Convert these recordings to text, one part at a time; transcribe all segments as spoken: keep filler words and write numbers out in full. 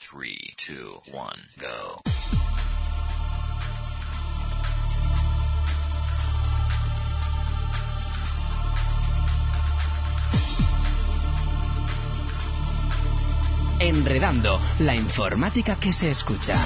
three, two, one, go. Enredando, la informática que se escucha.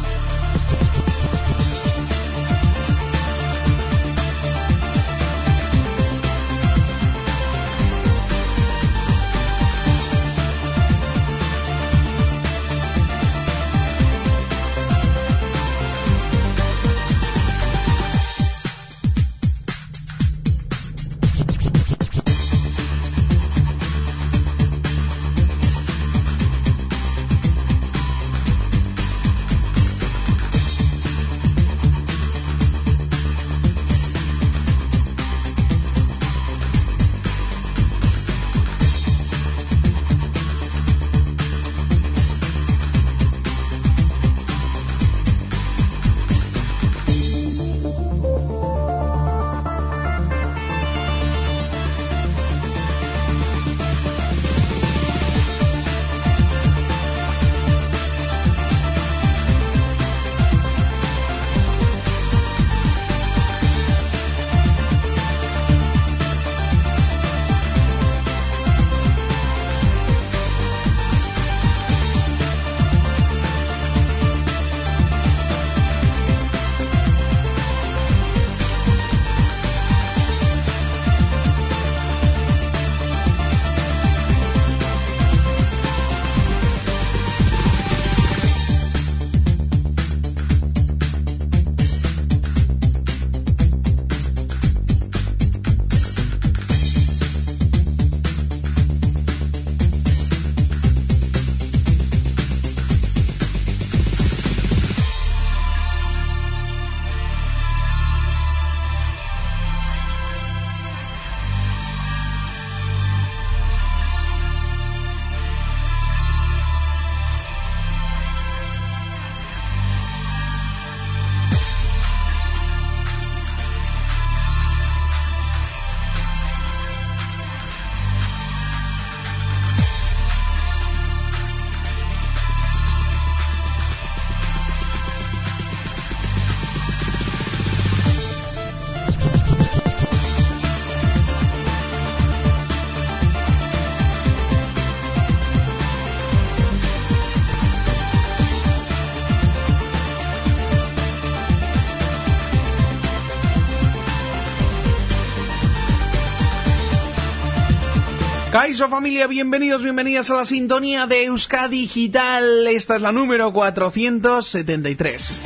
Kaixo familia, bienvenidos, bienvenidas a la sintonía de Euskadi Digital. Esta es la número cuatrocientos setenta y tres.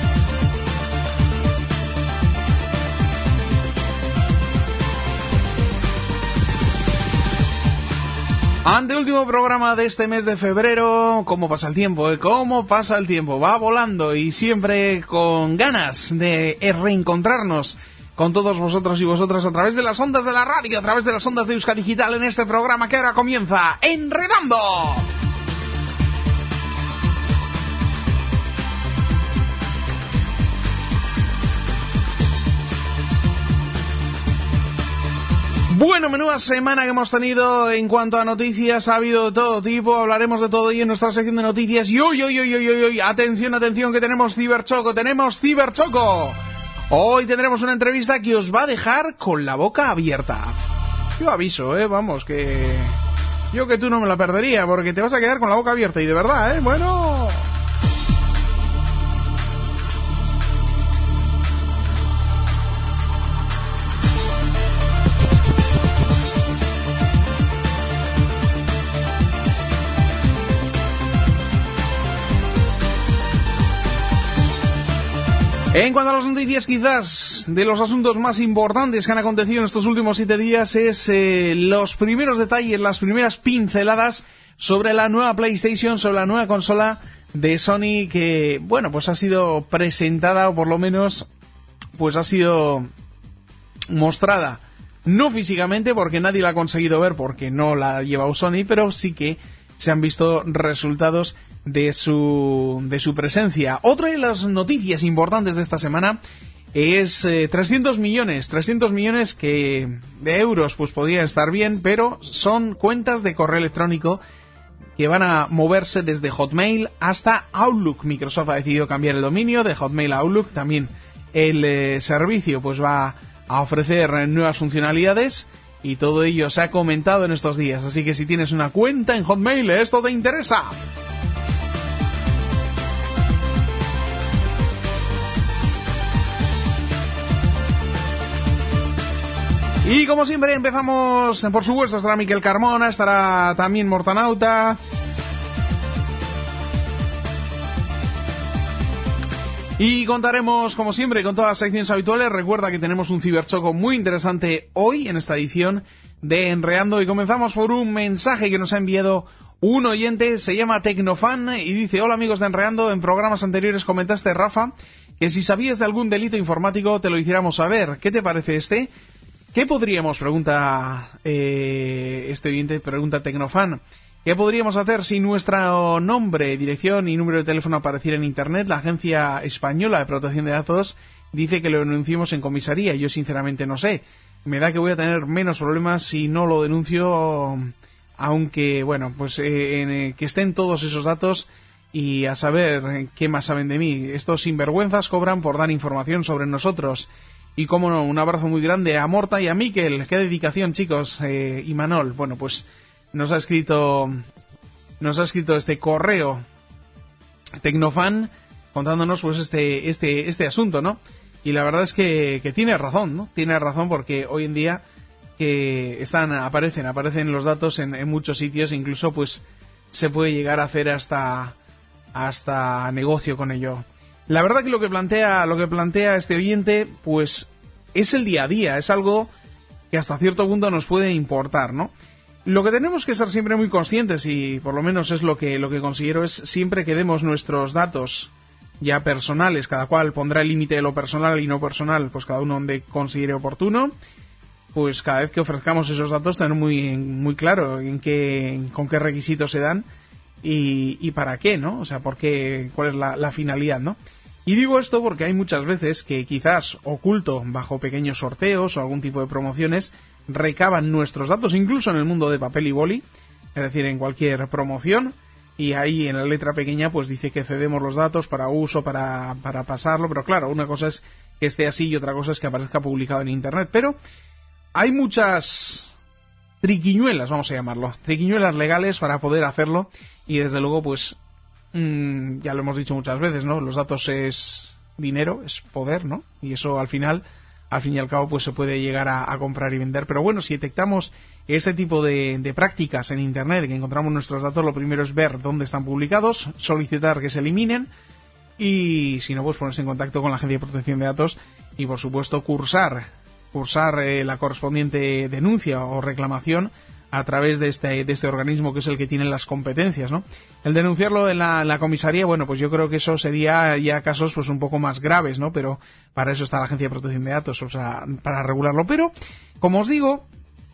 Anteúltimo programa de este mes de febrero. ¿Cómo pasa el tiempo? ¿Eh? ¿Cómo pasa el tiempo? Va volando y siempre con ganas de reencontrarnos con todos vosotros y vosotras a través de las ondas de la radio, a través de las ondas de Euskadi Digital en este programa que ahora comienza Enredando. Bueno, menuda semana que hemos tenido en cuanto a noticias. Ha habido de todo tipo, hablaremos de todo y en nuestra sección de noticias. Y uy, uy, uy, uy, uy, uy, atención, atención, que tenemos Ciberchoco, tenemos Ciberchoco. Hoy tendremos una entrevista que os va a dejar con la boca abierta. Yo aviso, eh, vamos, que yo que tú no me la perdería, porque te vas a quedar con la boca abierta y de verdad, eh, bueno. En cuanto a las noticias, quizás de los asuntos más importantes que han acontecido en estos últimos siete días es eh, los primeros detalles, las primeras pinceladas sobre la nueva PlayStation, sobre la nueva consola de Sony que, bueno, pues ha sido presentada o por lo menos pues ha sido mostrada, no físicamente porque nadie la ha conseguido ver porque no la ha llevado Sony, pero sí que se han visto resultados de su de su presencia. Otra de las noticias importantes de esta semana es eh, trescientos millones, trescientos millones que de euros pues podrían estar bien, pero son cuentas de correo electrónico que van a moverse desde Hotmail hasta Outlook. Microsoft ha decidido cambiar el dominio de Hotmail a Outlook. También el eh, servicio pues va a ofrecer nuevas funcionalidades y todo ello se ha comentado en estos días. Así que si tienes una cuenta en Hotmail, esto te interesa. Y como siempre empezamos, por supuesto estará Miquel Carmona, estará también Mortanauta. Y contaremos, como siempre, con todas las secciones habituales. Recuerda que tenemos un ciberchoco muy interesante hoy en esta edición de Enreando. Y comenzamos por un mensaje que nos ha enviado un oyente, se llama Tecnofan, y dice: hola amigos de Enreando, en programas anteriores comentaste, Rafa, que si sabías de algún delito informático te lo hiciéramos saber. ¿Qué te parece este? ¿Qué podríamos, pregunta eh, este oyente, pregunta Tecnofan, ¿qué podríamos hacer si nuestro nombre, dirección y número de teléfono apareciera en Internet? La Agencia Española de Protección de Datos dice que lo denunciemos en comisaría. Yo sinceramente no sé. Me da que voy a tener menos problemas si no lo denuncio, aunque, bueno, pues eh, en, eh, que estén todos esos datos y a saber qué más saben de mí. Estos sinvergüenzas cobran por dar información sobre nosotros. Y como no, un abrazo muy grande a Morta y a Miquel. Qué dedicación, chicos. Eh, y Manol, bueno, pues nos ha escrito nos ha escrito este correo Tecnofan contándonos pues este este este asunto, ¿no? Y la verdad es que, que tiene razón, ¿no? Tiene razón, porque hoy en día que están aparecen aparecen los datos en, en muchos sitios, incluso pues se puede llegar a hacer hasta hasta negocio con ello. La verdad que lo que plantea lo que plantea este oyente pues es el día a día, es algo que hasta cierto punto nos puede importar, ¿no? Lo que tenemos que ser siempre muy conscientes, y por lo menos es lo que lo que considero, es siempre que demos nuestros datos ya personales, cada cual pondrá el límite de lo personal y no personal, pues cada uno donde considere oportuno, pues cada vez que ofrezcamos esos datos tener muy muy claro en qué con qué requisitos se dan y, y para qué, ¿no? O sea, por qué, cuál es la, la finalidad, ¿no? Y digo esto porque hay muchas veces que quizás oculto bajo pequeños sorteos o algún tipo de promociones recaban nuestros datos, incluso en el mundo de papel y boli, es decir, en cualquier promoción, y ahí en la letra pequeña pues dice que cedemos los datos para uso, para, para pasarlo, pero claro, una cosa es que esté así y otra cosa es que aparezca publicado en Internet, pero hay muchas triquiñuelas, vamos a llamarlo, triquiñuelas legales para poder hacerlo, y desde luego pues mmm, ya lo hemos dicho muchas veces, ¿no? Los datos es dinero, es poder, ¿no? Y eso al final, al fin y al cabo, pues se puede llegar a, a comprar y vender. Pero bueno, si detectamos este tipo de, de prácticas en Internet, que encontramos nuestros datos, lo primero es ver dónde están publicados, solicitar que se eliminen, y si no, pues ponerse en contacto con la Agencia de Protección de Datos y, por supuesto, cursar, cursar eh, la correspondiente denuncia o reclamación a través de este, de este organismo que es el que tiene las competencias, ¿no? El denunciarlo en la, en la comisaría, bueno, pues yo creo que eso sería ya casos pues un poco más graves, ¿no? Pero para eso está la Agencia de Protección de Datos, o sea, para regularlo. Pero, como os digo,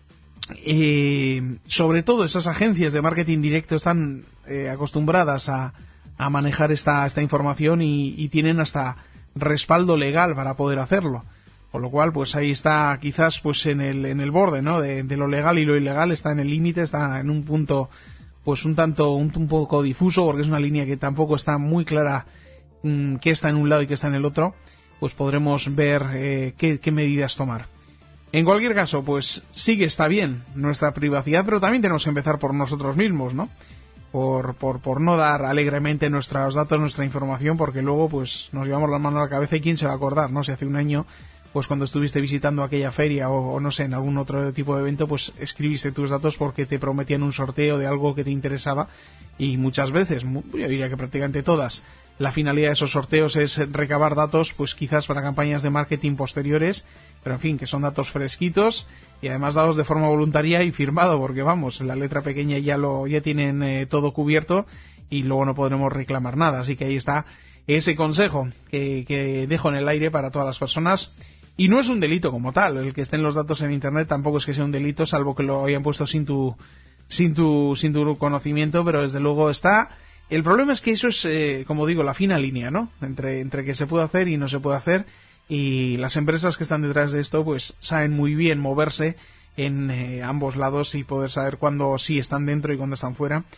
eh, sobre todo esas agencias de marketing directo están eh, acostumbradas a, a manejar esta, esta información y, y tienen hasta respaldo legal para poder hacerlo. Con lo cual, pues ahí está quizás pues en el en el borde, ¿no? De, de lo legal y lo ilegal, está en el límite, está en un punto pues un tanto un, un poco difuso, porque es una línea que tampoco está muy clara mmm, qué está en un lado y qué está en el otro. Pues podremos ver eh, qué, qué medidas tomar. En cualquier caso, pues sí que está bien nuestra privacidad, pero también tenemos que empezar por nosotros mismos, ¿no? Por, por, por no dar alegremente nuestros datos, nuestra información, porque luego pues nos llevamos la mano a la cabeza y quién se va a acordar, ¿no? Si hace un año, pues cuando estuviste visitando aquella feria o, o no sé, en algún otro tipo de evento, pues escribiste tus datos porque te prometían un sorteo de algo que te interesaba, y muchas veces, yo diría que prácticamente todas, la finalidad de esos sorteos es recabar datos, pues quizás para campañas de marketing posteriores, pero en fin, que son datos fresquitos y además dados de forma voluntaria y firmado, porque vamos, la letra pequeña ya lo ya tienen eh, todo cubierto y luego no podremos reclamar nada. Así que ahí está ese consejo que, que dejo en el aire para todas las personas. Y no es un delito como tal, el que estén los datos en Internet tampoco es que sea un delito, salvo que lo hayan puesto sin tu sin tu sin tu conocimiento, pero desde luego está. El problema es que eso es, eh, como digo, la fina línea, ¿no? Entre entre que se puede hacer y no se puede hacer, y las empresas que están detrás de esto pues saben muy bien moverse en eh, ambos lados y poder saber cuándo sí están dentro y cuándo están fuera.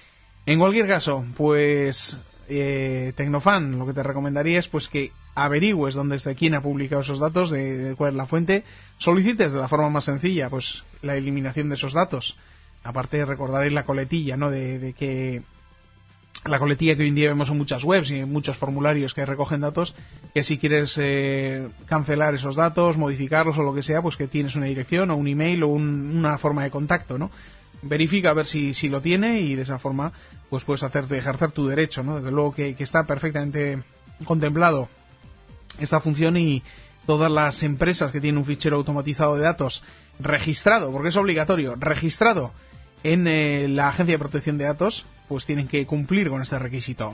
En cualquier caso, pues eh, Tecnofan, lo que te recomendaría es pues que averigües dónde está, quién ha publicado esos datos, de, de cuál es la fuente, solicites de la forma más sencilla pues la eliminación de esos datos. Aparte recordaréis la coletilla, ¿no? De, de que la coletilla que hoy en día vemos en muchas webs y en muchos formularios que recogen datos, que si quieres eh, cancelar esos datos, modificarlos o lo que sea, pues que tienes una dirección o un email o un, una forma de contacto, ¿no? Verifica a ver si, si lo tiene y de esa forma pues puedes hacer, ejercer tu derecho, ¿no? Desde luego que, que está perfectamente contemplado esta función, y todas las empresas que tienen un fichero automatizado de datos registrado, porque es obligatorio, registrado en eh, la Agencia de Protección de Datos, pues tienen que cumplir con este requisito.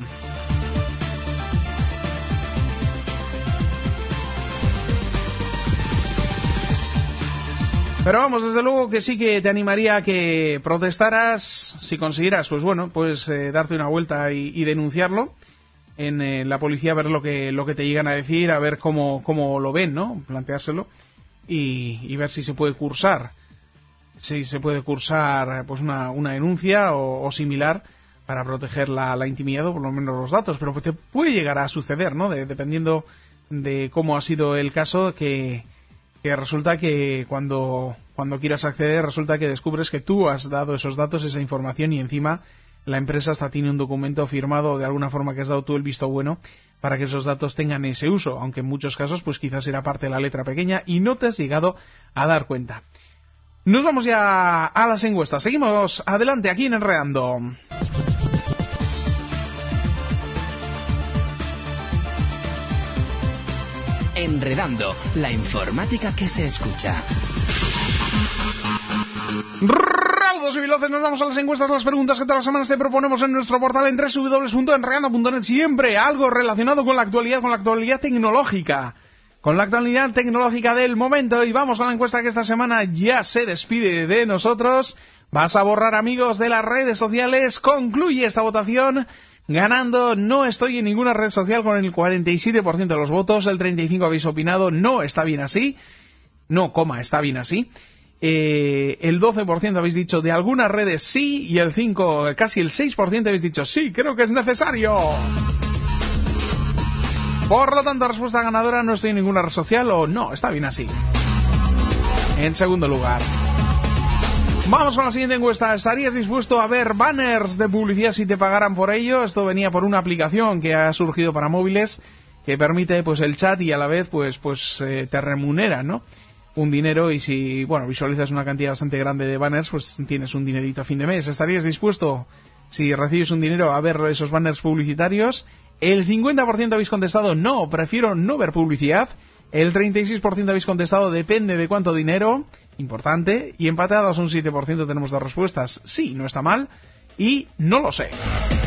Pero vamos, desde luego que sí que te animaría a que protestaras, si consiguieras, pues bueno, pues eh, darte una vuelta y, y denunciarlo en eh, la policía, a ver lo que lo que te llegan a decir, a ver cómo, cómo lo ven, ¿no? Planteárselo y, y ver si se puede cursar, si se puede cursar pues una, una denuncia o, o similar para proteger la, la intimidad o por lo menos los datos, pero pues te puede llegar a suceder, ¿no? De, dependiendo de cómo ha sido el caso, que que resulta que cuando, cuando quieras acceder, resulta que descubres que tú has dado esos datos, esa información, y encima la empresa hasta tiene un documento firmado de alguna forma que has dado tú el visto bueno para que esos datos tengan ese uso, aunque en muchos casos pues quizás era parte de la letra pequeña y no te has llegado a dar cuenta. Nos vamos ya a las encuestas. Seguimos adelante aquí en Enredando. Enredando, la informática que se escucha. Raudos y veloces, nos vamos a las encuestas, las preguntas que todas las semanas te proponemos en nuestro portal en doble u doble u doble u punto enredando punto net. Siempre algo relacionado con la actualidad, con la actualidad tecnológica, con la actualidad tecnológica del momento. Y vamos con la encuesta que esta semana ya se despide de nosotros. Vas a borrar amigos de las redes sociales. Concluye esta votación ganando No estoy en ninguna red social con el cuarenta y siete por ciento de los votos. El treinta y cinco por ciento habéis opinado no está bien así. No, coma, está bien así. Eh, el doce por ciento habéis dicho de algunas redes sí, y el cinco, casi el seis por ciento habéis dicho sí, creo que es necesario. Por lo tanto, respuesta ganadora, no estoy en ninguna red social o no, está bien así. En segundo lugar, vamos con la siguiente encuesta. ¿Estarías dispuesto a ver banners de publicidad si te pagaran por ello? Esto venía por una aplicación que ha surgido para móviles que permite pues el chat y a la vez pues pues eh, te remunera, ¿no? Un dinero, y si, bueno, visualizas una cantidad bastante grande de banners, pues tienes un dinerito a fin de mes. ¿Estarías dispuesto, si recibes un dinero, a ver esos banners publicitarios? El cincuenta por ciento habéis contestado no, prefiero no ver publicidad. El treinta y seis por ciento habéis contestado depende de cuánto dinero, importante. Y empatados un siete por ciento tenemos dos respuestas, sí, no está mal, y no lo sé.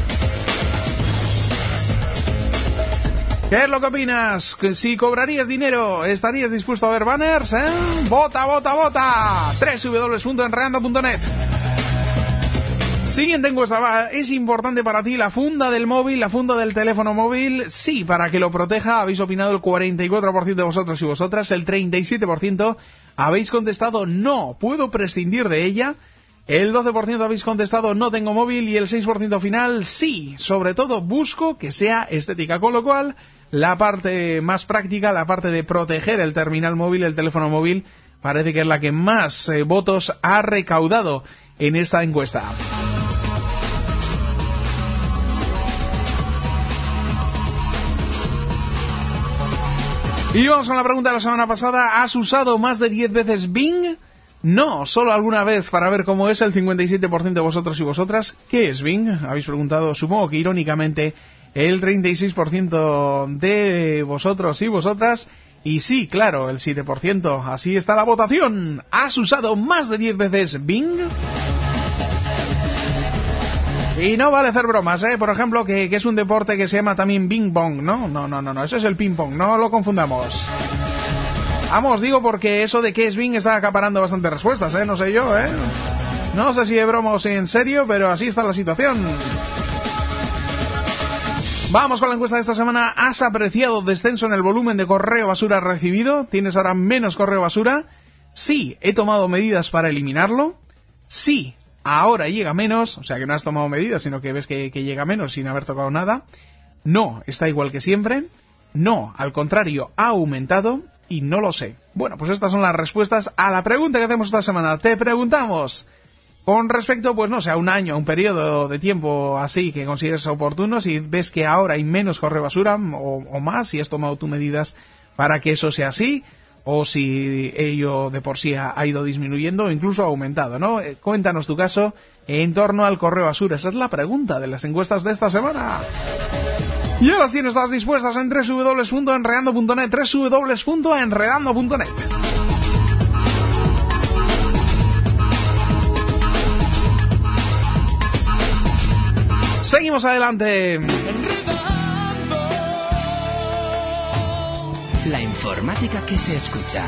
¿Qué es lo que opinas? Si cobrarías dinero, ¿estarías dispuesto a ver banners? ¿Eh? ¡Vota, vota, vota! doble u doble u doble u punto enredando punto net. Siguiente encuesta. ¿Es importante para ti la funda del móvil, la funda del teléfono móvil? Sí, para que lo proteja. Habéis opinado el cuarenta y cuatro por ciento de vosotros y vosotras. El treinta y siete por ciento habéis contestado no, puedo prescindir de ella. El doce por ciento habéis contestado no tengo móvil, y el seis por ciento final sí, sobre todo busco que sea estética, con lo cual la parte más práctica, la parte de proteger el terminal móvil, el teléfono móvil, parece que es la que más eh, votos ha recaudado en esta encuesta. Y vamos con la pregunta de la semana pasada. ¿Has usado más de diez veces Bing? No, solo alguna vez para ver cómo es. El cincuenta y siete por ciento de vosotros y vosotras. ¿Qué es Bing? Habéis preguntado, supongo que irónicamente, el treinta y seis por ciento de vosotros y vosotras. Y sí, claro, el siete por ciento. Así está la votación. ¿Has usado más de diez veces Bing? Y no vale hacer bromas, ¿eh? Por ejemplo, que, que es un deporte que se llama también Bing Bong, ¿no? No, no, no, no, eso es el ping pong, no lo confundamos. Vamos, digo porque eso de qué es Bing está acaparando bastantes respuestas, ¿eh? No sé yo, ¿eh? No sé si de broma o si en serio, pero así está la situación. Vamos con la encuesta de esta semana. ¿Has apreciado descenso en el volumen de correo basura recibido? ¿Tienes ahora menos correo basura? Sí, he tomado medidas para eliminarlo. Sí, ahora llega menos, o sea que no has tomado medidas, sino que ves que, que llega menos sin haber tocado nada. No, está igual que siempre. No, al contrario, ha aumentado. Y no lo sé. Bueno, pues estas son las respuestas a la pregunta que hacemos esta semana. Te preguntamos con respecto, pues no sé, a un año, a un periodo de tiempo así que consideres oportuno, si ves que ahora hay menos correo basura o, o más, si has tomado tus medidas para que eso sea así, o si ello de por sí ha, ha ido disminuyendo o incluso ha aumentado, ¿no? Eh, cuéntanos tu caso en torno al correo basura. Esa es la pregunta de las encuestas de esta semana. Y ahora sí, estás dispuestas en doble u doble u doble u punto enredando punto net, doble u doble u doble u punto enredando punto net. Seguimos adelante. La informática que se escucha.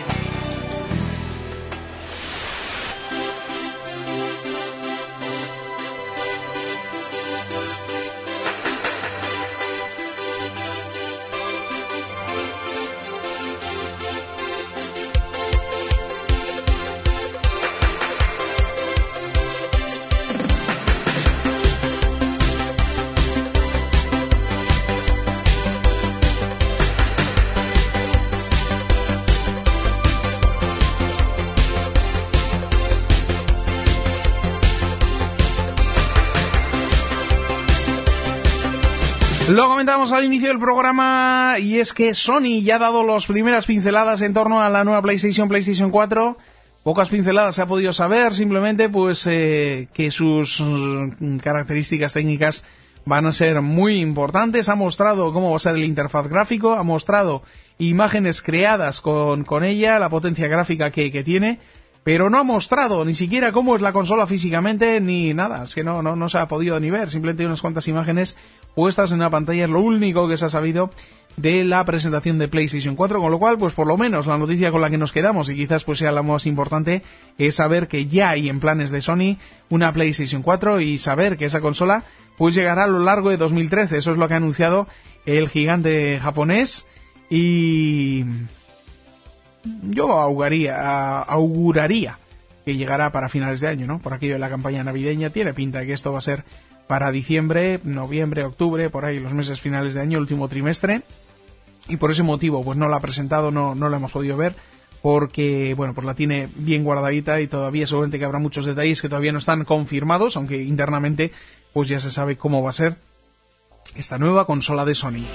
Lo comentábamos al inicio del programa y es que Sony ya ha dado las primeras pinceladas en torno a la nueva PlayStation, PlayStation cuatro. Pocas pinceladas se ha podido saber, simplemente pues eh, que sus mm, características técnicas van a ser muy importantes. Ha mostrado cómo va a ser el interfaz gráfico, ha mostrado imágenes creadas con, con ella, la potencia gráfica que, que tiene, pero no ha mostrado ni siquiera cómo es la consola físicamente ni nada. Es que no, no, no se ha podido ni ver, simplemente unas cuantas imágenes puestas en una pantalla, es lo único que se ha sabido de la presentación de PlayStation cuatro, con lo cual, pues por lo menos la noticia con la que nos quedamos, y quizás pues sea la más importante, es saber que ya hay en planes de Sony una PlayStation cuatro y saber que esa consola pues llegará a lo largo de dos mil trece, eso es lo que ha anunciado el gigante japonés, y yo auguraría, auguraría que llegará para finales de año, ¿no? Por aquello de la campaña navideña, tiene pinta de que esto va a ser para diciembre, noviembre, octubre, por ahí los meses finales de año, el último trimestre, y por ese motivo pues no la ha presentado, no, no la hemos podido ver, porque bueno, pues la tiene bien guardadita y todavía seguramente que habrá muchos detalles que todavía no están confirmados, aunque internamente pues ya se sabe cómo va a ser esta nueva consola de Sony.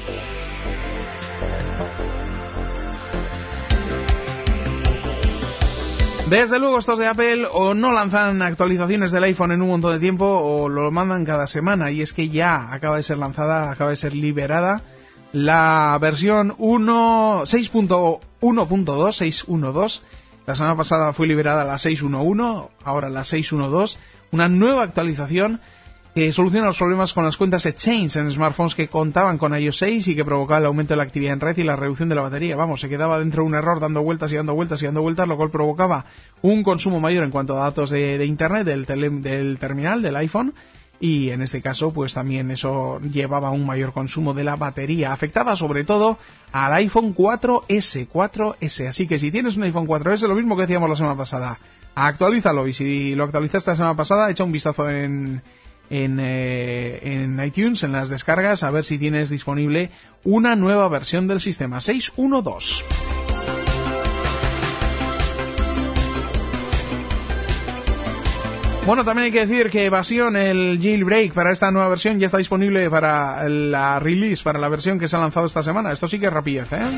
Desde luego estos de Apple o no lanzan actualizaciones del iPhone en un montón de tiempo o lo mandan cada semana, y es que ya acaba de ser lanzada, acaba de ser liberada la versión seis punto uno punto dos, seis punto doce. La semana pasada fue liberada la seis punto once, ahora la seis punto doce, una nueva actualización que soluciona los problemas con las cuentas Exchange en smartphones que contaban con iOS seis y que provocaba el aumento de la actividad en red y la reducción de la batería. Vamos, se quedaba dentro un error dando vueltas y dando vueltas y dando vueltas, lo cual provocaba un consumo mayor en cuanto a datos de, de internet del, tele, del terminal, del iPhone, y en este caso pues también eso llevaba a un mayor consumo de la batería. Afectaba sobre todo al iPhone cuatro ese, cuatro ese, así que si tienes un iPhone cuatro ese, lo mismo que decíamos la semana pasada, actualízalo, y si lo actualizaste la semana pasada, echa un vistazo en... En, eh, en iTunes, en las descargas, a ver si tienes disponible una nueva versión del sistema seis punto doce. Bueno, también hay que decir que Evasion, el jailbreak para esta nueva versión, ya está disponible para la release, para la versión que se ha lanzado esta semana. Esto sí que es rapidez, ¿eh?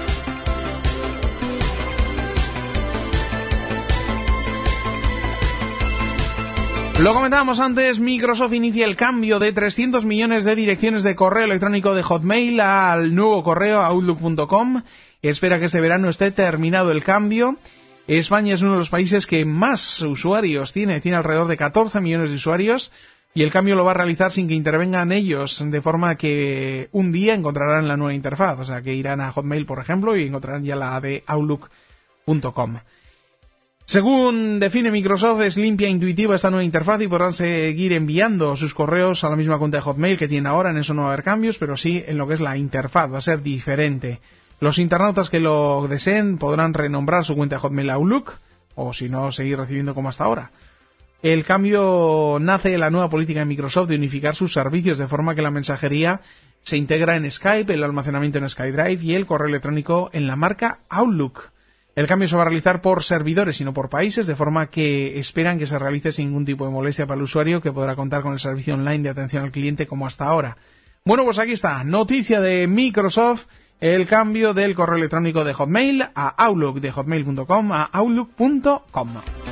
Lo comentábamos antes, Microsoft inicia el cambio de trescientos millones de direcciones de correo electrónico de Hotmail al nuevo correo Outlook punto com. Espera que este verano esté terminado el cambio. España es uno de los países que más usuarios tiene, tiene alrededor de catorce millones de usuarios, y el cambio lo va a realizar sin que intervengan ellos, de forma que un día encontrarán la nueva interfaz, o sea que irán a Hotmail, por ejemplo, y encontrarán ya la de Outlook punto com. Según define Microsoft, es limpia e intuitiva esta nueva interfaz y podrán seguir enviando sus correos a la misma cuenta de Hotmail que tiene ahora. En eso no va a haber cambios, pero sí en lo que es la interfaz, va a ser diferente. Los internautas que lo deseen podrán renombrar su cuenta de Hotmail a Outlook, o si no, seguir recibiendo como hasta ahora. El cambio nace de la nueva política de Microsoft de unificar sus servicios de forma que la mensajería se integra en Skype, el almacenamiento en SkyDrive y el correo electrónico en la marca Outlook. El cambio se va a realizar por servidores y no por países, de forma que esperan que se realice sin ningún tipo de molestia para el usuario, que podrá contar con el servicio online de atención al cliente como hasta ahora. Bueno, pues aquí está, noticia de Microsoft, el cambio del correo electrónico de Hotmail a Outlook, de hotmail punto com a outlook punto com.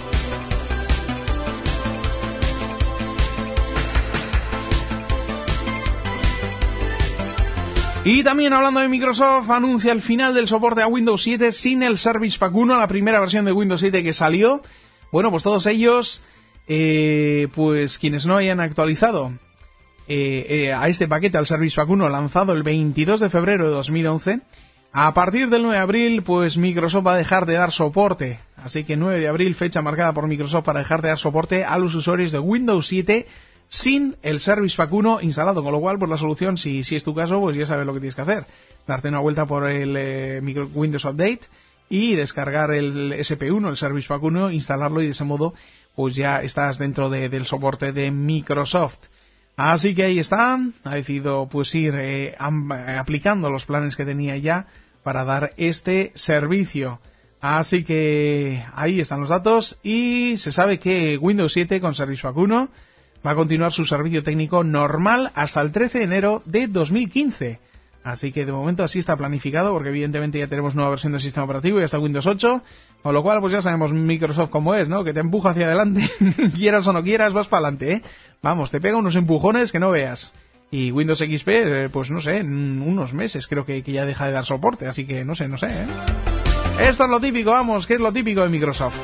Y también hablando de Microsoft, anuncia el final del soporte a Windows siete sin el Service Pack uno, la primera versión de Windows siete que salió. Bueno, pues todos ellos, eh, pues quienes no hayan actualizado eh, eh, a este paquete, al Service Pack uno, lanzado el veintidós de febrero de dos mil once, a partir del nueve de abril, pues Microsoft va a dejar de dar soporte. Así que nueve de abril, fecha marcada por Microsoft para dejar de dar soporte a los usuarios de Windows siete sin el Service Pack uno instalado, con lo cual, pues la solución, si, si es tu caso, pues ya sabes lo que tienes que hacer. Darte una vuelta por el eh, Windows Update y descargar el S P uno, el Service Pack uno, instalarlo y de ese modo, pues ya estás dentro de, del soporte de Microsoft. Así que ahí están, ha decidido pues ir eh, aplicando los planes que tenía ya para dar este servicio. Así que ahí están los datos y se sabe que Windows siete con Service Pack uno va a continuar su servicio técnico normal hasta el trece de enero de dos mil quince. Así que de momento así está planificado, porque evidentemente ya tenemos nueva versión del sistema operativo y hasta Windows ocho, con lo cual pues ya sabemos Microsoft cómo es, ¿no? Que te empuja hacia adelante, quieras o no quieras, vas para adelante, ¿eh? Vamos, te pega unos empujones que no veas. Y Windows X P, pues no sé, en unos meses creo que, que ya deja de dar soporte, así que no sé, no sé, ¿eh? Esto es lo típico, vamos, que es lo típico de Microsoft.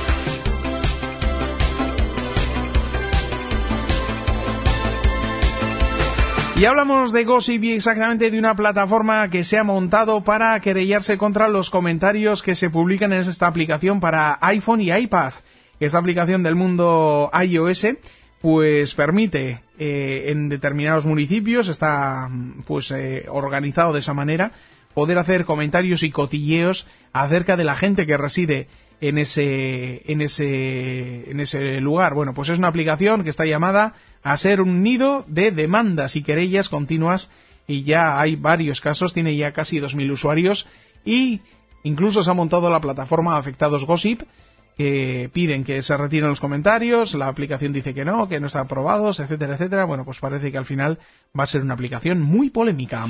Y hablamos de Gossip y exactamente de una plataforma que se ha montado para querellarse contra los comentarios que se publican en esta aplicación para iPhone y iPad. Esta aplicación del mundo iOS pues permite eh, en determinados municipios, está pues eh, organizado de esa manera, poder hacer comentarios y cotilleos acerca de la gente que reside en ese en ese en ese lugar. Bueno, pues es una aplicación que está llamada a ser un nido de demandas y querellas continuas, y ya hay varios casos, tiene ya casi dos mil usuarios, y incluso se ha montado la plataforma Afectados Gossip, que piden que se retiren los comentarios, la aplicación dice que no, que no están aprobados, etcétera, etcétera. Bueno, pues parece que al final va a ser una aplicación muy polémica.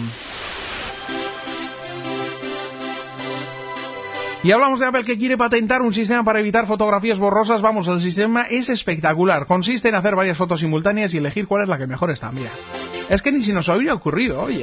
Y hablamos de Apple, que quiere patentar un sistema para evitar fotografías borrosas. Vamos, el sistema es espectacular. Consiste en hacer varias fotos simultáneas y elegir cuál es la que mejor está. Mira, es que ni si nos habría ocurrido, oye.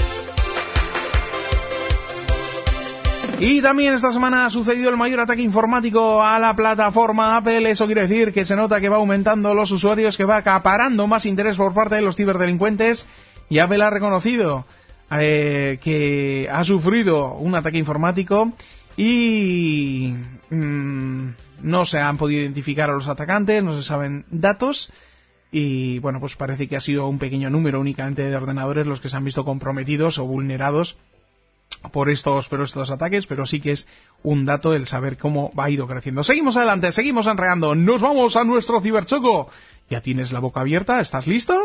Y también esta semana ha sucedido el mayor ataque informático a la plataforma Apple. Eso quiere decir que se nota que va aumentando los usuarios, que va acaparando más interés por parte de los ciberdelincuentes. Y Apple ha reconocido eh, que ha sufrido un ataque informático y mmm, no se han podido identificar a los atacantes, no se saben datos, y bueno, pues parece que ha sido un pequeño número únicamente de ordenadores los que se han visto comprometidos o vulnerados por estos, por estos ataques, pero sí que es un dato el saber cómo ha ido creciendo. Seguimos adelante, seguimos enredando, nos vamos a nuestro ciberchoco. ¿Ya tienes la boca abierta? ¿Estás listo?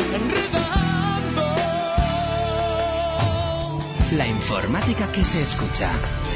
La informática que se escucha.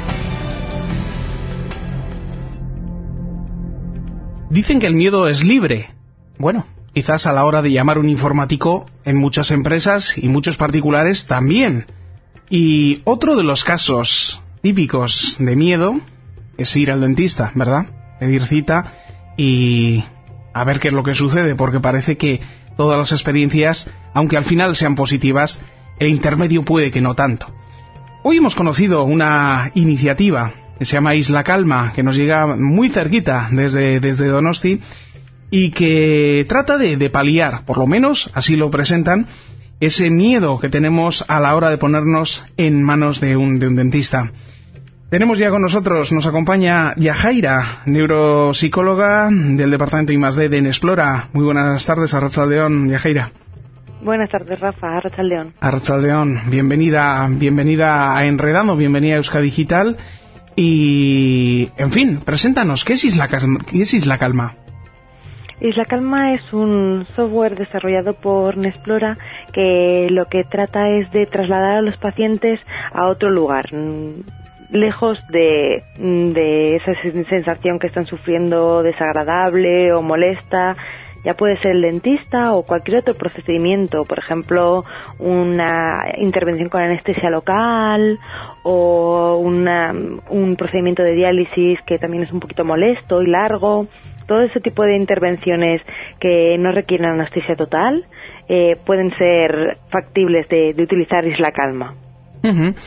Dicen que el miedo es libre. Bueno, quizás a la hora de llamar a un informático en muchas empresas y muchos particulares también. Y otro de los casos típicos de miedo es ir al dentista, ¿verdad? Pedir cita y a ver qué es lo que sucede, porque parece que todas las experiencias, aunque al final sean positivas, el intermedio puede que no tanto. Hoy hemos conocido una iniciativa que se llama Isla Calma, que nos llega muy cerquita desde, desde Donosti, y que trata de, de paliar, por lo menos así lo presentan, ese miedo que tenemos a la hora de ponernos en manos de un, de un dentista. Tenemos ya con nosotros, nos acompaña Yajaira, neuropsicóloga del departamento I más D de Enexplora. Muy buenas tardes, Arratsaldeon, Yajaira. Buenas tardes, Rafa, Arratsaldeon. Arratsaldeon, bienvenida, bienvenida a Enredando, bienvenida a Euskadi Digital. Y, en fin, preséntanos, ¿qué es Isla Calma? ¿Qué es Isla Calma? Isla Calma es un software desarrollado por Nexplora que lo que trata es de trasladar a los pacientes a otro lugar, lejos de, de esa sensación que están sufriendo desagradable o molesta. Ya puede ser el dentista o cualquier otro procedimiento, por ejemplo, una intervención con anestesia local o una, un procedimiento de diálisis que también es un poquito molesto y largo. Todo ese tipo de intervenciones que no requieren anestesia total eh, pueden ser factibles de, de utilizar Isla Calma. Uh-huh.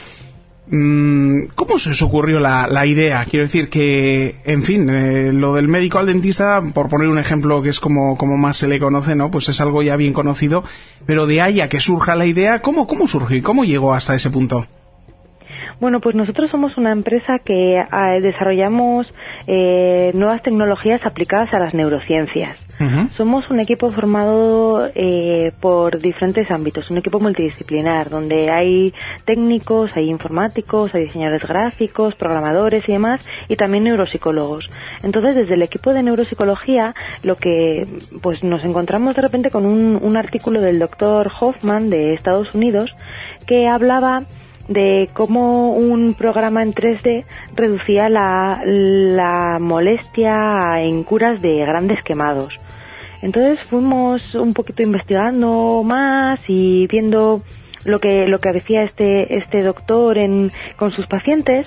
¿Cómo se os ocurrió la, la idea? Quiero decir que, en fin, eh, lo del médico al dentista, por poner un ejemplo que es como, como más se le conoce, ¿no? Pues es algo ya bien conocido, pero de ahí a que surja la idea, ¿cómo, cómo surgió? ¿Cómo llegó hasta ese punto? Bueno, pues nosotros somos una empresa que eh, desarrollamos eh, nuevas tecnologías aplicadas a las neurociencias. Uh-huh. Somos un equipo formado eh, por diferentes ámbitos, un equipo multidisciplinar, donde hay técnicos, hay informáticos, hay diseñadores gráficos, programadores y demás, y también neuropsicólogos. Entonces, desde el equipo de neuropsicología, lo que pues nos encontramos de repente con un, un artículo del doctor Hoffman de Estados Unidos que hablaba de cómo un programa en tres D reducía la, la molestia en curas de grandes quemados. Entonces fuimos un poquito investigando más y viendo lo que lo que decía este este doctor en con sus pacientes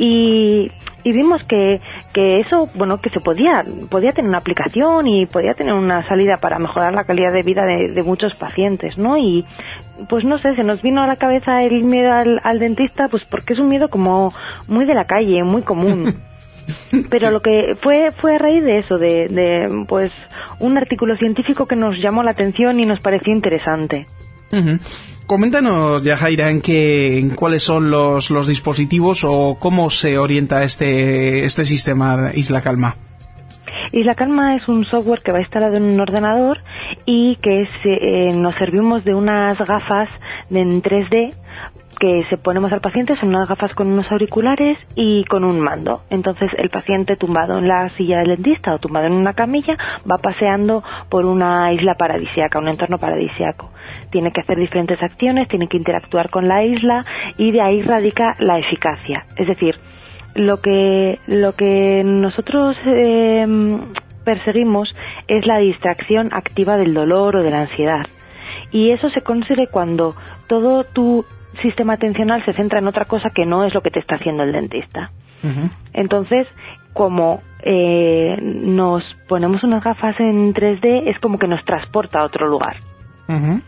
y, y vimos que que eso bueno que se podía podía tener una aplicación y podía tener una salida para mejorar la calidad de vida de, de muchos pacientes, ¿no? Y pues no sé, se nos vino a la cabeza el miedo al, al dentista, pues porque es un miedo como muy de la calle, muy común. Pero lo que fue fue a raíz de eso, de, de pues un artículo científico que nos llamó la atención y nos pareció interesante. Uh-huh. Coméntanos, Yajaira, en qué, en cuáles son los, los dispositivos o cómo se orienta este, este sistema Isla Calma. Isla Calma es un software que va instalado en un ordenador y que es, eh, nos servimos de unas gafas en tres D que se ponemos al paciente, son unas gafas con unos auriculares y con un mando. Entonces el paciente tumbado en la silla del dentista o tumbado en una camilla va paseando por una isla paradisíaca, un entorno paradisíaco. Tiene que hacer diferentes acciones, tiene que interactuar con la isla y de ahí radica la eficacia. Es decir, lo que, lo que nosotros eh, perseguimos es la distracción activa del dolor o de la ansiedad. Y eso se consigue cuando todo tu sistema atencional se centra en otra cosa que no es lo que te está haciendo el dentista. Uh-huh. Entonces, como eh, nos ponemos unas gafas en tres D, es como que nos transporta a otro lugar. Uh-huh.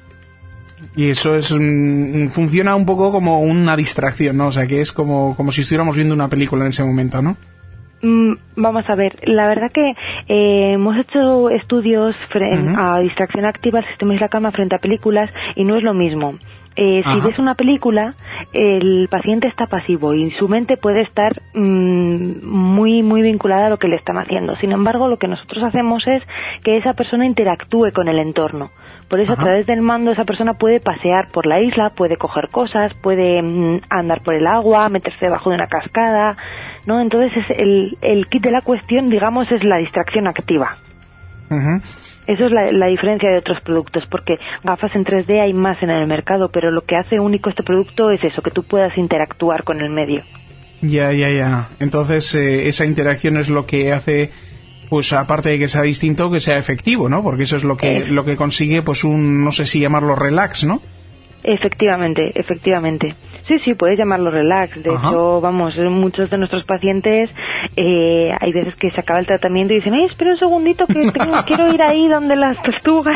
Y eso es mm, funciona un poco como una distracción, ¿no? O sea, que es como, como si estuviéramos viendo una película en ese momento, ¿no? Mm, vamos a ver, la verdad que eh, hemos hecho estudios fre- uh-huh. a distracción activa, al sistema Isla Calma frente a películas, y no es lo mismo. Eh, si ves una película, el paciente está pasivo y su mente puede estar mmm, muy muy vinculada a lo que le están haciendo. Sin embargo, lo que nosotros hacemos es que esa persona interactúe con el entorno. Por eso, Ajá. a través del mando, esa persona puede pasear por la isla, puede coger cosas, puede mmm, andar por el agua, meterse debajo de una cascada, ¿no? Entonces, es el, el kit de la cuestión, digamos, es la distracción activa. Uh-huh. Eso es la, la diferencia de otros productos, porque gafas en tres D hay más en el mercado, pero lo que hace único este producto es eso, que tú puedas interactuar con el medio. Ya, ya, ya. Entonces, eh, esa interacción es lo que hace, pues aparte de que sea distinto, que sea efectivo, ¿no? Porque eso es lo que, eh. lo que consigue, pues un, no sé si llamarlo relax, ¿no? Efectivamente, efectivamente. Sí, sí, puedes llamarlo relax. De Ajá. hecho, vamos, muchos de nuestros pacientes, eh, hay veces que se acaba el tratamiento y dicen, ay, espera un segundito que tengo, quiero ir ahí donde las tortugas.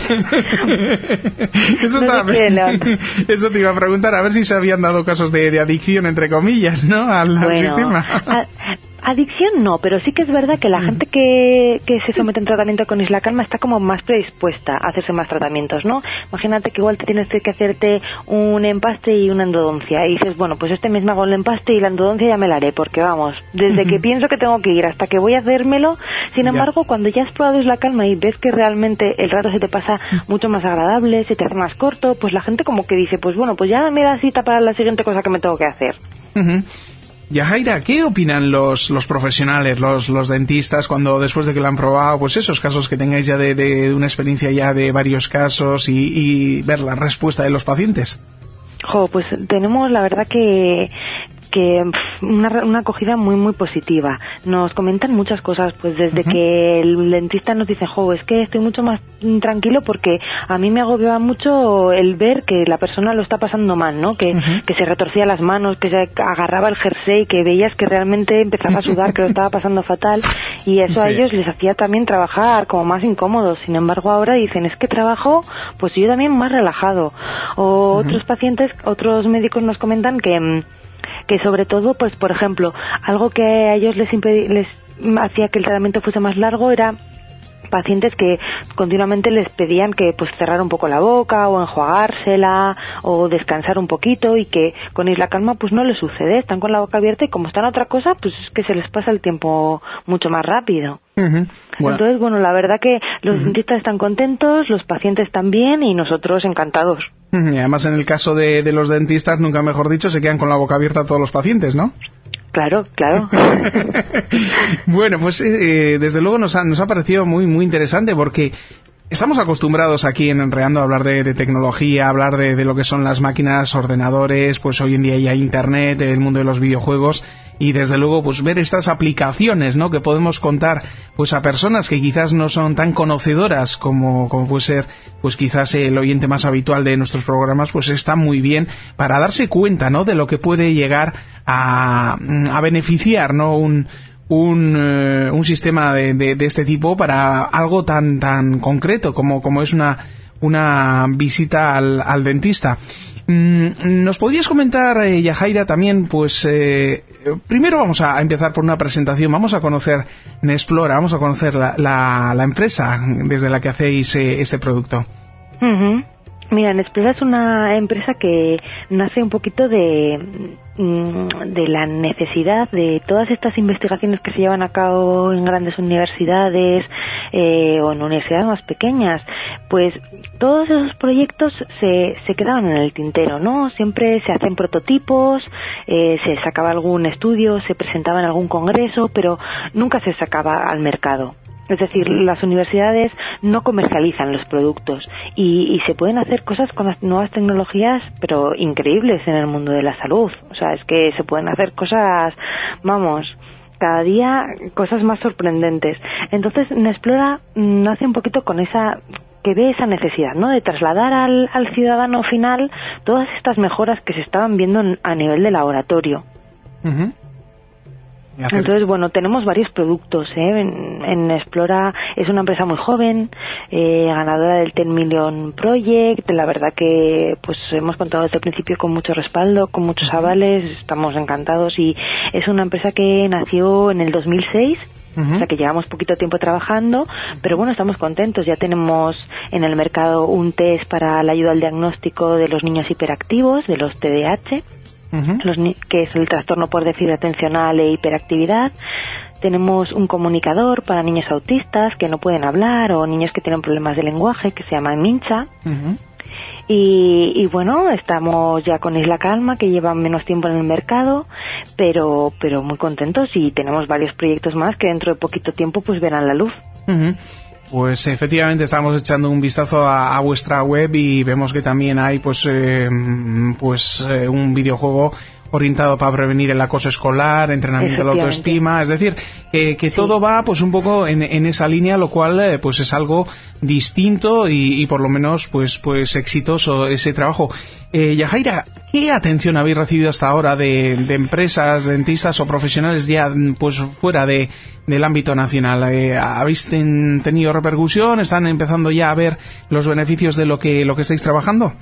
Eso, no también, eso te iba a preguntar, a ver si se habían dado casos de, de adicción, entre comillas, ¿no? Al, bueno, al sistema. A, adicción no, pero sí que es verdad que la gente que, que se somete a un tratamiento con Isla Calma está como más predispuesta a hacerse más tratamientos, ¿no? Imagínate que igual te tienes que hacerte un empaste y una endodoncia y dices, bueno, pues este mes me hago el empaste y la endodoncia ya me la haré, porque vamos, desde que pienso que tengo que ir hasta que voy a hacérmelo. Sin embargo, ya. cuando ya has probado Isla Calma y ves que realmente el rato se te pasa mucho más agradable, se te hace más corto, pues la gente como que dice, pues bueno, pues ya me da cita para la siguiente cosa que me tengo que hacer. Uh-huh. Yajaira, ¿qué opinan los los profesionales, los los dentistas, cuando después de que lo han probado, pues esos casos que tengáis ya de, de una experiencia ya de varios casos y, y ver la respuesta de los pacientes? Jo, pues tenemos la verdad que que una, una acogida muy muy positiva. Nos comentan muchas cosas, pues desde uh-huh. que el dentista nos dice, jo, es que estoy mucho más tranquilo porque a mí me agobiaba mucho el ver que la persona lo está pasando mal, ¿no? Que, uh-huh. que se retorcía las manos, que se agarraba el jersey, que veías que realmente empezaba a sudar, que lo estaba pasando fatal, y eso sí. a ellos les hacía también trabajar como más incómodos. Sin embargo, ahora dicen, es que trabajo, pues yo también más relajado. O uh-huh. otros pacientes, otros médicos nos comentan que que sobre todo, pues por ejemplo, algo que a ellos les, imped- les hacía que el tratamiento fuese más largo era pacientes que continuamente les pedían que pues cerrar un poco la boca o enjuagársela o descansar un poquito, y que con Isla Calma pues no les sucede, están con la boca abierta y como están a otra cosa, pues es que se les pasa el tiempo mucho más rápido. Uh-huh. Bueno. Entonces, bueno, la verdad que los uh-huh. dentistas están contentos, los pacientes también y nosotros encantados. Uh-huh. Y además en el caso de, de los dentistas, nunca mejor dicho, se quedan con la boca abierta todos los pacientes, ¿no? Claro, claro. Bueno, pues eh, desde luego nos ha, nos ha parecido muy muy interesante, porque estamos acostumbrados aquí en Enredando a hablar de, de tecnología, a hablar de, de lo que son las máquinas, ordenadores, pues hoy en día ya internet, el mundo de los videojuegos, y desde luego pues ver estas aplicaciones, ¿no?, que podemos contar pues a personas que quizás no son tan conocedoras como, como puede ser pues quizás el oyente más habitual de nuestros programas, pues está muy bien para darse cuenta, ¿no?, de lo que puede llegar a, a beneficiar, ¿no?, un un, uh, un sistema de, de, de este tipo para algo tan tan concreto como, como es una una visita al, al dentista. Mm, ¿Nos podrías comentar, eh, Yajaira, también, pues, eh, primero vamos a empezar por una presentación, vamos a conocer Nesplora, vamos a conocer la, la, la empresa desde la que hacéis eh, este producto? Uh-huh. Mira, Nesplora es una empresa que nace un poquito de, de la necesidad de todas estas investigaciones que se llevan a cabo en grandes universidades eh, o en universidades más pequeñas. Pues todos esos proyectos se, se quedaban en el tintero, ¿no? Siempre se hacen prototipos, eh, se sacaba algún estudio, se presentaba en algún congreso, pero nunca se sacaba al mercado. Es decir, las universidades no comercializan los productos y, y se pueden hacer cosas con las nuevas tecnologías, pero increíbles en el mundo de la salud. O sea, es que se pueden hacer cosas, vamos, cada día cosas más sorprendentes. Entonces, Nesplora nace un poquito con esa, que ve esa necesidad, ¿no?, de trasladar al, al ciudadano final todas estas mejoras que se estaban viendo en, a nivel de laboratorio. Uh-huh. Entonces, bueno, tenemos varios productos, ¿eh? En, en Explora es una empresa muy joven, eh, ganadora del ten million Project. La verdad que pues hemos contado desde el principio con mucho respaldo, con muchos avales, estamos encantados, y es una empresa que nació en el dos mil seis. Uh-huh. O sea que llevamos poquito tiempo trabajando, pero bueno, estamos contentos. Ya tenemos en el mercado un test para la ayuda al diagnóstico de los niños hiperactivos, de los T D A H. Uh-huh. Los ni- que es el trastorno por déficit atencional e hiperactividad. Tenemos un comunicador para niños autistas que no pueden hablar o niños que tienen problemas de lenguaje, que se llama Mincha. Uh-huh. y, y bueno, estamos ya con Isla Calma, que llevan menos tiempo en el mercado, pero pero muy contentos, y tenemos varios proyectos más que dentro de poquito tiempo pues verán la luz. Uh-huh. Pues efectivamente estamos echando un vistazo a, a vuestra web y vemos que también hay pues eh, pues eh, un videojuego orientado para prevenir el acoso escolar, entrenamiento de la autoestima, es decir, que, que sí. todo va pues un poco en, en esa línea, lo cual eh, pues es algo distinto y, y por lo menos pues pues exitoso ese trabajo. Eh, Yajaira, ¿qué atención habéis recibido hasta ahora de, de empresas, dentistas o profesionales ya pues fuera de del ámbito nacional? Eh, ¿Habéis ten, tenido repercusión? ¿Están empezando ya a ver los beneficios de lo que lo que estáis trabajando?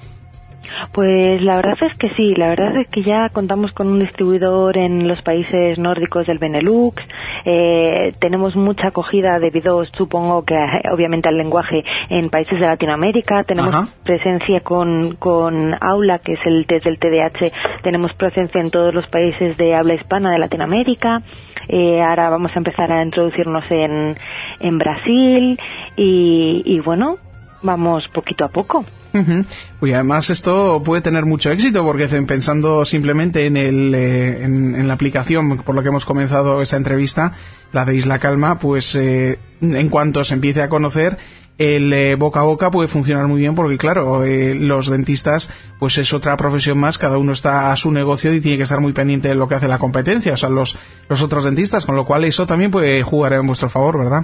Pues la verdad es que sí, la verdad es que ya contamos con un distribuidor en los países nórdicos del Benelux, eh, tenemos mucha acogida debido, supongo que obviamente al lenguaje, en países de Latinoamérica, tenemos Ajá. presencia con, con Aula, que es el test del T D A H, tenemos presencia en todos los países de habla hispana de Latinoamérica, eh, ahora vamos a empezar a introducirnos en, en Brasil y, y bueno, vamos poquito a poco. Uh-huh. Y además esto puede tener mucho éxito porque pensando simplemente en, el, eh, en, en la aplicación por la que hemos comenzado esta entrevista, la de Isla Calma, pues eh, en cuanto se empiece a conocer, el eh, boca a boca puede funcionar muy bien porque claro, eh, los dentistas pues es otra profesión más, cada uno está a su negocio y tiene que estar muy pendiente de lo que hace la competencia, o sea, los, los otros dentistas, con lo cual eso también puede jugar en vuestro favor, ¿verdad?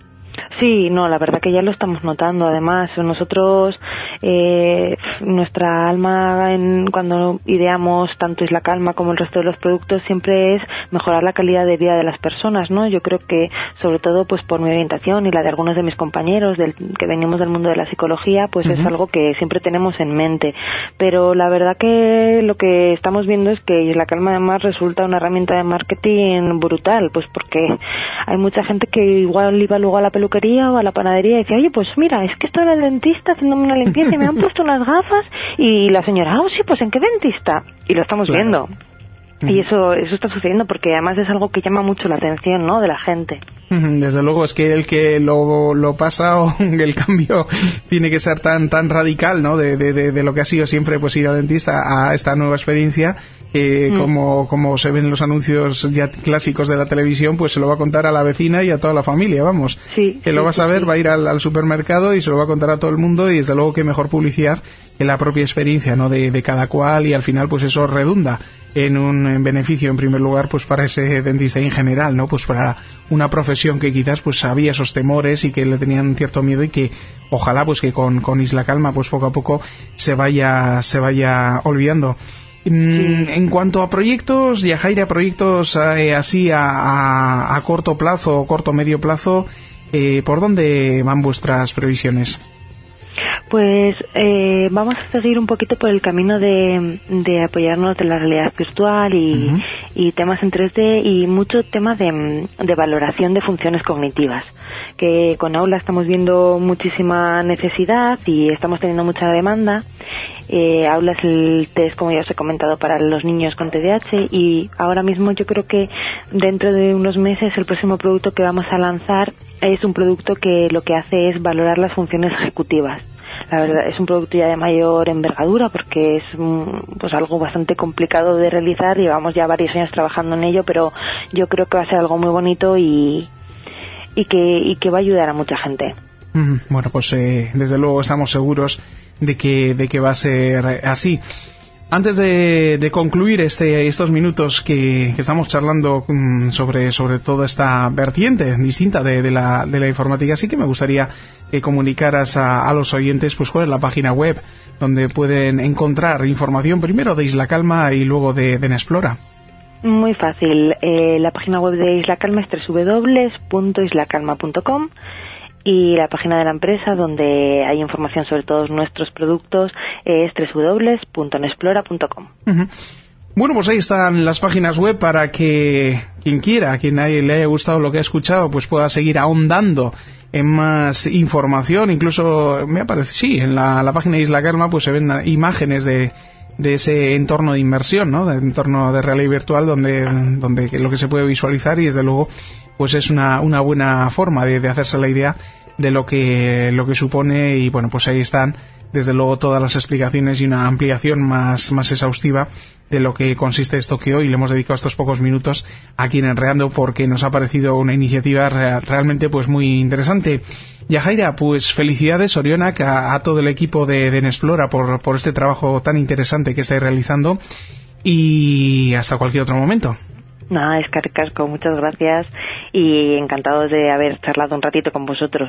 Sí, no, la verdad que ya lo estamos notando. Además, nosotros, eh, nuestra alma en, cuando ideamos tanto Isla Calma como el resto de los productos siempre es mejorar la calidad de vida de las personas, ¿no? Yo creo que, sobre todo, pues por mi orientación y la de algunos de mis compañeros del, que venimos del mundo de la psicología, pues uh-huh. es algo que siempre tenemos en mente. Pero la verdad que lo que estamos viendo es que Isla Calma además resulta una herramienta de marketing brutal, pues porque hay mucha gente que igual iba luego a la peluquería o a la panadería y decía, oye, pues mira, es que estoy en el dentista haciéndome una limpieza y me han puesto unas gafas, y la señora, oh sí, pues ¿en qué dentista? Y lo estamos claro. viendo. Uh-huh. Y eso eso está sucediendo porque además es algo que llama mucho la atención, ¿no?, de la gente. Desde luego, es que el que lo, lo pasa o el cambio tiene que ser tan tan radical, ¿no?, de, de, de, de lo que ha sido siempre pues ir al dentista a esta nueva experiencia. Eh, mm. como, como se ven los anuncios ya clásicos de la televisión, pues se lo va a contar a la vecina y a toda la familia, vamos. Sí, que sí, lo va a saber, sí. va a ir al, al supermercado y se lo va a contar a todo el mundo, y desde luego que mejor publicidad que la propia experiencia, ¿no?, de, de cada cual, y al final pues eso redunda en un en beneficio en primer lugar pues para ese dentista y en general, ¿no?, pues para una profesión que quizás pues había esos temores y que le tenían cierto miedo, y que ojalá pues que con, con Isla Calma pues poco a poco se vaya se vaya olvidando. En cuanto a proyectos, Yajaira, proyectos eh, así a, a, a corto plazo o corto medio plazo, eh, ¿por dónde van vuestras previsiones? Pues eh, vamos a seguir un poquito por el camino de, de apoyarnos de la realidad virtual y, uh-huh. y temas en tres D y mucho tema de, de valoración de funciones cognitivas, que con Aula estamos viendo muchísima necesidad y estamos teniendo mucha demanda. Eh, Aula es el test, como ya os he comentado, para los niños con T D A H, y ahora mismo yo creo que dentro de unos meses el próximo producto que vamos a lanzar es un producto que lo que hace es valorar las funciones ejecutivas. La verdad es un producto ya de mayor envergadura porque es pues algo bastante complicado de realizar, llevamos ya varios años trabajando en ello, pero yo creo que va a ser algo muy bonito y, y, que, y que va a ayudar a mucha gente. Mm, bueno, pues eh, desde luego estamos seguros de que de que va a ser así. Antes de, de concluir este estos minutos que, que estamos charlando um, sobre sobre toda esta vertiente distinta de, de la de la informática, sí que me gustaría que comunicaras a, a los oyentes pues cuál es la página web donde pueden encontrar información primero de Isla Calma y luego de, de Nesplora. Muy fácil, eh, la página web de Isla Calma es doble u doble u doble u punto isla calma punto com. Y la página de la empresa, donde hay información sobre todos nuestros productos, es doble u doble u doble u punto nesplora punto com. Uh-huh. Bueno, pues ahí están las páginas web para que quien quiera, a quien le haya gustado lo que ha escuchado, pues pueda seguir ahondando en más información. Incluso, me parece, sí, en la, la página de Isla Calma pues se ven imágenes de, de ese entorno de inmersión, ¿no?, de entorno de realidad virtual donde, donde lo que se puede visualizar, y desde luego pues es una, una buena forma de, de hacerse la idea de lo que lo que supone. Y bueno, pues ahí están desde luego todas las explicaciones y una ampliación más, más exhaustiva de lo que consiste esto que hoy le hemos dedicado estos pocos minutos aquí en Enredando, porque nos ha parecido una iniciativa real, realmente pues muy interesante. Yajaira, pues felicidades, Orionak, a, a todo el equipo de, de Nesplora por, por este trabajo tan interesante que estáis realizando, y hasta cualquier otro momento. Nada, es Casco, muchas gracias y encantados de haber charlado un ratito con vosotros.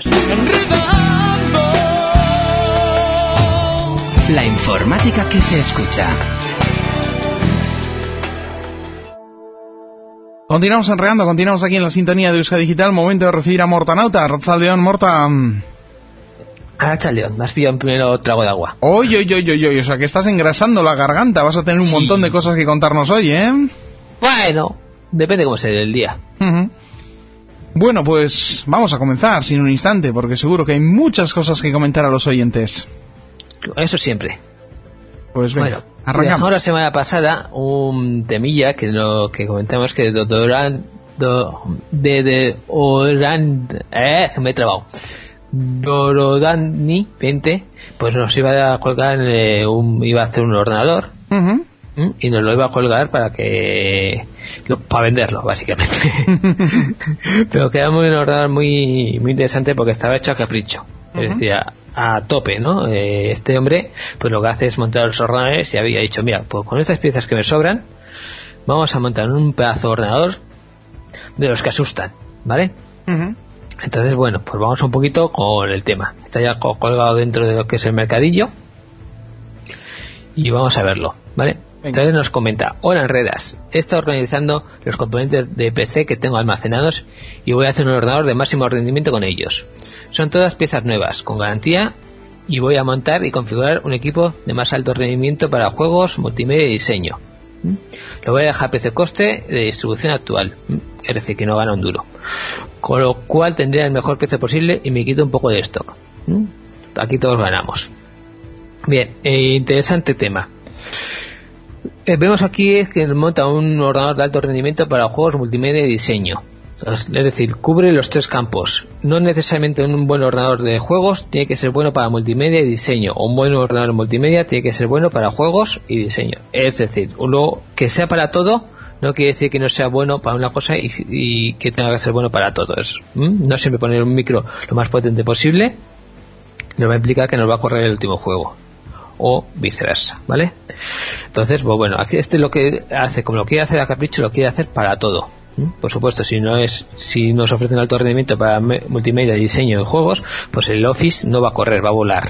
La informática que se escucha. Continuamos enredando, continuamos aquí en la sintonía de Euskadi Digital. Momento de recibir a Mortanauta. Arratsaldeon, Morta. Arratsaldeon, me has pillado un primero trago de agua. Oye, oye, oye, oye, o sea que estás engrasando la garganta. Vas a tener un sí. montón de cosas que contarnos hoy, ¿eh? Bueno, depende cómo sea el día. Uh-huh. Bueno, pues vamos a comenzar sin un instante, porque seguro que hay muchas cosas que comentar a los oyentes. Eso siempre. Pues venga, bueno, arrancamos. Dejamos la semana pasada un temilla que lo que comentamos que de Doran do, de de Oran eh me he trabado Dorodani veinte pues nos iba a colgar eh, un, iba a hacer un ordenador uh-huh. y nos lo iba a colgar para que lo, para venderlo básicamente. Pero que era muy, un ordenador muy muy interesante porque estaba hecho a capricho, uh-huh. es decir, a, a tope, ¿no? Eh, este hombre pues lo que hace es montar los ordenadores y había dicho, mira, pues con estas piezas que me sobran vamos a montar un pedazo de ordenador de los que asustan, ¿vale? Uh-huh. Entonces, bueno, pues vamos un poquito con el tema. Está ya colgado dentro de lo que es el mercadillo y vamos a verlo, ¿vale? Venga. Entonces nos comenta: hola Enredas, he estado organizando los componentes de P C que tengo almacenados y voy a hacer un ordenador de máximo rendimiento con ellos. Son todas piezas nuevas, con garantía, y voy a montar y configurar un equipo de más alto rendimiento para juegos, multimedia y diseño. ¿Mm? Lo voy a dejar a precio coste de distribución actual, ¿Mm? es decir, que no gana un duro, con lo cual tendría el mejor precio posible y me quito un poco de stock. ¿Mm? Aquí todos ganamos. Bien, eh, interesante tema. Eh, vemos aquí es que monta un ordenador de alto rendimiento para juegos, multimedia y diseño. Es decir, cubre los tres campos. No necesariamente un buen ordenador de juegos tiene que ser bueno para multimedia y diseño, o un buen ordenador de multimedia tiene que ser bueno para juegos y diseño. Es decir, uno que sea para todo no quiere decir que no sea bueno para una cosa y, y que tenga que ser bueno para todos. ¿Mm? No siempre poner un micro lo más potente posible nos va a implicar que nos va a correr el último juego, o viceversa, ¿vale? Entonces, pues bueno, aquí este lo que hace, como lo quiere hacer a capricho, lo quiere hacer para todo. ¿Mm? Por supuesto, si no es, si nos ofrecen alto rendimiento para me, multimedia, diseño y juegos, pues el Office no va a correr, va a volar.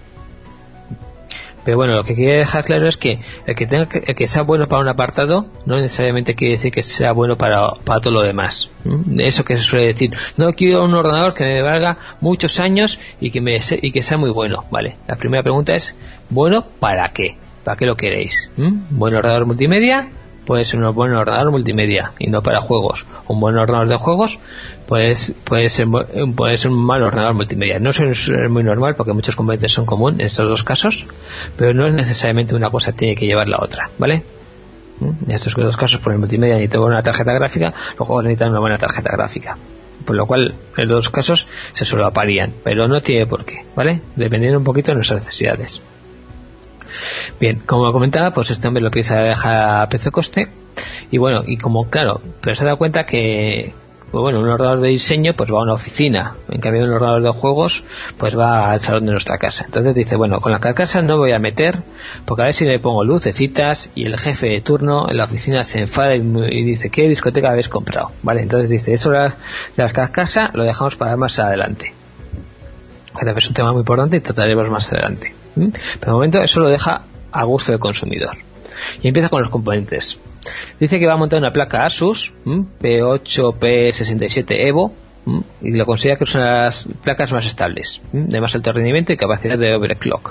Pero bueno, lo que quiero dejar claro es que el que tenga que, el que sea bueno para un apartado no necesariamente quiere decir que sea bueno para, para todo lo demás. ¿Mm? Eso que se suele decir, no quiero un ordenador que me valga muchos años y que me y que sea muy bueno. Vale, la primera pregunta es, ¿bueno para qué? ¿Para qué lo queréis? ¿Mm? ¿Buen ordenador multimedia? Puede ser un buen ordenador multimedia y no para juegos. Un buen ordenador de juegos puede, puede, ser, puede ser un mal ordenador multimedia. No es muy normal porque muchos componentes son comunes en estos dos casos, pero no es necesariamente una cosa tiene que llevar la otra, ¿vale? En estos dos casos, por el multimedia necesita una tarjeta gráfica, los juegos necesitan una buena tarjeta gráfica, por lo cual en los dos casos se solaparían, pero no tiene por qué, ¿vale? Dependiendo un poquito de nuestras necesidades. Bien, como comentaba, pues este hombre lo piensa dejar a precio coste y bueno, y como claro, pero se da cuenta que pues bueno, un ordenador de diseño pues va a una oficina, en cambio un ordenador de juegos pues va al salón de nuestra casa. Entonces dice, bueno, con la carcasa no voy a meter porque a ver si le pongo lucecitas y el jefe de turno en la oficina se enfada y, y dice, ¿qué discoteca habéis comprado? Vale, entonces dice, eso de la, de la carcasa lo dejamos para más adelante. Es un tema muy importante y trataremos más adelante. Pero de momento eso lo deja a gusto del consumidor. Y empieza con los componentes. Dice que va a montar una placa Asus P ocho P sesenta y siete Evo y lo considera que son las placas más estables, de más alto rendimiento y capacidad de overclock.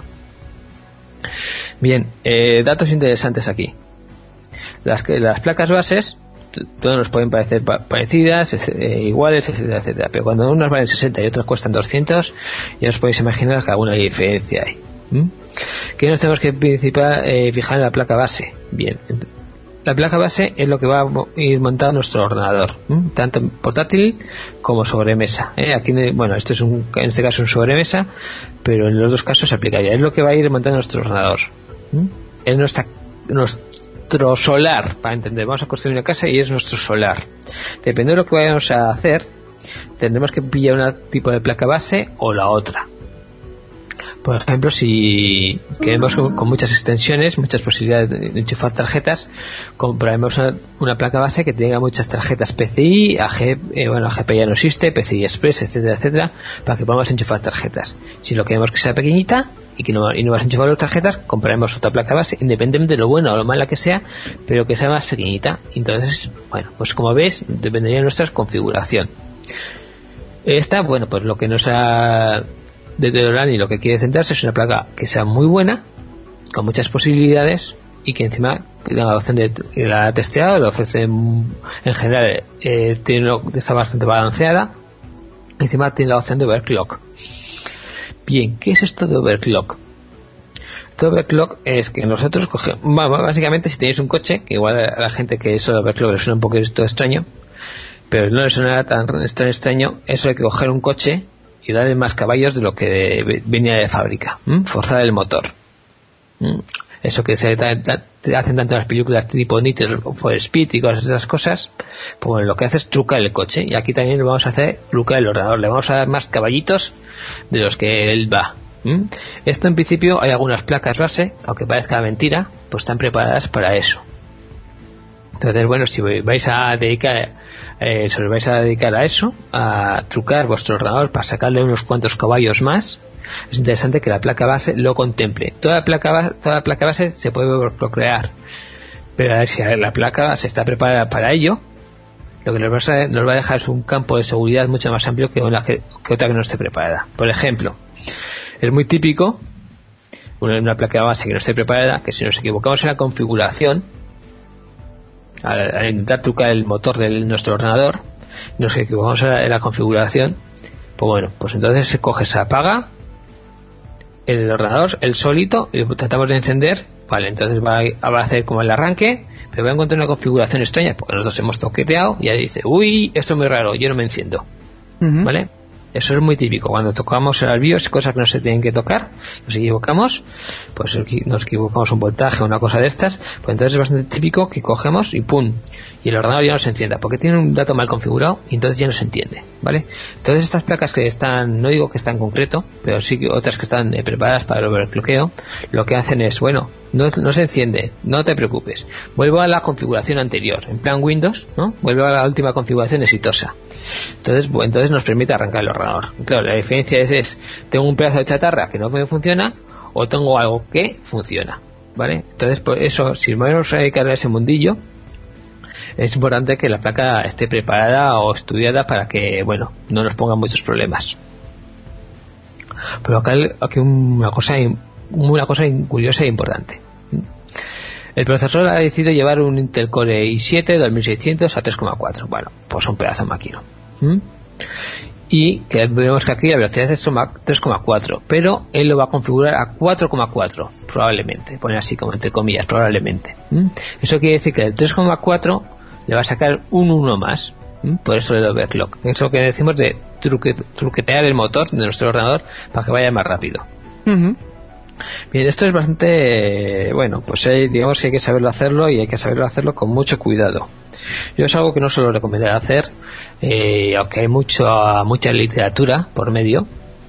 Bien, eh, datos interesantes aquí. Las, las placas bases todos nos pueden parecer parecidas, eh, iguales, etcétera, etcétera, pero cuando unas valen sesenta y otras cuestan doscientos, ya os podéis imaginar que alguna diferencia hay. ¿Mm? ¿Qué nos tenemos que principal, eh, fijar en la placa base? Bien, la placa base es lo que va a ir montado nuestro ordenador, ¿Mm? tanto portátil como sobremesa. ¿eh? Aquí, bueno, esto es un, en este caso un sobremesa, pero en los dos casos se aplicaría. Es lo que va a ir montando nuestro ordenador. ¿Mm? Es nuestra, nuestro solar, para entender. Vamos a construir una casa y es nuestro solar. Depende de lo que vayamos a hacer, tendremos que pillar un tipo de placa base o la otra. Por ejemplo, si queremos con muchas extensiones, muchas posibilidades de enchufar tarjetas, compraremos una, una placa base que tenga muchas tarjetas P C I, A G, eh, bueno, A G P ya no existe, P C I Express, etcétera, etcétera, para que podamos enchufar tarjetas. Si lo queremos que sea pequeñita y que no, y no vas a enchufar las tarjetas, compraremos otra placa base, independientemente de lo buena o lo mala que sea, pero que sea más pequeñita. Entonces, bueno, pues como ves, dependería de nuestra configuración. Esta, bueno, pues lo que nos ha de Teodorani lo que quiere centrarse es una placa que sea muy buena, con muchas posibilidades y que encima tiene la opción de la testeado, lo ofrece en general, eh, tiene, está bastante balanceada, encima tiene la opción de overclock. Bien, ¿qué es esto de overclock? Esto de overclock es que nosotros cogemos, básicamente si tenéis un coche, que igual a la gente que eso de overclock le suena un poco esto extraño, pero no le suena tan extraño, eso hay que coger un coche y darle más caballos de lo que venía de fábrica. ¿Mm? Forzar el motor. ¿Mm? Eso que se te, te hacen tanto las películas tipo Need for Speed y cosas esas cosas, pues bueno, lo que hace es trucar el coche, y aquí también lo vamos a hacer trucar el ordenador, le vamos a dar más caballitos de los que él va. ¿Mm? Esto en principio hay algunas placas base, aunque parezca mentira, pues están preparadas para eso. Entonces bueno, si vais a dedicar eh, si os vais a dedicar a eso, a trucar vuestro ordenador para sacarle unos cuantos caballos más, es interesante que la placa base lo contemple. Toda la placa base, toda la placa base se puede procrear, pero a ver si la placa base está preparada para ello, lo que nos va a, nos va a dejar es un campo de seguridad mucho más amplio que, una, que, que otra que no esté preparada. Por ejemplo, es muy típico una, una placa base que no esté preparada, que si nos equivocamos en la configuración, al, al intentar trucar el motor de nuestro ordenador, nos equivocamos en la, en la configuración, pues bueno, pues entonces se coge, se apaga el ordenador, el solito, y tratamos de encender, vale, entonces va a, va a hacer como el arranque, pero va a encontrar una configuración extraña, porque nosotros hemos toqueteado y ahí dice, uy, esto es muy raro, yo no me enciendo. Uh-huh. ¿Vale? Eso es muy típico, cuando tocamos el BIOS, cosas que no se tienen que tocar, nos equivocamos, pues nos equivocamos un voltaje o una cosa de estas, pues entonces es bastante típico que cogemos y pum, y el ordenador ya no se encienda, porque tiene un dato mal configurado y entonces ya no se entiende, ¿vale? Entonces estas placas que están, no digo que están en concreto, pero sí que otras que están eh, preparadas para el overclockeo, lo que hacen es, bueno, no, no se enciende, no te preocupes, vuelvo a la configuración anterior, en plan Windows, ¿no? Vuelvo a la última configuración exitosa. Entonces, bueno, entonces nos permite arrancar el ordenador. Claro, la diferencia es, es tengo un pedazo de chatarra que no me funciona o tengo algo que funciona, ¿vale? Entonces, por eso, si vamos a dedicar a ese mundillo, es importante que la placa esté preparada o estudiada para que, bueno, no nos ponga muchos problemas. Pero acá aquí una cosa una cosa curiosa e importante. El procesador ha decidido llevar un Intel Core i siete dos mil seiscientos a tres coma cuatro. Bueno, pues un pedazo de máquina. ¿Mm? Y que vemos que aquí la velocidad es tres coma cuatro, pero él lo va a configurar a cuatro coma cuatro, probablemente. Pone así como entre comillas, probablemente. ¿Mm? Eso quiere decir que el tres coma cuatro le va a sacar un uno más. ¿Mm? Por eso el overclock. Eso que decimos de truque, truquetear el motor de nuestro ordenador para que vaya más rápido. Uh-huh. Bien, esto es bastante bueno, pues eh, digamos que hay que saberlo hacerlo y hay que saberlo hacerlo con mucho cuidado. Yo es algo que no suelo recomendar hacer, eh, aunque hay mucho, mucha literatura por medio,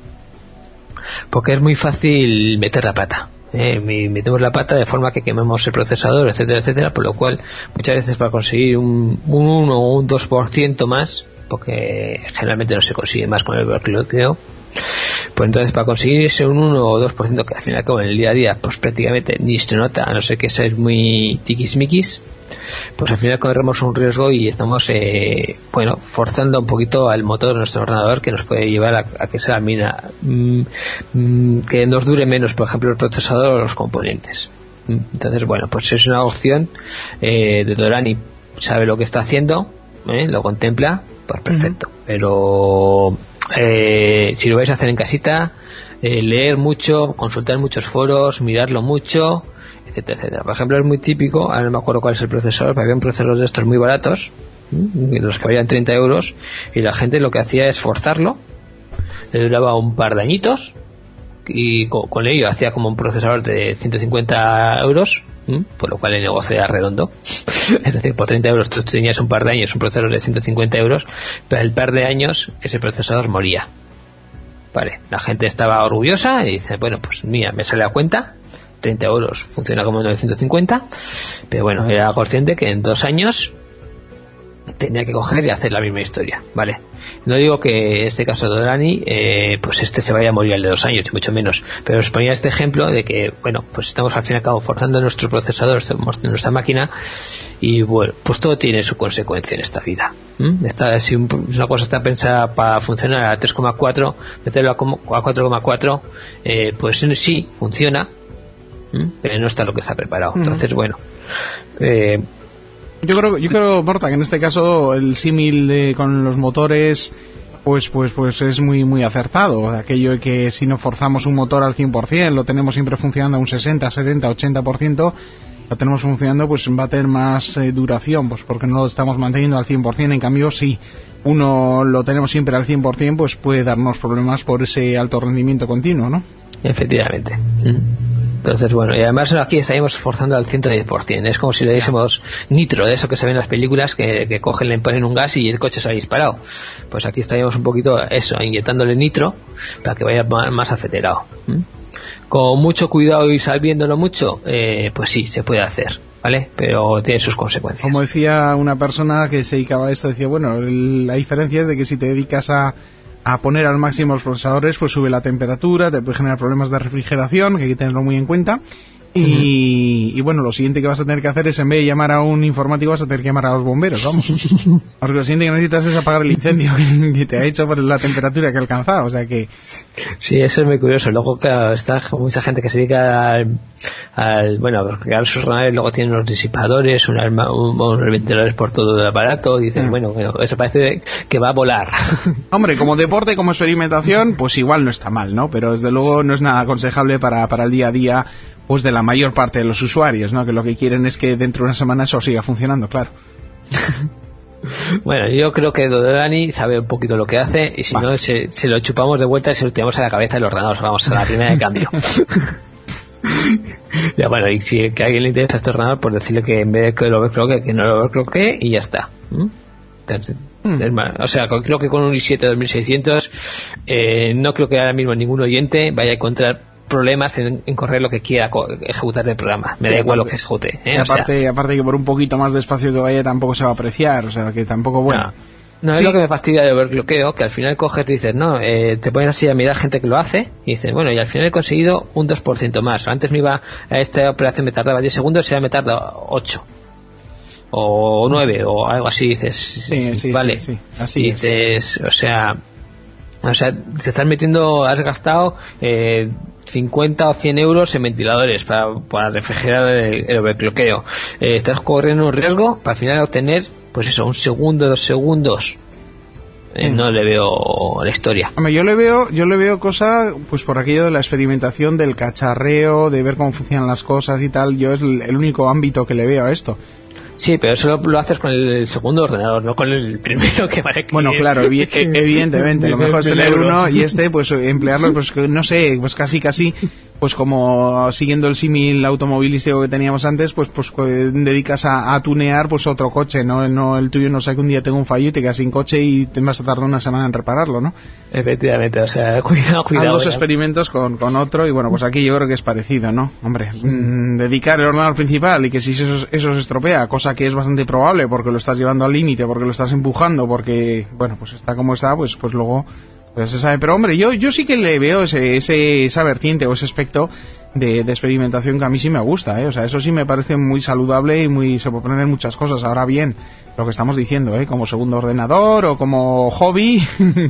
porque es muy fácil meter la pata. Eh, metemos la pata de forma que quememos el procesador, etcétera, etcétera, por lo cual muchas veces para conseguir un, un uno o un dos por ciento más, porque generalmente no se consigue más con el overclockeo, pues entonces para conseguir ese un uno o dos por ciento que al final como en el día a día pues prácticamente ni se nota, a no ser que seáis muy tiquismiquis, pues al final corremos un riesgo y estamos eh, bueno, forzando un poquito al motor de nuestro ordenador, que nos puede llevar a, a que sea mina mm, mm, que nos dure menos, por ejemplo, el procesador o los componentes. Entonces bueno, pues es una opción eh, de Dorani, sabe lo que está haciendo, ¿eh? Lo contempla, pues perfecto. Uh-huh. Pero eh, si lo vais a hacer en casita, eh, leer mucho, consultar muchos foros, mirarlo mucho, etcétera, etcétera. Por ejemplo, es muy típico, ahora no me acuerdo cuál es el procesador, pero había un procesador de estos muy baratos, ¿m? Los que valían treinta euros, y la gente lo que hacía es forzarlo, le duraba un par de añitos, y con, con ello hacía como un procesador de ciento cincuenta euros, ¿m? Por lo cual el negocio era redondo. Es decir, por treinta euros tú tenías un par de años un procesador de ciento cincuenta euros, pero el par de años ese procesador moría. Vale, la gente estaba orgullosa y dice, bueno, pues mira, me sale a cuenta, treinta euros funciona como novecientos cincuenta, pero bueno, era consciente que en dos años tenía que coger y hacer la misma historia, ¿vale? No digo que este caso de Dorani eh, pues este se vaya a morir al de dos años, ni mucho menos, pero os ponía este ejemplo de que, bueno, pues estamos al fin y al cabo forzando nuestro procesador, nuestra máquina, y bueno, pues todo tiene su consecuencia en esta vida. ¿Mm? Esta, si un, una cosa está pensada para funcionar a tres coma cuatro, meterlo a cuatro coma cuatro, eh, pues sí, funciona, ¿Mm? pero no está lo que está preparado. Uh-huh. Entonces, bueno, eh, Yo creo, yo creo, Marta, que en este caso el símil de, con los motores, pues, pues, pues es muy, muy acertado. Aquello de que si no forzamos un motor al cien por ciento, lo tenemos siempre funcionando a un sesenta, setenta, ochenta por ciento, lo tenemos funcionando, pues va a tener más eh, duración, pues porque no lo estamos manteniendo al cien por ciento. En cambio, si uno lo tenemos siempre al cien por ciento, pues puede darnos problemas por ese alto rendimiento continuo, ¿no? Efectivamente. Entonces, bueno, y además aquí estaríamos forzando al ciento diez por ciento. Es como si le diésemos nitro, de eso que se ve en las películas, que, que cogen, le ponen un gas y el coche se ha disparado. Pues aquí estaríamos un poquito, eso, inyectándole nitro para que vaya más acelerado. ¿Mm? Con mucho cuidado y sabiéndolo mucho, eh, pues sí, se puede hacer, ¿vale? Pero tiene sus consecuencias. Como decía una persona que se dedicaba a esto, decía, bueno, el, la diferencia es de que si te dedicas a a poner al máximo los procesadores, pues sube la temperatura, te puede generar problemas de refrigeración, que hay que tenerlo muy en cuenta. Y, uh-huh. y bueno, lo siguiente que vas a tener que hacer es, en vez de llamar a un informático, vas a tener que llamar a los bomberos, vamos. Porque lo siguiente que necesitas es apagar el incendio que te ha hecho por la temperatura que ha alcanzado, o sea que... Sí, eso es muy curioso. Luego, claro, está mucha gente que se dedica al... al bueno, porque a sus ordenadores luego tienen unos disipadores, un arma, un, unos ventiladores por todo el aparato, y dicen, uh-huh. bueno, bueno, eso parece que va a volar. Hombre, como deporte, como experimentación, pues igual no está mal, ¿no? Pero desde luego no es nada aconsejable para, para el día a día, pues de la mayor parte de los usuarios, ¿no? Que lo que quieren es que dentro de una semana eso siga funcionando, claro. Bueno, yo creo que Dani sabe un poquito lo que hace, y si vale. no, se, se lo chupamos de vuelta y se lo tiramos a la cabeza del ordenador. Vamos a la primera de cambio. Ya, bueno, y si que a alguien le interesa este ordenador, pues decirle que en vez de que lo overcloque, que no lo overcloque, y ya está. ¿Mm? Entonces, mm. es más, o sea, creo que con un i siete dos mil seiscientos eh, no creo que ahora mismo ningún oyente vaya a encontrar problemas en, en correr lo que quiera co- ejecutar del programa. Me sí, da igual aparte, lo que ejecute, ¿eh? aparte, o sea, aparte que por un poquito más de espacio que vaya tampoco se va a apreciar, o sea que tampoco, bueno. No, no sí. Es lo que me fastidia de overcloqueo, que al final coges y dices, no, eh, te pones así a mirar gente que lo hace y dices, bueno, y al final he conseguido un dos por ciento más. Antes me iba a esta operación me tardaba diez segundos y ahora me tarda ocho o nueve o algo así, dices, sí, sí, vale, sí, sí. Así y dices, es. o sea, o sea, te estás metiendo, has gastado eh, cincuenta o cien euros en ventiladores para, para refrigerar el, el overcloqueo. Eh, estás corriendo un riesgo para al final obtener, pues eso, un segundo, dos segundos. Eh, no le veo la historia. Hombre, yo le veo, yo le veo cosa, pues por aquello de la experimentación, del cacharreo, de ver cómo funcionan las cosas y tal. Yo es el, el único ámbito que le veo a esto. Sí, pero eso lo, lo haces con el segundo ordenador, no con el primero que vale. Bueno, claro, evi- evidentemente, lo mejor es tener uno y este, pues emplearlo, pues no sé, pues casi casi, pues como siguiendo el símil automovilístico que teníamos antes, pues pues dedicas a, a tunear pues otro coche, no no el tuyo no sé que un día tengo un fallo y te quedas sin coche y te vas a tardar una semana en repararlo, ¿no? Efectivamente, o sea, cuidado, cuidado. Haz dos experimentos con, con otro y bueno, pues aquí yo creo que es parecido, ¿no? Hombre, mmm, dedicar el ordenador principal y que si eso, eso se estropea, cosa que es bastante probable porque lo estás llevando al límite, porque lo estás empujando, porque, bueno, pues está como está, pues pues luego pues se sabe. Pero hombre, yo yo sí que le veo ese, ese esa vertiente o ese aspecto de, de experimentación que a mí sí me gusta, ¿eh? O sea, eso sí me parece muy saludable y muy se puede aprender muchas cosas. Ahora bien, lo que estamos diciendo, ¿eh? Como segundo ordenador o como hobby,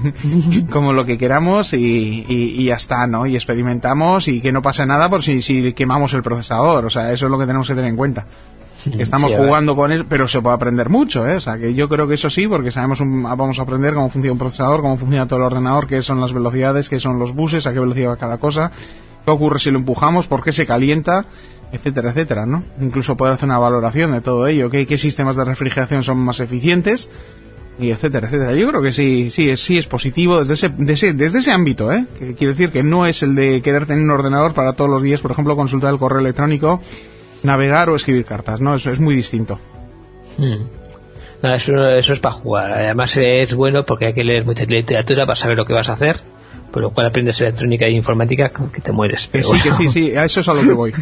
como lo que queramos y, y, y ya está, ¿no? Y experimentamos y que no pase nada por si, si quemamos el procesador. O sea, eso es lo que tenemos que tener en cuenta. Que estamos sí, jugando con eso, pero se puede aprender mucho, ¿eh? O sea, que yo creo que eso sí, porque sabemos un, vamos a aprender cómo funciona un procesador, cómo funciona todo el ordenador, qué son las velocidades, qué son los buses, a qué velocidad va cada cosa, qué ocurre si lo empujamos, por qué se calienta, etcétera, etcétera, ¿no? Incluso poder hacer una valoración de todo ello, qué, qué sistemas de refrigeración son más eficientes, y etcétera, etcétera. Yo creo que sí, sí es, sí es positivo desde ese, de ese, desde ese ámbito, ¿eh? Que quiere decir que no es el de querer tener un ordenador para todos los días, por ejemplo, consultar el correo electrónico, navegar o escribir cartas, ¿no? Eso es muy distinto. Hmm. No, eso, eso es para jugar. Además es bueno porque hay que leer mucha literatura para saber lo que vas a hacer, por lo cual aprendes electrónica e informática que te mueres. Pero que sí, bueno. que sí, sí, a eso es a lo que voy.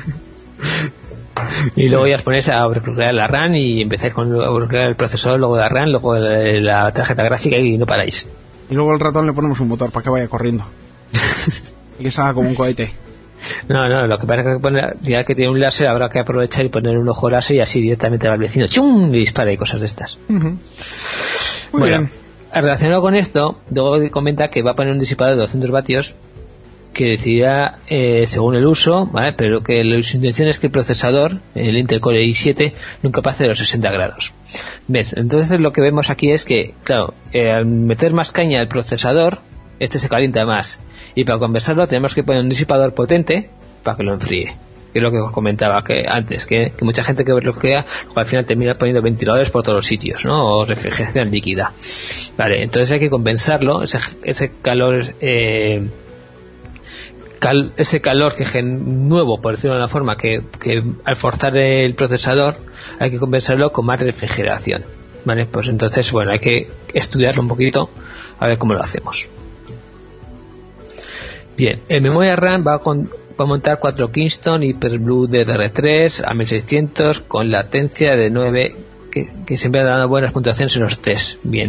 Y luego ya os ponéis a overclockear la RAM y empezáis con overclockear el procesador, luego la RAM, luego la tarjeta gráfica y no paráis. Y luego al ratón le ponemos un motor para que vaya corriendo. Y que salga como un cohete. No, no, lo que pasa es que poner, ya que tiene un láser habrá que aprovechar y poner un ojo láser y así directamente al vecino ¡chum! Y dispara y cosas de estas. Uh-huh. Muy bueno, bien. Relacionado con esto, luego comenta que va a poner un disipador de doscientos vatios que decidirá eh, según el uso, ¿vale? Pero que su intención es que el procesador, el Intel Core i siete, nunca pase de los sesenta grados. ¿Ves? Entonces lo que vemos aquí es que, claro, eh, al meter más caña al procesador, este se calienta más. Y para compensarlo tenemos que poner un disipador potente para que lo enfríe. que es lo que os comentaba que antes, que, que mucha gente que bloquea al final termina poniendo ventiladores por todos los sitios, ¿no? O refrigeración líquida. Vale, entonces hay que compensarlo, ese, ese calor eh, cal, ese calor que gen, nuevo, por decirlo de una forma, que, que al forzar el procesador hay que compensarlo con más refrigeración. Vale, pues entonces bueno, hay que estudiarlo un poquito a ver cómo lo hacemos. Bien, en memoria RAM va a, con, va a montar cuatro Kingston Hyperblue D D R tres a mil seiscientos con latencia de nueve, que, que siempre ha dado buenas puntuaciones en los test. Bien,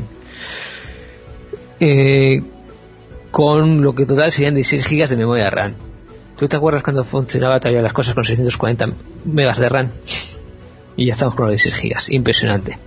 eh, con lo que total serían dieciséis gigas de memoria RAM. ¿Tú te acuerdas cuando funcionaba todavía las cosas con seiscientos cuarenta megas de RAM? Y ya estamos con los dieciséis gigas, impresionante.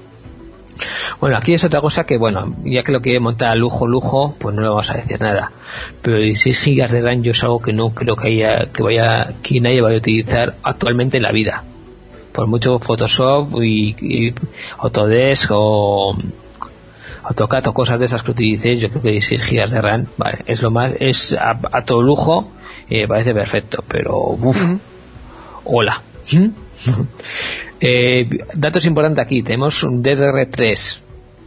Bueno, aquí es otra cosa que, bueno, ya que lo quiere montar a lujo, lujo, pues no le vamos a decir nada. Pero dieciséis gigas de RAM yo es algo que no creo que haya, que vaya, que nadie vaya a utilizar actualmente en la vida. Por mucho Photoshop y, y Autodesk o AutoCAD o cosas de esas que utilicéis, yo creo que dieciséis gigas de RAM, vale, es lo más, es a, a todo lujo, eh, parece perfecto, pero uff, uh-huh. Hola. ¿Mm? eh, datos importantes aquí, tenemos un D D R tres.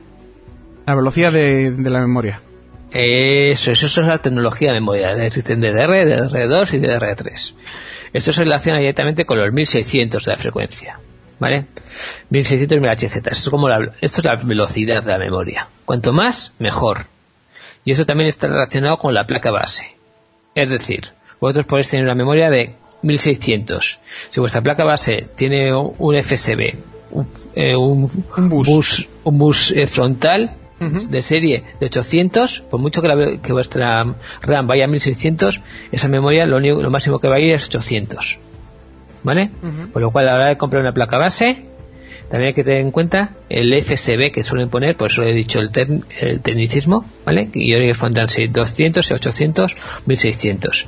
La velocidad de, de la memoria. Eso, eso es la tecnología de memoria. Existen D D R, D D R dos y D D R tres. Esto se relaciona directamente con los mil seiscientos de la frecuencia, ¿vale? mil seiscientos M H Z. Esto es, como la, esto es la velocidad de la memoria. Cuanto más, mejor. Y eso también está relacionado con la placa base. Es decir, vosotros podéis tener una memoria de mil seiscientos. Si vuestra placa base tiene un F S B, un, eh, un, un bus, bus, un bus eh, frontal uh-huh. de serie de ochocientos, por mucho que, la, que vuestra RAM vaya a mil seiscientos, esa memoria lo, único, lo máximo que va a ir es ochocientos, ¿vale? Uh-huh. Por lo cual a la hora de comprar una placa base también hay que tener en cuenta el F S B que suelen poner, por eso he dicho el, tec, el tecnicismo, ¿vale? Y ahora pondrán doscientos, ochocientos, mil seiscientos.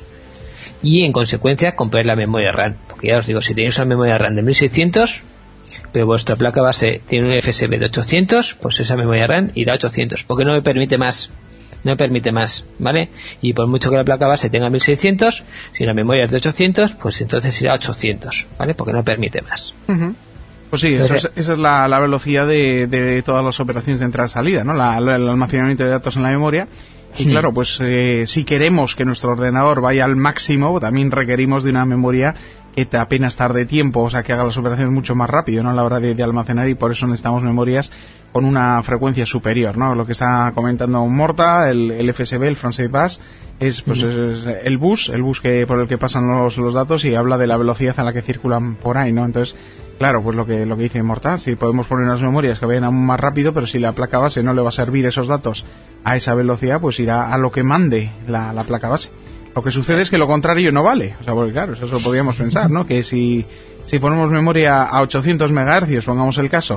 Y en consecuencia comprar la memoria RAM, porque ya os digo, si tenéis una memoria RAM de mil seiscientos pero vuestra placa base tiene un F S B de ochocientos, pues esa memoria RAM irá a ochocientos, porque no me permite más, no me permite más, ¿vale? Y por mucho que la placa base tenga mil seiscientos, si la memoria es de ochocientos, pues entonces irá a ochocientos, ¿vale? Porque no permite más. Uh-huh. Pues sí, eso es, esa es la, la velocidad de, de todas las operaciones de entrada-salida, ¿no? La, la, el almacenamiento de datos en la memoria. Y claro, pues eh, si queremos que nuestro ordenador vaya al máximo, también requerimos de una memoria que te apenas tarde tiempo, o sea, que haga las operaciones mucho más rápido, ¿no? A la hora de, de almacenar, y por eso necesitamos memorias con una frecuencia superior, ¿no? Lo que está comentando Morta, el, el F S B, el Frontside Bus, es pues es el bus, el bus que por el que pasan los, los datos, y habla de la velocidad a la que circulan por ahí, ¿no? Entonces, claro, pues lo que lo que dice Morta, si podemos poner unas memorias que vayan aún más rápido, pero si la placa base no le va a servir esos datos a esa velocidad, pues irá a lo que mande la, la placa base. Lo que sucede es que lo contrario no vale, o sea, porque claro, eso lo podríamos pensar, ¿no? Que si, si ponemos memoria a ochocientos megahercios, pongamos el caso,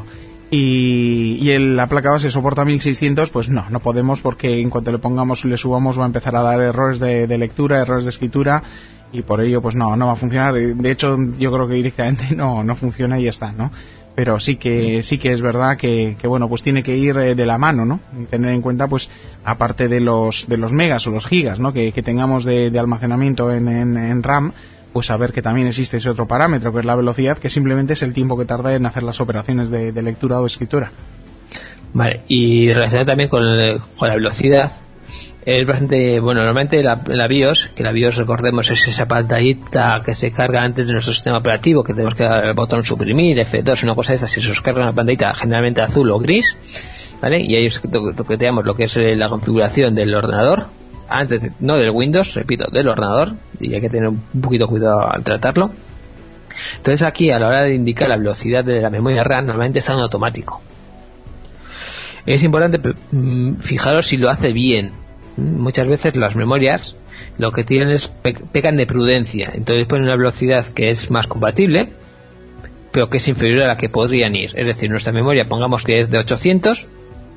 y, y el, la placa base soporta mil seiscientos, pues no, no podemos, porque en cuanto le pongamos y le subamos va a empezar a dar errores de, de lectura, errores de escritura, y por ello pues no, no va a funcionar. De hecho, yo creo que directamente no, no funciona y ya está, ¿no? Pero sí que sí que es verdad que, que bueno, pues tiene que ir de la mano, ¿no? Y tener en cuenta, pues, aparte de los de los megas o los gigas, ¿no? Que, que tengamos de, de almacenamiento en, en, en RAM, pues saber que también existe ese otro parámetro, que es la velocidad, que simplemente es el tiempo que tarda en hacer las operaciones de, de lectura o escritura. Vale, y relacionado también con, el, con la velocidad, es bastante, bueno, normalmente la, la BIOS, que la BIOS, recordemos, es esa pantallita que se carga antes de nuestro sistema operativo, que tenemos que dar el botón suprimir, F dos, una cosa de esas, y se os carga una pantallita generalmente azul o gris, ¿vale? Y ahí toqueteamos lo que es la configuración del ordenador, antes de, no del Windows, repito, del ordenador, y hay que tener un poquito cuidado al tratarlo. Entonces aquí, a la hora de indicar la velocidad de la memoria RAM, normalmente está en automático. Es importante fijaros si lo hace bien. Muchas veces las memorias lo que tienen es pe- pecan de prudencia, entonces ponen una velocidad que es más compatible, pero que es inferior a la que podrían ir. Es decir, nuestra memoria, pongamos que es de ochocientos,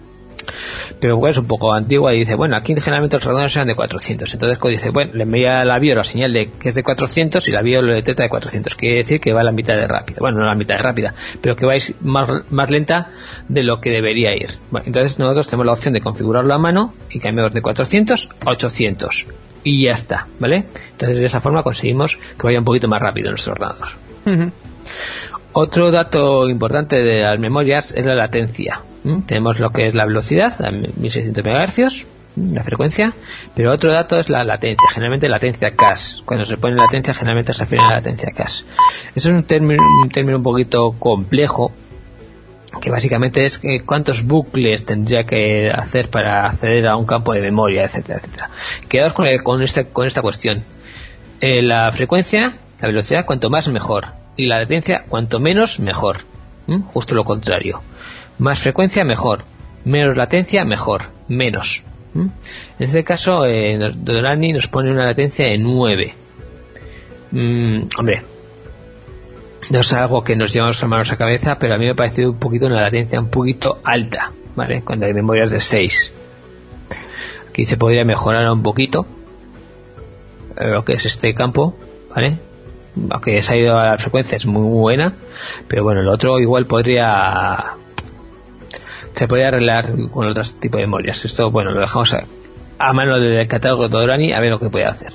pero es un poco antigua, y dice, bueno, aquí generalmente los ordenadores eran de cuatrocientos, entonces dice, bueno, le envía a la BIOS la señal de que es de cuatrocientos y la BIOS lo detecta de cuatrocientos, quiere decir que va a la mitad de rápida, bueno, no a la mitad de rápida, pero que vais más, más lenta de lo que debería ir. Bueno, entonces nosotros tenemos la opción de configurarlo a mano y cambiamos de cuatrocientos a ochocientos. y ya está, ¿vale? Entonces de esa forma conseguimos que vaya un poquito más rápido nuestro ordenador. Uh-huh. Otro dato importante de las memorias es la latencia. ¿Mm? Tenemos lo que es la velocidad, a mil seiscientos megahercios, la frecuencia, pero otro dato es la latencia, generalmente latencia cache. Cuando se pone latencia generalmente se refiere a la latencia cache. Eso es un término, un término un poquito complejo, que básicamente es que cuántos bucles tendría que hacer para acceder a un campo de memoria, etcétera, etcétera. Quedaos con, el, con, este, con esta cuestión. Eh, la frecuencia, la velocidad, cuanto más mejor, y la latencia, cuanto menos mejor. ¿Mm? Justo lo contrario. Más frecuencia, mejor. Menos latencia, mejor. Menos. ¿Mm? En este caso, eh, Dorani nos pone una latencia de nueve. Mm, hombre, no es algo que nos llevamos las manos a cabeza, pero a mí me ha parecido un poquito una latencia un poquito alta, ¿vale? Cuando hay memorias de seis. Aquí se podría mejorar un poquito lo que es este campo, ¿vale? Aunque se ha ido a la frecuencia, es muy buena, pero bueno, el otro igual podría se podría arreglar con otros tipos de memorias. Esto, bueno, lo dejamos a, a mano del catálogo de Dorani a ver lo que puede hacer.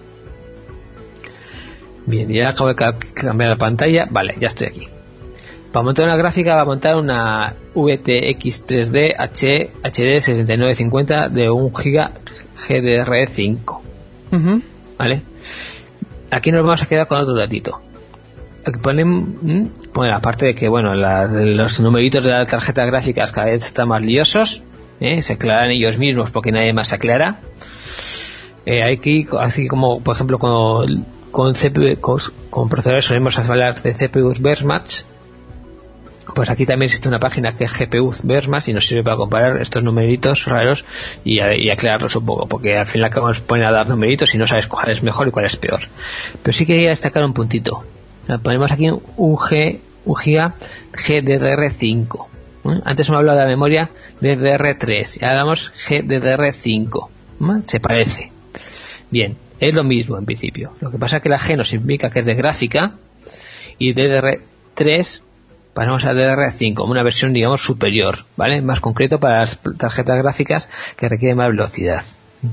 Bien, ya acabo de cambiar la pantalla. Vale, ya estoy aquí. Para montar una gráfica va a montar una V T X tres D H D sesenta y nueve cincuenta de un giga G D R cinco. Uh-huh. Vale. Aquí nos vamos a quedar con otro datito. Aquí ponen, bueno, aparte de que bueno, la, los numeritos de las tarjetas gráficas cada vez están más liosos, ¿eh? Se aclaran ellos mismos porque nadie más se aclara. Eh, aquí, así como por ejemplo con, con, C P U, con, con procesadores solemos hablar de C P Us Benchmark, pues aquí también existe una página que es G P U Benchmark y nos sirve para comparar estos numeritos raros y, y aclararlos un poco, porque al final nos ponen a dar numeritos y no sabes cuál es mejor y cuál es peor. Pero sí quería destacar un puntito. Ponemos aquí un G, un giga G D D R cinco. ¿Eh? Antes me hablado de la memoria D D R tres y ahora hablamos G D D R cinco. ¿Eh? Se parece. Bien, es lo mismo en principio. Lo que pasa es que la G nos indica que es de gráfica y D D R tres pasamos a D D R cinco, una versión digamos superior, ¿vale? Más concreto para las tarjetas gráficas que requieren más velocidad.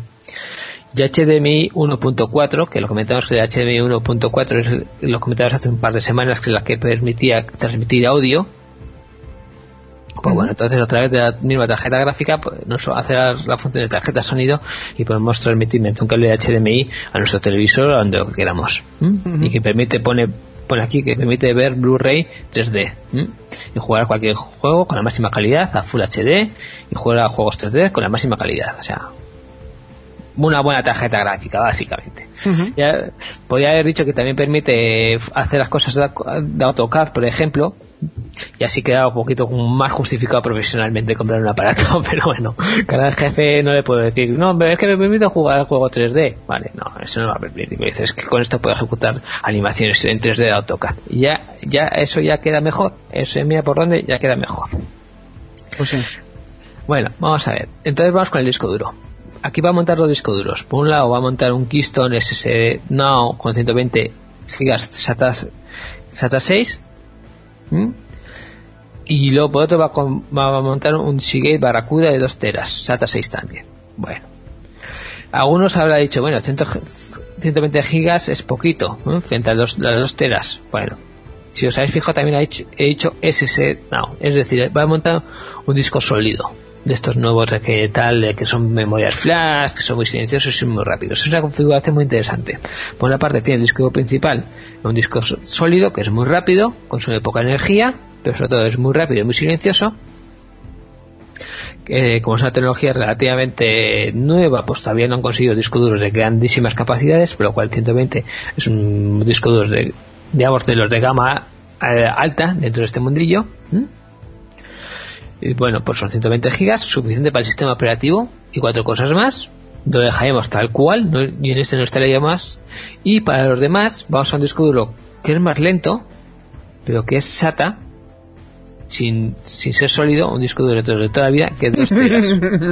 Y H D M I uno punto cuatro, que lo comentamos que el H D M I uno punto cuatro es, lo comentamos hace un par de semanas, que es la que permitía transmitir audio. Pues bueno, entonces a través de la misma tarjeta gráfica pues, nos hace la, la función de tarjeta sonido y podemos transmitir mediante un cable de H D M I a nuestro televisor o a donde queramos. ¿Mm? Uh-huh. Y que permite, pone pone aquí que permite ver Blu-ray tres D ¿m? Y jugar a cualquier juego con la máxima calidad a Full H D y jugar a juegos tres D con la máxima calidad, o sea, una buena tarjeta gráfica básicamente. Uh-huh. Ya podría haber dicho que también permite hacer las cosas de AutoCAD, por ejemplo, y así queda un poquito más justificado profesionalmente comprar un aparato, pero bueno, cada jefe no le puedo decir, no, pero es que me permite jugar al juego tres D, vale, no, eso no va a permitir, me dices que con esto puedo ejecutar animaciones en tres D de AutoCAD, y ya, ya eso ya queda mejor, eso mira por dónde ya queda mejor. Pues sí. Bueno, vamos a ver, entonces vamos con el disco duro. Aquí va a montar los discos duros. Por un lado va a montar un Keystone S S D Now con ciento veinte gigas SATA, SATA seis. ¿Mm? Y luego por otro va a, con, va a montar un Seagate Barracuda de dos teras, SATA seis también. Bueno, algunos habrán dicho, bueno, ciento veinte gigas es poquito, ¿eh? Frente a los, las dos teras. Bueno, si os habéis fijado también he dicho, he dicho S S D Now, es decir, va a montar un disco sólido de estos nuevos de que tal, de que son memorias flash, que son muy silenciosos y muy rápidos. Es una configuración muy interesante. Por una parte tiene el disco principal, un disco sólido que es muy rápido, consume poca energía, pero sobre todo es muy rápido y muy silencioso. Eh, como es una tecnología relativamente nueva, pues todavía no han conseguido discos duros de grandísimas capacidades, por lo cual ciento veinte es un disco duro de, digamos, de los de gama eh, alta dentro de este mundillo. ¿Mm? Y bueno, pues son ciento veinte gigas, suficiente para el sistema operativo y cuatro cosas más. Lo dejaremos tal cual, no, y en este no estaría más. Y para los demás vamos a un disco duro que es más lento, pero que es SATA, sin, sin ser sólido, un disco duro de toda la vida que es dos teras.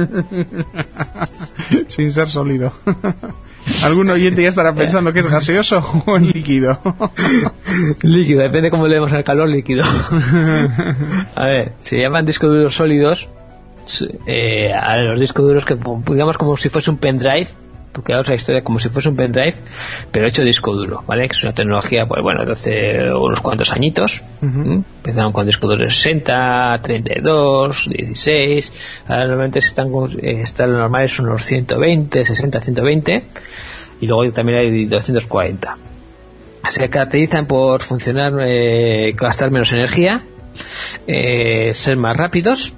Sin ser sólido. Algún oyente ya estará pensando que es gaseoso o en líquido. Líquido, depende cómo le demos al calor, líquido. A ver, se llaman discos duros sólidos, eh, a los discos duros que digamos como si fuese un pendrive, porque es la historia como si fuese un pendrive, pero hecho disco duro, ¿vale? Que es una tecnología, pues bueno, de hace unos cuantos añitos. Uh-huh. Empezaron con discos duros sesenta, treinta y dos, dieciséis. Ahora normalmente están, están los normales son unos ciento veinte, sesenta, ciento veinte, y luego también hay doscientos cuarenta. Se caracterizan por funcionar, eh, gastar menos energía, eh, ser más rápidos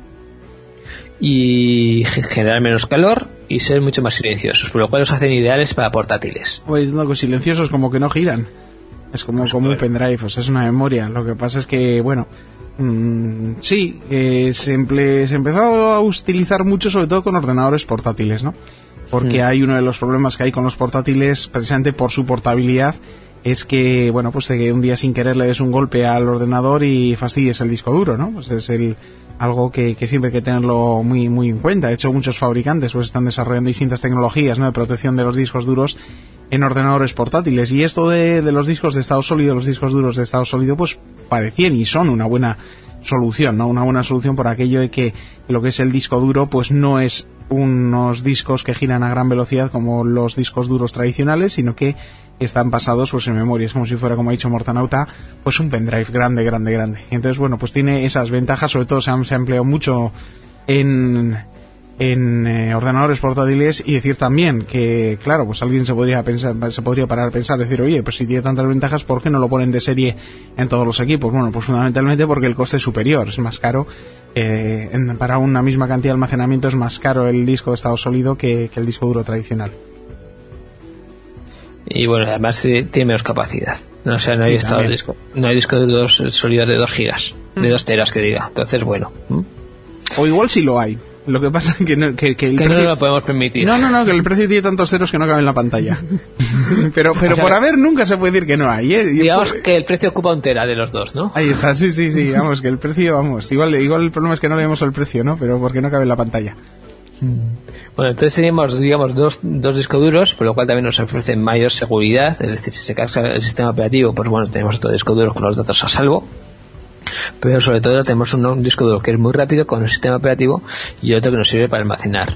y generar menos calor y ser mucho más silenciosos, por lo cual los hacen ideales para portátiles. Pues no, con silenciosos como que no giran, es como, pues como un pendrive, o sea, es una memoria. Lo que pasa es que, bueno, mmm, sí, eh, se, emple, se empezó a utilizar mucho, sobre todo con ordenadores portátiles, ¿no? Porque mm. hay uno de los problemas que hay con los portátiles, precisamente por su portabilidad, es que, bueno, pues de que un día sin querer le des un golpe al ordenador y fastidies el disco duro, ¿no? Pues es el, algo que, que siempre hay que tenerlo muy muy en cuenta. De hecho, muchos fabricantes pues están desarrollando distintas tecnologías, ¿no?, de protección de los discos duros en ordenadores portátiles. Y esto de, de los discos de estado sólido, los discos duros de estado sólido, pues parecían y son una buena solución, ¿no? Una buena solución por aquello de que lo que es el disco duro, pues no es unos discos que giran a gran velocidad como los discos duros tradicionales, sino que están basados pues en memoria. Es como si fuera, como ha dicho Mortanauta, pues un pendrive grande, grande, grande. Y entonces, bueno, pues tiene esas ventajas. Sobre todo se ha, se ha empleado mucho en, en eh, ordenadores portátiles. Y decir también que, claro, pues alguien se podría pensar, se podría parar a pensar, decir, oye, pues si tiene tantas ventajas, ¿por qué no lo ponen de serie en todos los equipos? Bueno, pues fundamentalmente porque el coste es superior, es más caro. Eh, en, para una misma cantidad de almacenamiento es más caro el disco de estado sólido que, que el disco duro tradicional. Y bueno, además tiene menos capacidad. No, o sea, no hay, sí, estado disco, no hay disco de dos sólidos de dos gigas, mm. de dos teras que diga. Entonces, bueno. ¿Mm? O igual sí lo hay. Lo que pasa es que, no, que, que, el que precio... no lo podemos permitir. No, no, no, que el precio tiene tantos ceros que no cabe en la pantalla. pero pero o sea, por haber nunca se puede decir que no hay, ¿eh? Digamos por... que el precio ocupa un tera de los dos, ¿no? Ahí está, sí, sí, sí, vamos, que el precio, vamos. Igual, igual el problema es que no le vemos el precio, ¿no? Pero porque no cabe en la pantalla. Bueno, entonces tenemos, digamos, dos, dos discos duros, por lo cual también nos ofrecen mayor seguridad. Es decir, si se casca el sistema operativo, pues bueno, tenemos otro disco duro con los datos a salvo. Pero sobre todo tenemos un, un disco duro que es muy rápido con el sistema operativo y otro que nos sirve para almacenar.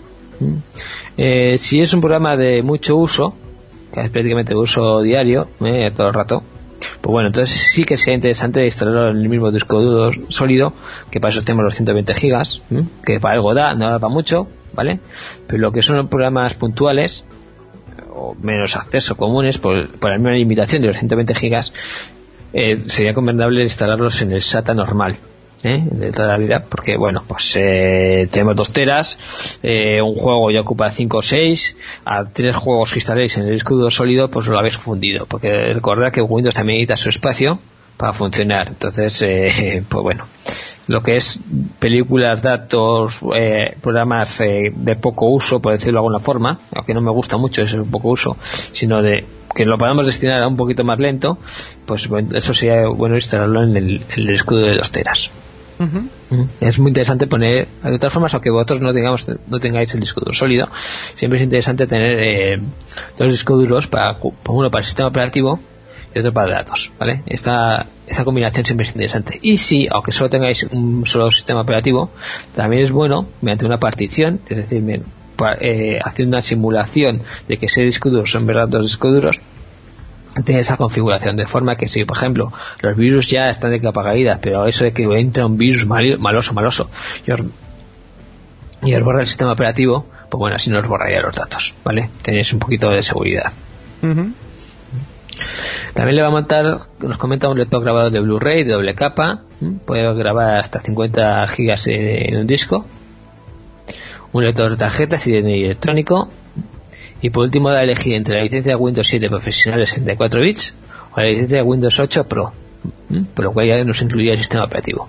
Eh, si es un programa de mucho uso, que es prácticamente de uso diario, eh, todo el rato, pues bueno, entonces sí que sería interesante instalarlo en el mismo disco duro sólido, que para eso tenemos los ciento veinte gigas, ¿eh? Que para algo da, no da para mucho, ¿vale? Pero lo que son programas puntuales o menos acceso comunes por, por la misma limitación de los ciento veinte gigas, eh, sería recomendable instalarlos en el SATA normal, ¿eh? De toda la vida, porque bueno, pues eh, tenemos dos teras, eh, un juego ya ocupa cinco o seis, a tres juegos que instaléis en el disco duro sólido pues lo habéis confundido, porque recordad que Windows también necesita su espacio para funcionar. Entonces eh, pues bueno, lo que es películas, datos, eh, programas eh, de poco uso, por decirlo de alguna forma, aunque no me gusta mucho ese poco uso, sino de que lo podamos destinar a un poquito más lento, pues bueno, eso sería bueno instalarlo en el, en el disco de dos teras. Uh-huh. Es muy interesante poner, de todas formas, aunque vosotros no tengamos no tengáis el disco duro sólido, siempre es interesante tener eh, dos discos duros, para uno para el sistema operativo y otro para datos, ¿vale? Esta, esta combinación siempre es interesante. Y si, aunque solo tengáis un solo sistema operativo, también es bueno, mediante una partición, es decir, para, eh, haciendo una simulación de que ese disco duro son verdad dos discos duros, tiene esa configuración, de forma que si, por ejemplo, los virus ya están de capa caída, pero eso de que entra un virus mal, maloso, maloso, y os, y os borra el sistema operativo, pues bueno, así no os borraría los datos, ¿vale? Tenéis un poquito de seguridad. Uh-huh. También le va a montar, nos comenta, un lector grabador de Blu-ray de doble capa, ¿eh? Puede grabar hasta cincuenta gigas en un disco, un lector de tarjetas y D N I electrónico, y por último da a elegir entre la licencia de Windows siete profesional de sesenta y cuatro bits o la licencia de Windows ocho Pro, ¿eh? Por lo cual ya nos incluiría el sistema operativo.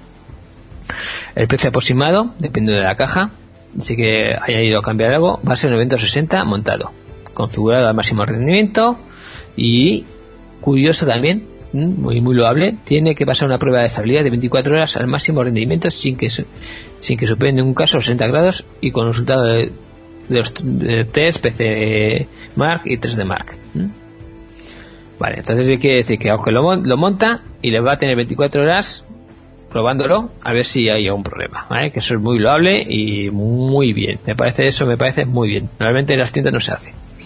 El precio aproximado, dependiendo de la caja, así que haya ido a cambiar algo, va a ser novecientos sesenta montado, configurado al máximo rendimiento. Y curioso también, muy muy loable, tiene que pasar una prueba de estabilidad de veinticuatro horas al máximo rendimiento sin que sin que supere en ningún caso sesenta grados y con resultado de, de los de test P C Mark y tres D Mark. Vale, entonces quiere decir que aunque lo, lo monta y le va a tener veinticuatro horas probándolo a ver si hay algún problema, ¿vale? Que eso es muy loable y muy bien, me parece eso me parece muy bien, normalmente en las tiendas no se hace.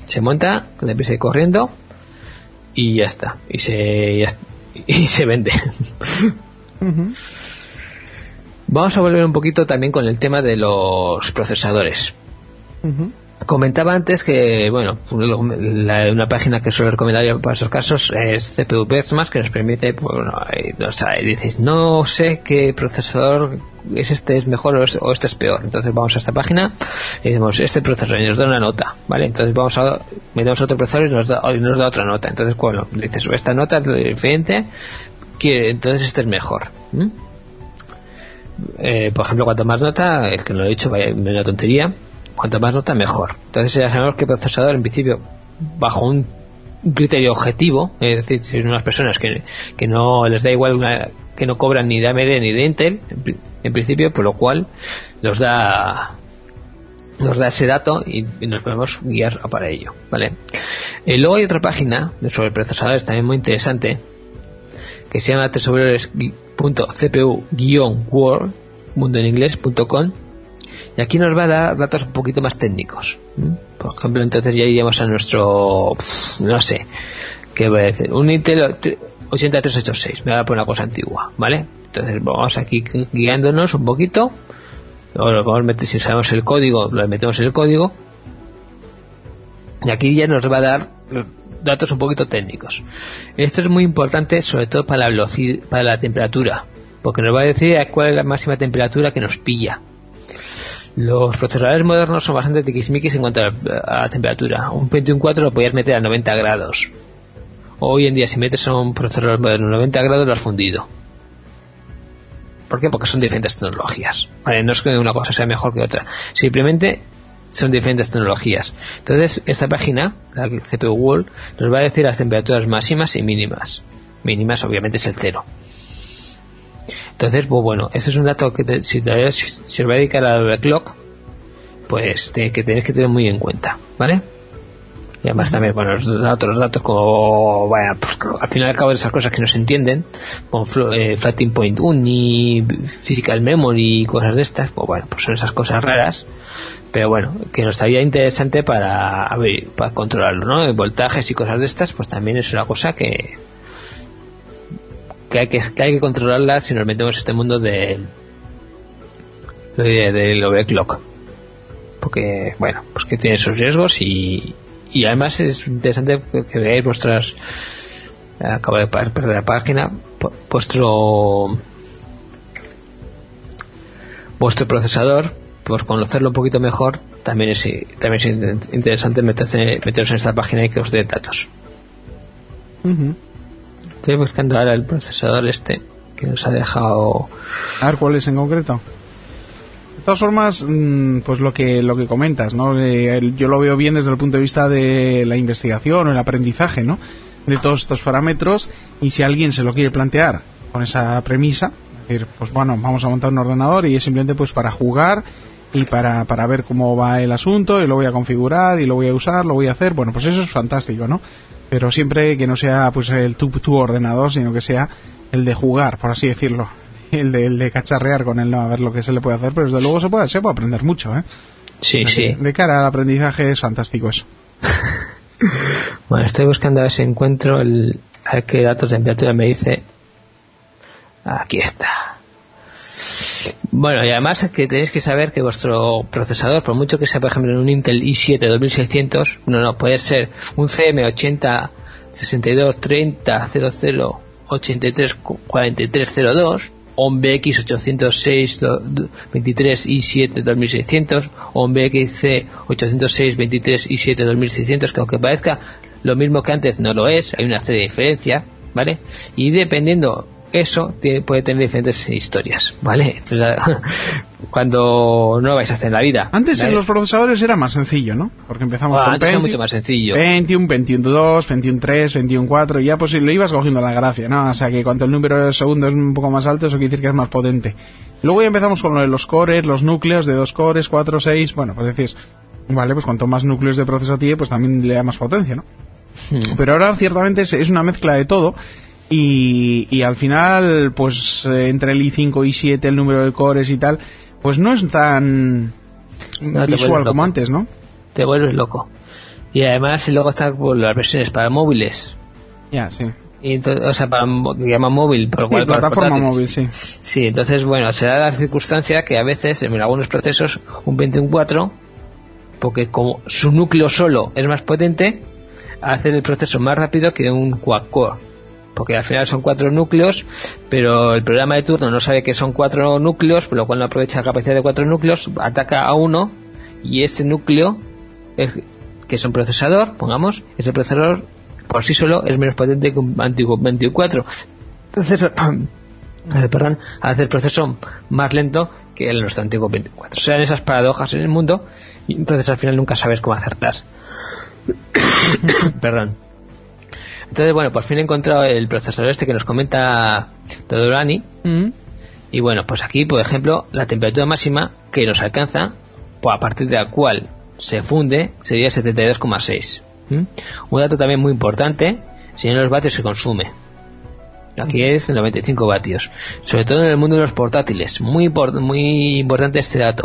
Se monta, deprisa y corriendo, y ya está. Y se, ya, y se vende. Uh-huh. Vamos a volver un poquito también con el tema de los procesadores. Uh-huh. Comentaba antes que, bueno, la, una página que suelo recomendar para esos casos es C P U Benchmark, que nos permite, pues, bueno, o sea, dices, no sé qué procesador es este es mejor o este, o este es peor. Entonces vamos a esta página y decimos, este procesador, y nos da una nota, ¿vale? Entonces vamos a, metemos otro procesador y nos da, y nos da otra nota. Entonces, bueno, dices, esta nota es diferente, que entonces este es mejor. ¿Mm? Eh, por ejemplo, cuanto más nota, el que no lo he dicho, vaya, una tontería. Cuanto más nota, mejor. Entonces ya sabemos que el procesador, en principio, bajo un criterio objetivo, es decir, si son unas personas que, que no les da igual, una, que no cobran ni de A M D ni de Intel, en, en principio, por lo cual nos da nos da ese dato y, y nos podemos guiar para ello, ¿vale? Eh, luego hay otra página sobre procesadores también muy interesante, que se llama w punto c p u guion world mundo en inglés punto com. Y aquí nos va a dar datos un poquito más técnicos. Por ejemplo, entonces ya iríamos a nuestro, no sé, ¿qué voy a decir? Un Intel ochenta y tres ochenta y seis, me va a poner una cosa antigua, ¿vale? Entonces vamos aquí guiándonos un poquito. Luego lo vamos a meter, si sabemos el código, lo metemos en el código. Y aquí ya nos va a dar datos un poquito técnicos. Esto es muy importante, sobre todo para la velocidad, para la temperatura, porque nos va a decir cuál es la máxima temperatura que nos pilla. Los procesadores modernos son bastante tiquismiquis en cuanto a la, a la temperatura. Un Pentium cuatro lo podías meter a noventa grados. Hoy en día, si metes a un procesador moderno a noventa grados, lo has fundido. ¿Por qué? Porque son diferentes tecnologías. Vale, no es que una cosa sea mejor que otra. Simplemente son diferentes tecnologías. Entonces, esta página, la C P U World, nos va a decir las temperaturas máximas y mínimas. Mínimas, obviamente, es el cero. Entonces, pues bueno, ese es un dato que te, si, te, si, si os va a dedicar a la clock, pues te, que tenéis que tener muy en cuenta, ¿vale? Y además también, bueno, los otros datos como, vaya, pues al final y al cabo de esas cosas que no se entienden, como eh, floating point uni, physical memory y cosas de estas, pues bueno, pues son esas cosas raras, pero bueno, que nos estaría interesante para, a ver, para controlarlo, ¿no? Voltajes y cosas de estas, pues también es una cosa que que hay que, que hay que controlarla si nos metemos en este mundo de de, del overclock, porque bueno, pues que tiene sus riesgos y, y además es interesante que, que veáis vuestras, acabo de perder la página, vuestro vuestro procesador, pues conocerlo un poquito mejor. También es también es interesante meterse, meteros en esta página y que os dé datos. Uh-huh. Estoy buscando ahora el procesador este que nos ha dejado. A ver, ¿cuál es en concreto? De todas formas, pues lo que lo que comentas, ¿no? Yo lo veo bien desde el punto de vista de la investigación o el aprendizaje, ¿no? De todos estos parámetros, y si alguien se lo quiere plantear con esa premisa, es decir, pues bueno, vamos a montar un ordenador y es simplemente pues para jugar y para para ver cómo va el asunto, y lo voy a configurar y lo voy a usar, lo voy a hacer, bueno, pues eso es fantástico, ¿no? Pero siempre que no sea pues el tu, tu ordenador, sino que sea el de jugar, por así decirlo, el de, el de cacharrear con él, no a ver lo que se le puede hacer, pero desde luego se puede, se puede aprender mucho, ¿eh? Sí, de, sí. De cara al aprendizaje es fantástico eso. Bueno, estoy buscando a ver si encuentro el, a ver qué datos de temperatura me dice. Aquí está. Bueno, y además que tenéis que saber que vuestro procesador, por mucho que sea por ejemplo en un Intel i siete dos mil seiscientos, no, no, puede ser un C M ochenta sesenta y dos treinta cero cero ochenta y tres cuarenta y tres cero dos, o un B X ochocientos seis veintitrés i siete dos mil seiscientos, o un B X C ochocientos seis veintitrés i siete dos mil seiscientos, que aunque parezca lo mismo que antes, no lo es, hay una serie de diferencia, ¿vale? Y dependiendo eso tiene, puede tener diferentes historias, ¿vale? Cuando no vais a hacer en la vida. Antes ¿vale? En los procesadores era más sencillo, ¿no? Porque empezamos ah, con antes Pentium, era mucho más sencillo. Pentium, Pentium dos, Pentium tres, Pentium cuatro, y ya pues lo ibas cogiendo la gracia, ¿no? O sea que cuanto el número de segundos es un poco más alto, eso quiere decir que es más potente. Luego ya empezamos con lo de los cores, los núcleos de dos cores, cuatro, seis, bueno, pues decís, vale, pues cuanto más núcleos de proceso tiene, pues también le da más potencia, ¿no? Hmm. Pero ahora ciertamente es, es una mezcla de todo. Y, y al final, pues eh, entre el i cinco y i siete, el número de cores y tal, pues no es tan no, visual como antes, ¿no? Te vuelves loco. Y además luego están pues, las versiones para móviles. Ya, sí. Y entonces, o sea, para que llama móvil, por lo cual sí, plataforma móvil, sí. Sí, entonces, bueno, se da la circunstancia que a veces en algunos procesos un Pentium cuatro, porque como su núcleo solo es más potente, hace el proceso más rápido que un quad-core, porque al final son cuatro núcleos, pero el programa de turno no sabe que son cuatro núcleos, por lo cual no aprovecha la capacidad de cuatro núcleos, ataca a uno, y ese núcleo, es, que es un procesador, pongamos, ese procesador por sí solo es menos potente que un antiguo veinticuatro. Entonces, perdón, hace el proceso más lento que el nuestro antiguo veinticuatro. O sea, en esas paradojas en el mundo, y entonces al final nunca sabes cómo acertar. Perdón. Entonces, bueno, por fin he encontrado el procesador este que nos comenta Todorani. Mm. Y bueno, pues aquí, por ejemplo, la temperatura máxima que nos alcanza, pues a partir de la cual se funde, sería setenta y dos coma seis. ¿Mm? Un dato también muy importante, si en los vatios se consume. Aquí es noventa y cinco vatios. Sobre todo en el mundo de los portátiles. Muy, import- muy importante este dato.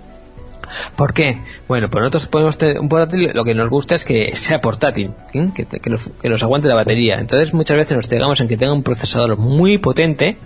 ¿Por qué? Bueno, pues nosotros podemos tener un portátil, lo que nos gusta es que sea portátil, ¿sí? que, que, nos, que nos aguante la batería. Entonces muchas veces nos pegamos en que tenga un procesador muy potente,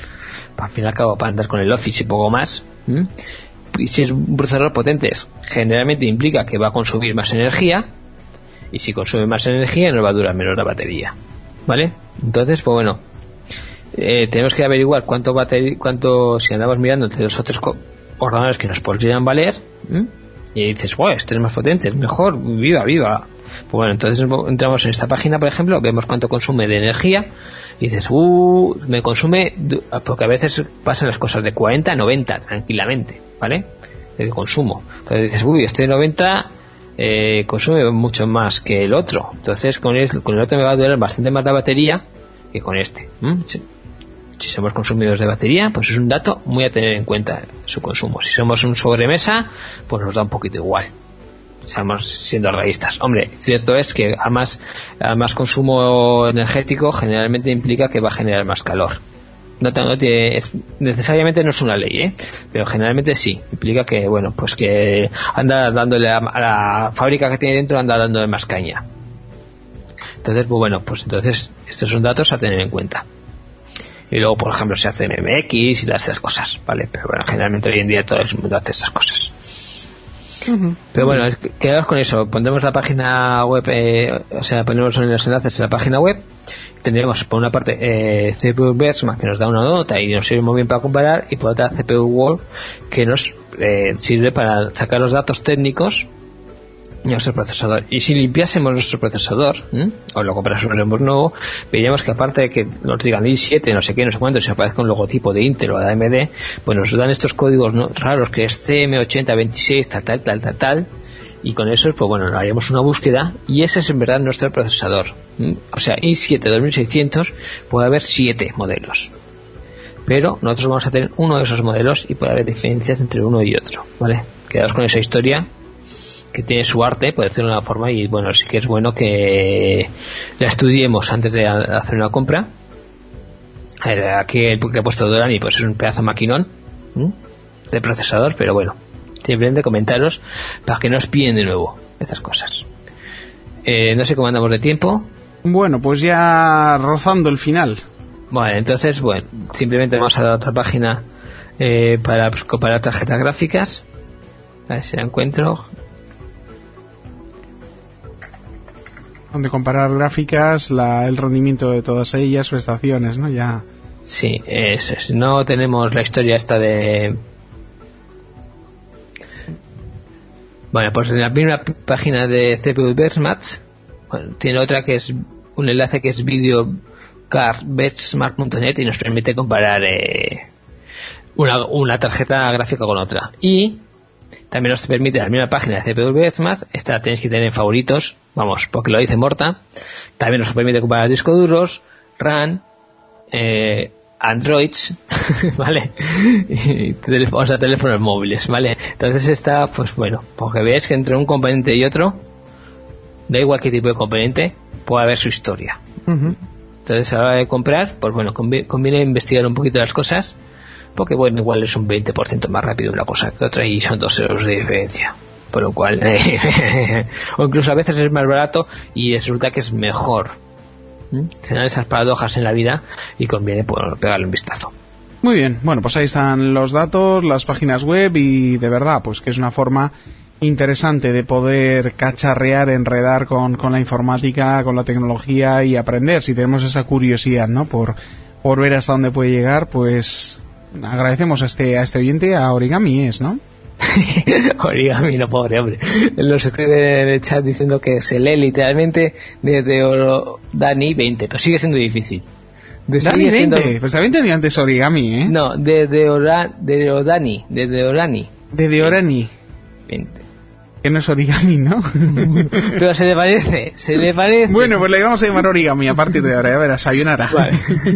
al fin y al cabo para andar con el Office y poco más. ¿sí? Y si es un procesador potente, generalmente implica que va a consumir más energía, y si consume más energía nos va a durar menos la batería, ¿vale? Entonces, pues bueno, eh, tenemos que averiguar cuánto batería, cuánto, si andamos mirando entre los otros co- ordenadores que nos podrían valer, ¿eh? Y dices, wow, este es más potente, es mejor, viva, viva. Pues bueno, entonces entramos en esta página, por ejemplo, vemos cuánto consume de energía, y dices, uh, me consume, porque a veces pasan las cosas de cuarenta a noventa tranquilamente, ¿vale? De consumo. Entonces dices, uy, este noventa eh, consume mucho más que el otro, entonces con el, con el otro me va a durar bastante más la batería que con este. ¿Mm? Si, si somos consumidores de batería, pues es un dato muy a tener en cuenta su consumo. Si somos un sobremesa, pues nos da un poquito igual. Estamos siendo realistas. Hombre, cierto es que a más, a más consumo energético generalmente implica que va a generar más calor. No, no tiene, es, necesariamente no es una ley, ¿eh? Pero generalmente sí. Implica que, bueno, pues que anda dándole a, a la fábrica que tiene dentro, anda dándole más caña. Entonces, pues bueno, pues entonces estos son datos a tener en cuenta. Y luego, por ejemplo, se hace M M X y todas esas cosas, ¿vale? Pero bueno, generalmente hoy en día todo el mundo hace esas cosas. Uh-huh. Pero bueno, es que, quedaos con eso. Pondremos la página web, eh, o sea, ponemos los enlaces en la página web. Tendremos por una parte eh, C P U Benchmark, que nos da una nota y nos sirve muy bien para comparar, y por otra C P U World, que nos eh, sirve para sacar los datos técnicos de nuestro procesador. Y si limpiásemos nuestro procesador, ¿eh? o lo comprásemos nuevo, veríamos que aparte de que nos digan i siete, no sé qué, no sé cuánto, si aparezca un logotipo de Intel o de A M D, pues nos dan estos códigos, ¿no?, raros, que es C M ochenta veintiséis, tal, tal, tal, tal, tal. Y con eso, pues bueno, haríamos una búsqueda, y ese es en verdad nuestro procesador. ¿Mm? O sea, i siete dos mil seiscientos puede haber siete modelos, pero nosotros vamos a tener uno de esos modelos y puede haber diferencias entre uno y otro, ¿vale? Quedaos con esa historia, que tiene su arte, puede ser una forma, y bueno, sí que es bueno que la estudiemos antes de hacer una compra. A ver, aquí el que ha puesto Dorani, pues es un pedazo maquinón, ¿sí?, de procesador, pero bueno, simplemente comentaros para que no os pillen de nuevo estas cosas. Eh, no sé cómo andamos de tiempo. Bueno, pues ya rozando el final. Vale, entonces, bueno, simplemente vamos a la otra página eh, para pues, comparar tarjetas gráficas. A ver si la encuentro. Donde comparar gráficas, la, el rendimiento de todas ellas, prestaciones, ¿no? Ya. Sí, eso es. No tenemos la historia esta de... Bueno, pues en la primera página de C P U Benchmark, bueno, tiene otra que es un enlace que es videocardbenchmark punto net y nos permite comparar eh, una, una tarjeta gráfica con otra. Y también nos permite la misma página de C P U Benchmark, esta la tenéis que tener en favoritos, vamos, porque lo dice Morta. También nos permite comparar discos duros, RAM, eh, Androids, ¿vale? Y teléfonos, o sea, teléfonos móviles, ¿vale? Entonces está, pues bueno, porque veis que entre un componente y otro, da igual qué tipo de componente, puede haber su historia. Uh-huh. Entonces a la hora de comprar, pues bueno, conviene, conviene investigar un poquito las cosas, porque bueno, igual es un veinte por ciento más rápido una cosa que otra y son dos euros de diferencia. por lo cual eh, o incluso a veces es más barato y resulta que es mejor. ¿Mm? Se dan esas paradojas en la vida y conviene pues, pegarle un vistazo. Muy bien, bueno, pues ahí están los datos, las páginas web y de verdad, pues que es una forma interesante de poder cacharrear, enredar con, con la informática, con la tecnología y aprender. Si tenemos esa curiosidad, ¿no? Por, por ver hasta dónde puede llegar, pues agradecemos a este, a este oyente, a Origami es, ¿no? Origami, no, pobre hombre. Los escribe en el chat diciendo que se lee literalmente desde Oro Dani veinte, pero sigue siendo difícil. Dani veinte, siendo... pues también tenía antes Origami, ¿eh? No, desde Ora... de Odani, desde Orani. Desde Orani. veinte. Que no es Origami, ¿no? Pero se le parece, se le parece. Bueno, pues le vamos a llamar Origami a partir de ahora, ya verás, sayonara. Vale.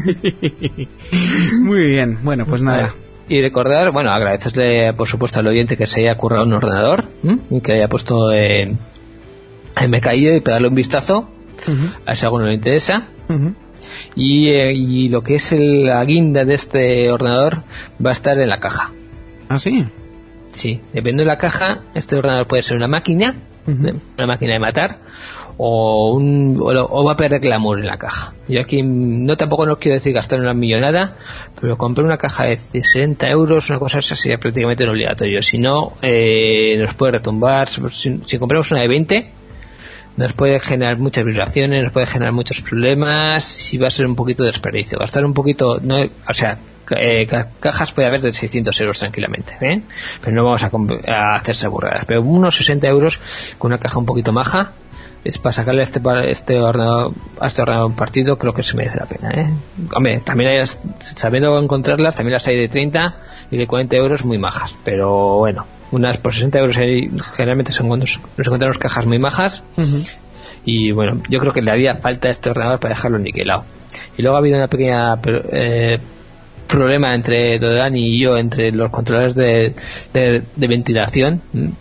Muy bien, bueno, pues nada. Vale. Y recordar, bueno, agradecerle por supuesto al oyente que se haya currado un ordenador, ¿m? Y que haya puesto en, en Mecaillo y pegarle un vistazo, uh-huh. A ver si a alguno le interesa. Uh-huh. Y, eh, y lo que es el, la guinda de este ordenador va a estar en la caja. ¿Ah, sí? Sí, dependiendo de la caja, este ordenador puede ser una máquina, uh-huh. Una máquina de matar, o, un, o, o va a perder glamour en la caja. Yo aquí no tampoco no quiero decir gastar una millonada, pero compré una caja de sesenta euros, una cosa así, sería prácticamente un obligatorio. Si no, eh, nos puede retumbar. Si, si compramos una de veinte, nos puede generar muchas vibraciones, nos puede generar muchos problemas y va a ser un poquito de desperdicio. Gastar un poquito, no, o sea, eh, cajas puede haber de seiscientos euros tranquilamente, ¿eh? Pero no vamos a, a hacerse burradas. Pero unos sesenta euros con una caja un poquito maja es para sacarle a este, este ordenador, a este ordenador partido, creo que se merece la pena, ¿eh? Hombre, también hay, sabiendo encontrarlas, también las hay de treinta y de cuarenta euros muy majas, pero bueno, unas por sesenta euros hay, generalmente son cuando nos encontramos cajas muy majas. Uh-huh. Y bueno, yo creo que le haría falta a este ordenador para dejarlo niquelado. Y luego ha habido una pequeña eh, problema entre Dodani y yo, entre los controladores de, de, de ventilación.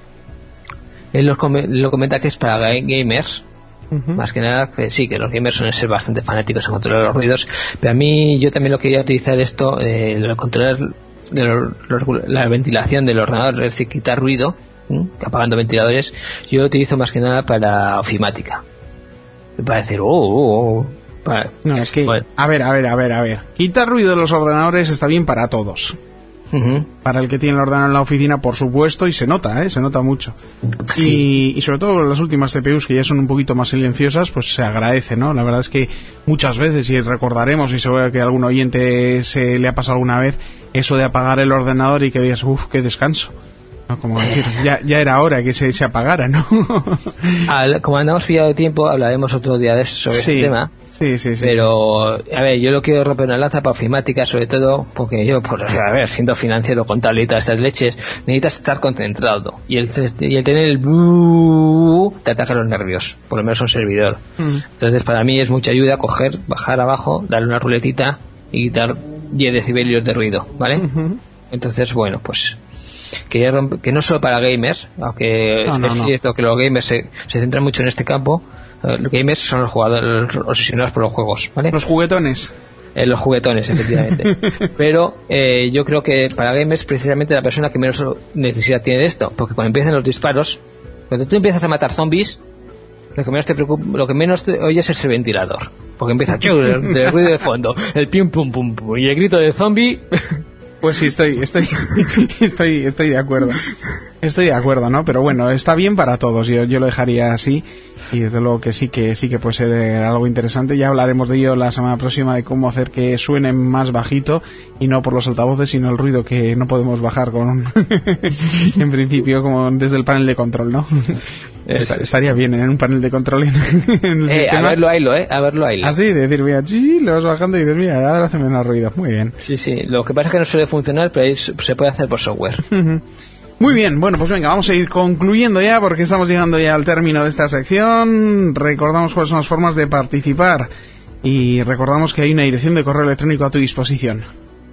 Él lo, lo comenta que es para gamers, uh-huh. Más que nada, que sí, que los gamers suelen ser bastante fanáticos en controlar los ruidos, pero a mí yo también lo quería utilizar esto, eh, lo controlar de los, los, la ventilación del ordenador, es decir, quitar ruido, ¿eh? Apagando ventiladores. Yo lo utilizo más que nada para ofimática, para decir, oh, oh, oh para... No, es que, bueno. a ver, a ver, a ver, a ver, quitar ruido de los ordenadores está bien para todos. Uh-huh. Para el que tiene el ordenador en la oficina, por supuesto, y se nota, ¿eh? Se nota mucho. Sí. Y, y sobre todo las últimas C P Us, que ya son un poquito más silenciosas, pues se agradece, ¿no? La verdad es que muchas veces, y recordaremos, y seguro que a algún oyente se le ha pasado alguna vez, eso de apagar el ordenador y que digas, uff, qué descanso. ¿No? Como decir, ya, ya era hora que se, se apagara, ¿no? Al, como andamos pillado de tiempo, hablaremos otro día de eso, sobre sí. este tema. Sí, sí, sí. Pero, a ver, yo lo quiero romper una lanza para ofimática, sobre todo, porque yo, por, a ver, siendo financiero, contable y todas estas leches, necesitas estar concentrado. Y el, y el tener el buuuuuh te ataca los nervios, por lo menos un servidor. Mm. Entonces, para mí es mucha ayuda coger, bajar abajo, darle una ruletita y quitar diez decibelios de ruido, ¿vale? Uh-huh. Entonces, bueno, pues, que, que no solo para gamers, aunque no, no, es cierto no. que los gamers se, se centran mucho en este campo. Los gamers son los jugadores obsesionados por los juegos, ¿vale? Los juguetones. Eh, los juguetones, efectivamente. Pero eh, yo creo que para gamers precisamente la persona que menos necesidad tiene de esto, porque cuando empiezan los disparos, cuando tú empiezas a matar zombies, lo que menos te preocupa, lo que menos te oyes es el ventilador, porque empieza el, el ruido de fondo, el pim pum pum pum y el grito de zombie. Pues sí, estoy, estoy, estoy, estoy de acuerdo. Estoy de acuerdo, ¿no? Pero bueno, está bien para todos. Yo, yo lo dejaría así. Y desde luego que sí que sí que puede ser algo interesante. Ya hablaremos de ello la semana próxima, de cómo hacer que suene más bajito y no por los altavoces, sino el ruido que no podemos bajar con en principio como desde el panel de control, ¿no? Est- estaría bien en un panel de control en, en el eh, sistema. A verlo, ahilo, ¿eh? A verlo, ahilo. Así, de decir, mira, sí, lo vas bajando y dices, mira, ahora hace menos ruido. Muy bien. Sí, sí. Lo que pasa es que no suele funcionar, pero ahí se puede hacer por software. Muy bien, bueno, pues venga, vamos a ir concluyendo ya porque estamos llegando ya al término de esta sección. Recordamos cuáles son las formas de participar y recordamos que hay una dirección de correo electrónico a tu disposición.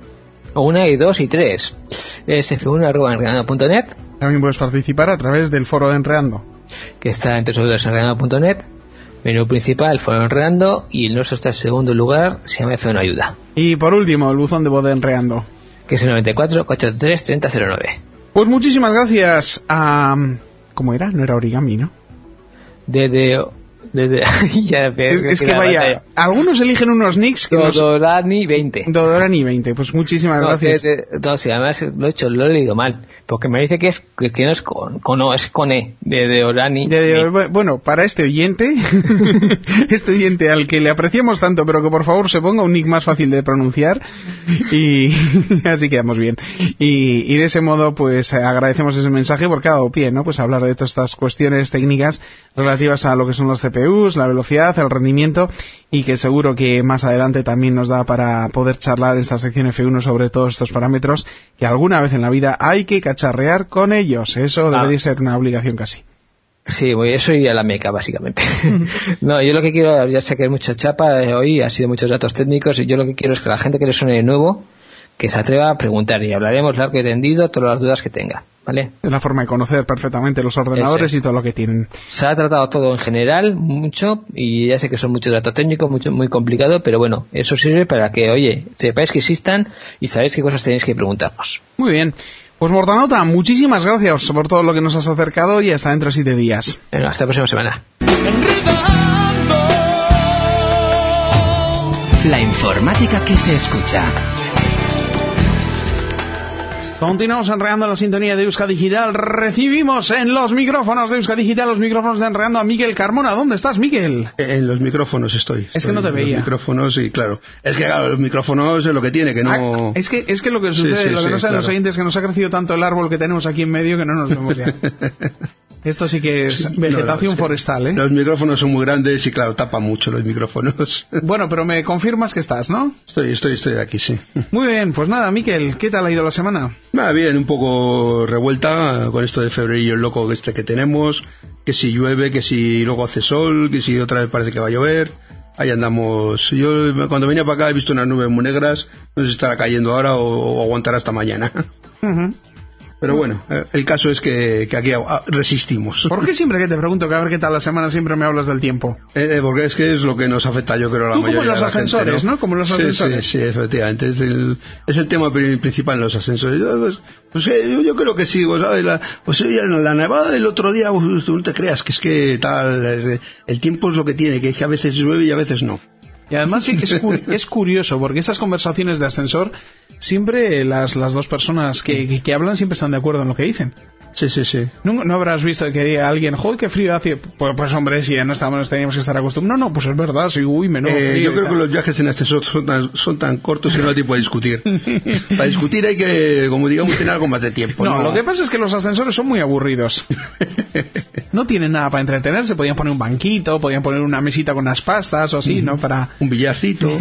Una y dos y tres. S F uno arroba enredando punto net. También puedes participar a través del foro de Enredando, que está en doble u doble u doble u punto enredando punto net. Menú principal, foro de Enredando, y el nuestro está en segundo lugar, se llama F uno Ayuda. Y por último, el buzón de voz de Enredando, que es el noventa y cuatro, cuatrocientos ochenta y tres, treinta cero nueve. Pues muchísimas gracias a ¿Cómo era? No era origami, ¿no? De... de... Desde, ya, es, es que vaya, batalla. Algunos eligen unos nicks que Dodorani veinte. Dodorani veinte, pues muchísimas no, gracias. De, de, no, sí, además lo he hecho, lo he leído mal, porque me dice que es que, que no es con, con no, es con E, de Dodorani. De, de, bueno, para este oyente, este oyente al que le apreciamos tanto, pero que por favor se ponga un nick más fácil de pronunciar, y así quedamos bien. Y, y de ese modo, pues agradecemos ese mensaje porque ha dado pie, ¿no? Pues a hablar de todas estas cuestiones técnicas relativas a lo que son los C P Us, la velocidad, el rendimiento, y que seguro que más adelante también nos da para poder charlar en esta sección F uno sobre todos estos parámetros que alguna vez en la vida hay que cacharrear con ellos. Eso ah. debería ser una obligación casi. Sí, eso y a la meca, básicamente. No, yo lo que quiero, ya sé que hay mucha chapa eh, hoy, ha sido muchos datos técnicos, y yo lo que quiero es que la gente que le suene de nuevo, que se atreva a preguntar, y hablaremos largo y tendido todas las dudas que tenga, ¿vale? Es la forma de conocer perfectamente los ordenadores y todo lo que tienen. Se ha tratado todo en general, mucho, y ya sé que son muchos datos técnicos, mucho, muy complicado, pero bueno, eso sirve para que, oye, sepáis que existan y sabéis qué cosas tenéis que preguntarnos. Muy bien. Pues Mortanauta, muchísimas gracias por todo lo que nos has acercado y hasta dentro de siete días. Venga, hasta la próxima semana. La informática que se escucha. Continuamos enredando en la sintonía de Euskadi Digital. Recibimos en los micrófonos de Euskadi Digital, los micrófonos de Enredando, a Miquel Carmona. ¿Dónde estás, Miquel? En los micrófonos estoy. Es que no te veía. En los micrófonos, y claro. Es que claro, los micrófonos es lo que tiene, que no... Ah, es que es que lo que sucede, sí, sí, lo que sí, no saben claro. los oyentes, es que nos ha crecido tanto el árbol que tenemos aquí en medio que no nos vemos ya. Esto sí que es sí, vegetación no, no, forestal, ¿eh? Los micrófonos son muy grandes y claro, tapan mucho los micrófonos. Bueno, pero me confirmas que estás, ¿no? Estoy, estoy, estoy aquí, sí. Muy bien, pues nada, Miquel, ¿qué tal ha ido la semana? Nada, bien, un poco revuelta con esto de febrero loco este que tenemos, que si llueve, que si luego hace sol, que si otra vez parece que va a llover. Ahí andamos. Yo cuando venía para acá he visto unas nubes muy negras, no sé si estará cayendo ahora o, o aguantará hasta mañana. Uh-huh. Pero bueno, el caso es que, que aquí resistimos. ¿Por qué siempre que te pregunto que a ver qué tal la semana siempre me hablas del tiempo? Eh, porque es que es lo que nos afecta, yo creo, a la Tú mayoría como los de la ascensores, gente, ¿no? ¿no? Como los sí, ascensores. Sí, sí, efectivamente. Es el, es el tema principal en los ascensores. Pues, pues eh, yo, yo creo que sí, ¿sabes? La, pues eh, la nevada del otro día, pues, no te creas que es que tal, el tiempo es lo que tiene, que, es que a veces llueve y a veces no. Y además sí que es, cu- es curioso, porque esas conversaciones de ascensor, siempre las, las dos personas que, que, que hablan siempre están de acuerdo en lo que dicen. Sí, sí, sí. ¿No, no habrás visto que diga alguien, joder, qué frío hace? Pues, pues hombre, si ya no estamos, teníamos que estar acostumbrados. No, no, pues es verdad, sí, uy, menudo eh, frío. Yo creo que los viajes en ascensor son tan, son tan cortos que no hay tiempo a discutir. Para discutir hay que, como digamos, tener algo más de tiempo. No, no, lo que pasa es que los ascensores son muy aburridos. No tienen nada para entretenerse. Podían poner un banquito, podían poner una mesita con unas pastas o así, ¿no? Para un billarcito.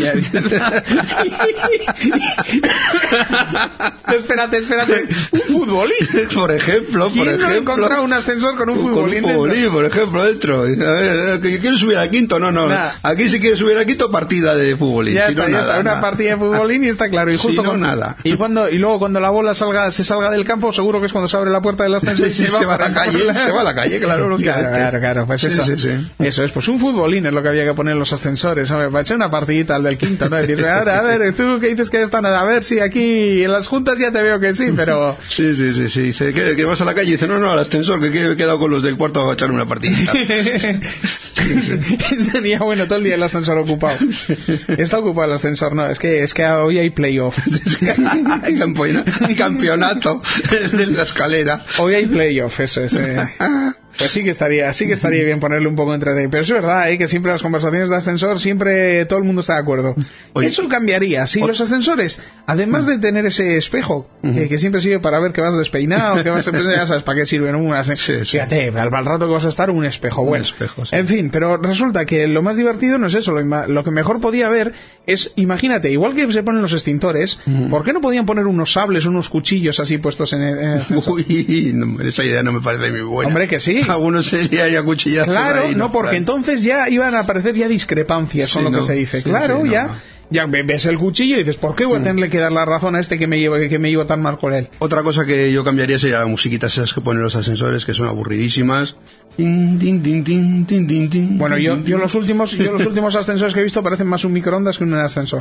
espérate, espérate. Un futbolín. Por ejemplo, por ejemplo. No he encontrado un ascensor con un futbolín, con un futbolín por ejemplo, dentro. A ver, ¿que quiero subir al quinto? No, no. Nah. Aquí si quieres subir al quinto, partida de futbolín. Ya si está, no, ya nada, está. Una nada. partida de futbolín y está claro. Y justo si no, con, nada. Y, cuando, y luego cuando la bola salga, se salga del campo, seguro que es cuando se abre la puerta del ascensor y sí, se, va se va a la calle. La... Se va a la calle, claro. Claro, claro, claro. Pues sí, eso, sí, sí. eso es. Pues un futbolín es lo que había que poner en los ascensores. Hombre, para echar una partidita al del quinto, ¿no? Decir, a ver, a ver, tú que dices que están, a ver si aquí en las juntas ya te veo que sí, pero... Sí, sí, sí, sí. Dice, ¿que, que vas a la calle? Y dice, no, no, al ascensor, que he quedado con los del cuarto a echar una partidita. sí, sí. Tenía, bueno, todo el día el ascensor ocupado. Está ocupado el ascensor, no, es que, es que hoy hay playoff. Hay campeonato de la escalera. Hoy hay playoff, eso es. Eh. Pues sí que estaría, sí que estaría bien ponerle un poco entre. Pero es verdad, ¿eh? Que siempre las conversaciones de ascensor, siempre todo el mundo está de acuerdo. Oye, eso cambiaría. Si los ascensores, además de tener ese espejo, uh-huh. eh, que siempre sirve para ver que vas despeinado, que vas a ya sabes para qué sirven un ascensor. Sí, sí. Fíjate, al, al rato que vas a estar, un espejo. Un bueno, espejo, sí. En fin, pero resulta que lo más divertido no es eso. Lo, lo que mejor podía haber es, imagínate, igual que se ponen los extintores, uh-huh. ¿por qué no podían poner unos sables, unos cuchillos así puestos en el, en el ascensor? Uy, no, esa idea no me parece muy buena. Hombre, que sí. Algunos serían ya cuchillazos. Claro, ahí, no, porque claro. Entonces ya iban a aparecer ya discrepancias sí, con lo no, que se dice. Sí, claro, sí, ya. No. Ya ves el cuchillo y dices, ¿por qué voy a tenerle que dar la razón a este que me llevo, que me llevo tan mal con él? Otra cosa que yo cambiaría sería las musiquitas esas que ponen los ascensores, que son aburridísimas. Din, din, din, din, din, din, din, bueno, yo, yo los últimos yo los últimos ascensores que he visto parecen más un microondas que un ascensor.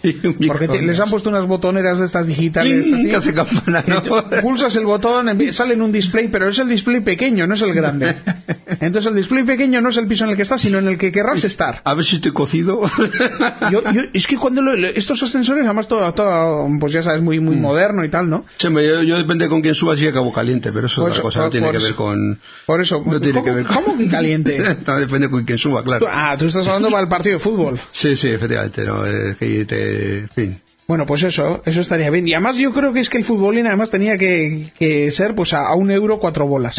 Porque te, les han puesto unas botoneras de estas digitales. ¡Cling! Así, que hace campana, ¿no? Pulsas el botón, sale en un display, pero es el display pequeño, no es el grande. Entonces el display pequeño no es el piso en el que estás, sino en el que querrás estar. A ver si estoy cocido. Yo, yo, es que cuando lo, estos ascensores, además todo, todo, pues ya sabes, muy muy mm. moderno y tal, ¿no? Sí, yo, yo depende con quién subas y acabo caliente, pero eso es otra cosa, por, no tiene que ver con... Por eso, no tiene ¿cómo, que ver con... ¿cómo que caliente? No, depende con quién suba, claro. Ah, tú estás hablando para el partido de fútbol. Sí, sí, efectivamente, no, es que te... En fin. Bueno, pues eso, eso estaría bien. Y además yo creo que es que el futbolín además tenía que, que ser pues a, a un euro cuatro bolas.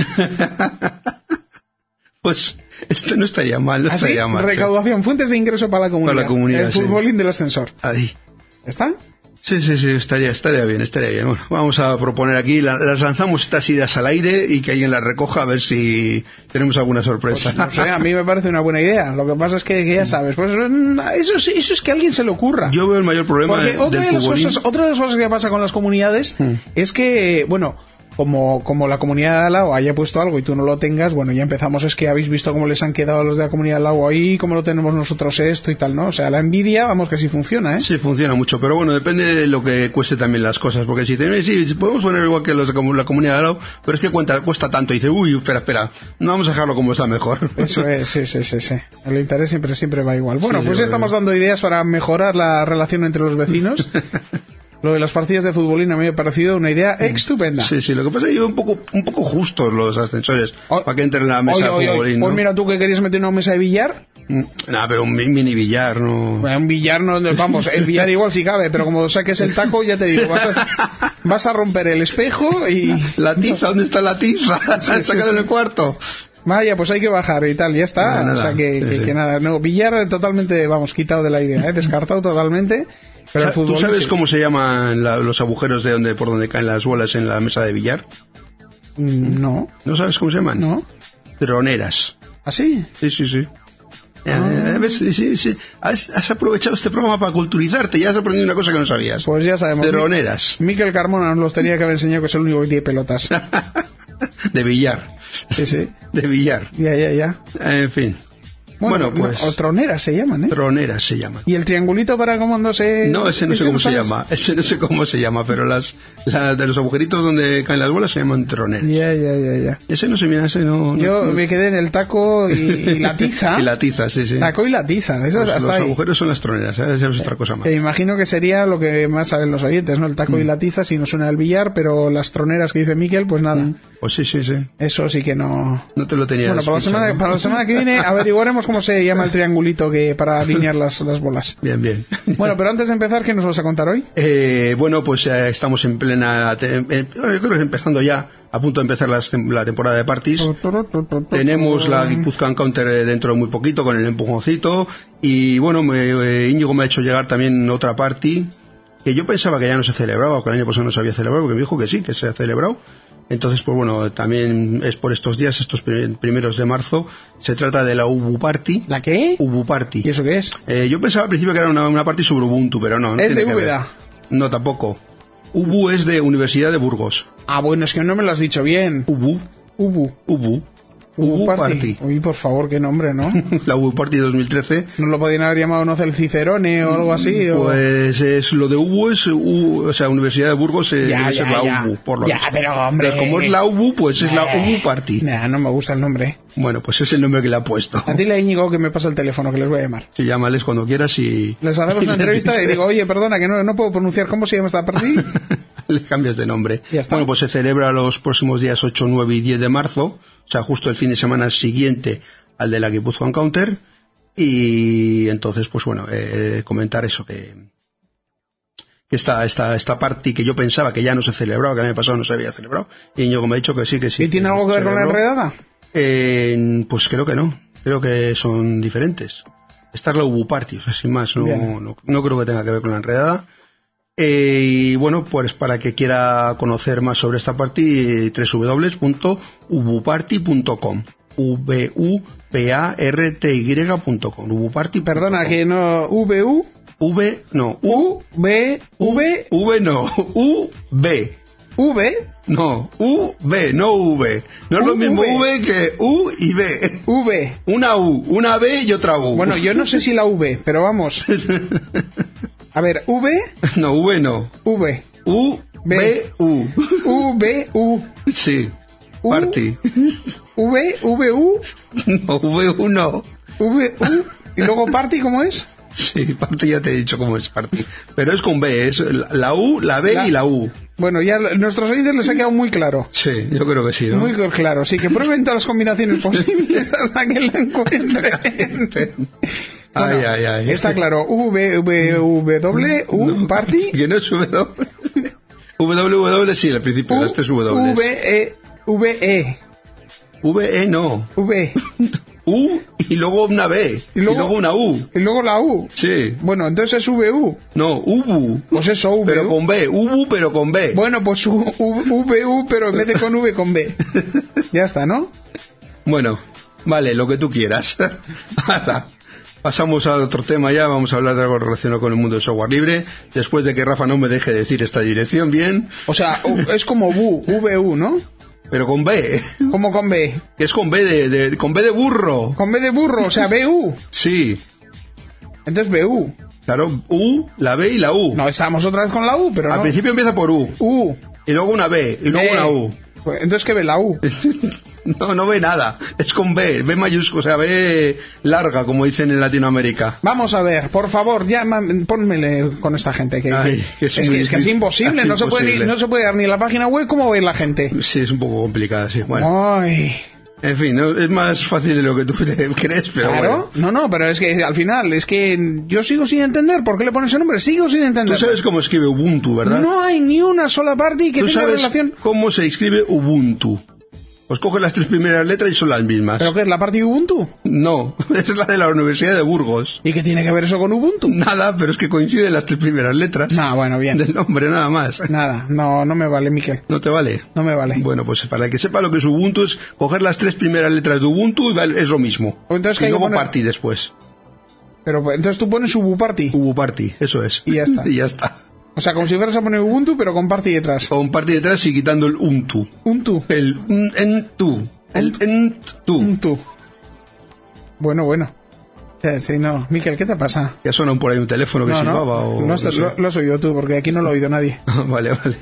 Pues esto no estaría mal, no ¿Ah, estaría sí? mal. Recaudación, sí. Fuentes de ingreso para la comunidad. Para la comunidad, el sí. futbolín del ascensor. Ahí. ¿Está? Sí, sí, sí, estaría, estaría bien, estaría bien. Bueno, vamos a proponer aquí, la, las lanzamos estas ideas al aire y que alguien las recoja a ver si tenemos alguna sorpresa. Pues, no sé, a mí me parece una buena idea. Lo que pasa es que, que ya sabes, pues eso, eso es que a alguien se le ocurra. Yo veo el mayor problema Porque del otra de las futbolín. cosas, otra de las cosas que pasa con las comunidades hmm. es que, bueno... Como, como la comunidad de al lado haya puesto algo y tú no lo tengas, bueno, ya empezamos, es que habéis visto cómo les han quedado a los de la comunidad de al lado ahí, cómo lo tenemos nosotros esto y tal, ¿no? O sea, la envidia, vamos, que sí funciona, ¿eh? Sí, funciona mucho, pero bueno, depende de lo que cueste también las cosas, porque si tenemos, sí, podemos poner igual que los de la comunidad de al lado, pero es que cuenta, cuesta tanto, y dice, uy, espera, espera, no vamos a dejarlo como está mejor. Eso es, sí, sí, sí, sí. El interés siempre, siempre va igual. Bueno, sí, pues sí, ya estamos dando ideas para mejorar la relación entre los vecinos. Lo de las partidas de futbolín a mí me ha parecido una idea estupenda. Sí, sí, lo que pasa es que yo un poco, un poco justos los ascensores oh, para que entren en la mesa oye, de futbolín. Oye, ¿no? Pues mira, tú que querías meter una mesa de billar. Nah, pero un mini billar, ¿no? Bueno, un billar no, vamos, el billar igual sí cabe, pero como saques el taco, ya te digo, vas a, vas a romper el espejo y... La tiza, ¿dónde está la tiza? Se ha sacado en el cuarto. Vaya, pues hay que bajar y tal, ya está. No, nada, o sea que, sí, que, sí. que nada, no, billar totalmente, vamos, quitado de la idea, ¿eh? Descartado totalmente. Pero el ¿Tú sabes sí. cómo se llaman la, los agujeros de donde por donde caen las bolas en la mesa de billar? No. ¿No sabes cómo se llaman? No. Troneras. ¿Ah, sí? Sí, sí, sí. Ah. ¿Ves? Sí, sí. Has, has aprovechado este programa para culturizarte, ya has aprendido una cosa que no sabías. Pues ya sabemos. Troneras. Miquel Carmona nos los tenía que haber enseñado, que es el único que tiene pelotas. De billar. Sí, sí. De billar. Ya, ya, ya. En fin. Bueno, bueno pues... No, o troneras se llaman, ¿eh? Troneras se llaman. ¿Y el triangulito para cuando se...? No, ese no sé cómo se llama. Ese no sé cómo se llama, pero las, las de los agujeritos donde caen las bolas se llaman troneras. Ya, ya, ya, ya. Ese no se mira, ese no... Yo no, me quedé en el taco y, y la tiza. Y la tiza, sí, sí. Taco y la tiza, eso pues hasta los ahí. agujeros son las troneras, ¿eh? Esa es otra cosa más. Te imagino que sería lo que más saben los oyentes, ¿no? El taco mm. y la tiza, si no suena el billar, pero las troneras que dice Miquel, pues nada. Mm. Pues sí, sí, sí. Eso sí que no... No te lo tenías. Bueno, para la, semana, ¿no? para la semana que viene averiguaremos cómo se llama el triangulito que para alinear las, las bolas. Bien, bien. Bueno, pero antes de empezar, ¿qué nos vas a contar hoy? Eh, bueno, pues eh, estamos en plena... Te, eh, yo creo que empezando ya, a punto de empezar las, la temporada de parties. Tenemos la Guipuzcoan Counter dentro de muy poquito, con el empujoncito. Y bueno, me, eh, Íñigo me ha hecho llegar también otra party, que yo pensaba que ya no se celebraba, o que el año pasado no se había celebrado, porque me dijo que sí, que se ha celebrado. Entonces, pues bueno, también es por estos días, estos primeros de marzo. Se trata de la Ubu Party. ¿La qué? Ubu Party. ¿Y eso qué es? Eh, yo pensaba al principio que era una, una party sobre Ubuntu, pero no. no ¿Es tiene de que Úbeda? ver. No, tampoco. Ubu es de Universidad de Burgos. Ah, bueno, es que no me lo has dicho bien. Ubu. Ubu. Ubu. Ubu Party. Uy, por favor, qué nombre, ¿no? La Ubu Party dos mil trece. ¿No lo podían haber llamado, no sé, el Cicerone o algo así? O... Pues es lo de Ubu es, U, o sea, Universidad de Burgos es ya, debe ya, ser la ya. Ubu, por lo Ya, visto. pero hombre. Pero como es la Ubu, pues es la Ubu Party. Nah, no me gusta el nombre. Bueno, pues es el nombre que le ha puesto. A ti le Íñigo que me pasa el teléfono, que les voy a llamar. Sí, llámales cuando quieras y... Les hacemos una entrevista y digo, oye, perdona, que no, no puedo pronunciar cómo se llama esta party. Le cambias de nombre. Ya está. Bueno, pues se celebra los próximos días ocho, nueve y diez de marzo, o sea, justo el fin de semana siguiente al de la Guipuzcoan Counter, y entonces, pues bueno, eh, comentar eso, que, que esta, esta, esta party que yo pensaba que ya no se celebraba, que el año pasado no se había celebrado, y Íñigo me ha dicho que sí, que sí. ¿Y tiene algo que ver con la enredada? Eh, pues creo que no, creo que son diferentes. Esta es la Ubu Party, o sea, sin más, no, no, no creo que tenga que ver con la enredada. Eh, y bueno, pues para que quiera conocer más sobre esta party, doble u doble u doble u punto ubuparty punto com. V U P A R T Y punto com. Ubuparty. Perdona, que no. V U. V, no. U, V, V. V no. U, B. V. No. U, B, no V. No es lo mismo V que U y B. V. Una U, una B y otra U. Bueno, yo no sé si la V, pero vamos. A ver, V. No, V no. V. U, B, U. U, B, U. Sí. Party. V, V, U. No, V, U no. V, U. ¿Y luego party cómo es? Sí, party ya te he dicho cómo es party. Pero es con B, es la U, la B la... y la U. Bueno, ya nuestros oyentes les ha quedado muy claro. Sí, yo creo que sí, ¿no? Muy claro, sí, que prueben todas las combinaciones posibles hasta que la encuentren. Ay, bueno, ay, ay. Está claro, V, V, W, U, no, party. Que no es W. W, W, sí, al principio, U, las tres W. V, E, V, E. V, E no. V. U y luego una B. Y luego, y luego una U. Y luego la U. Sí. Bueno, entonces es V U. No, U B U. Pues eso, V U. Pero con B. U B U, pero con B. Bueno, pues U, U, V U, pero en vez de con V, con B. Ya está, ¿no? Bueno, vale, lo que tú quieras. Pasamos a otro tema ya, vamos a hablar de algo relacionado con el mundo del software libre, después de que Rafa no me deje decir esta dirección bien. O sea, es como V U, V U, ¿no? Pero con B. ¿Cómo con B? Que es con B de, de, con B de burro. Con B de burro, o sea, B U. Sí. Entonces B U. Claro, U, la B y la U. No, estamos otra vez con la U, pero Al no. principio empieza por U. U. Y luego una B, y luego B. una U. Pues, entonces, ¿qué ve la U? No, no ve nada. Es con B, B mayúscula, o sea, B larga, como dicen en Latinoamérica. Vamos a ver, por favor, ya pónmele con esta gente. Que, Ay, que es, es, muy que, es que es imposible, no, imposible. Se puede ni, no se puede dar ni la página web, ¿cómo ve la gente? Sí, es un poco complicada, sí. Bueno. Ay... En fin, ¿no? Es más fácil de lo que tú crees, pero claro, bueno. no, no, pero es que al final, es que yo sigo sin entender por qué le pones ese nombre, sigo sin entender. Tú sabes cómo escribe Ubuntu, ¿verdad? No hay ni una sola parte que ¿Tú tenga sabes relación. cómo se escribe Ubuntu? Pues coge las tres primeras letras y son las mismas. ¿Pero qué es la parte de Ubuntu? No, es la de la Universidad de Burgos. ¿Y qué tiene que ver eso con Ubuntu? Nada, pero es que coinciden las tres primeras letras. Ah, bueno, bien. Del nombre, nada más. Nada, no, no me vale, Miquel. ¿No te vale? No me vale. Bueno, pues para el que sepa lo que es Ubuntu es coger las tres primeras letras de Ubuntu y es lo mismo. Entonces, y hay luego que poner... Party después. Pero entonces tú pones Ubuparty. Ubuparty, eso es. Y ya está. Y ya está. O sea, como si fueras a poner Ubuntu, pero con Party detrás. Con Party detrás y quitando el untu. Untu. El un, en, tu. El en, tu. Untu. Bueno, bueno. Sí, sí, no. Miquel, ¿qué te pasa? ¿Ya suena por ahí un teléfono que no, silbaba? No, o, no, no está, sé. lo, lo has oído tú, porque aquí no lo ha oído nadie. Vale, vale.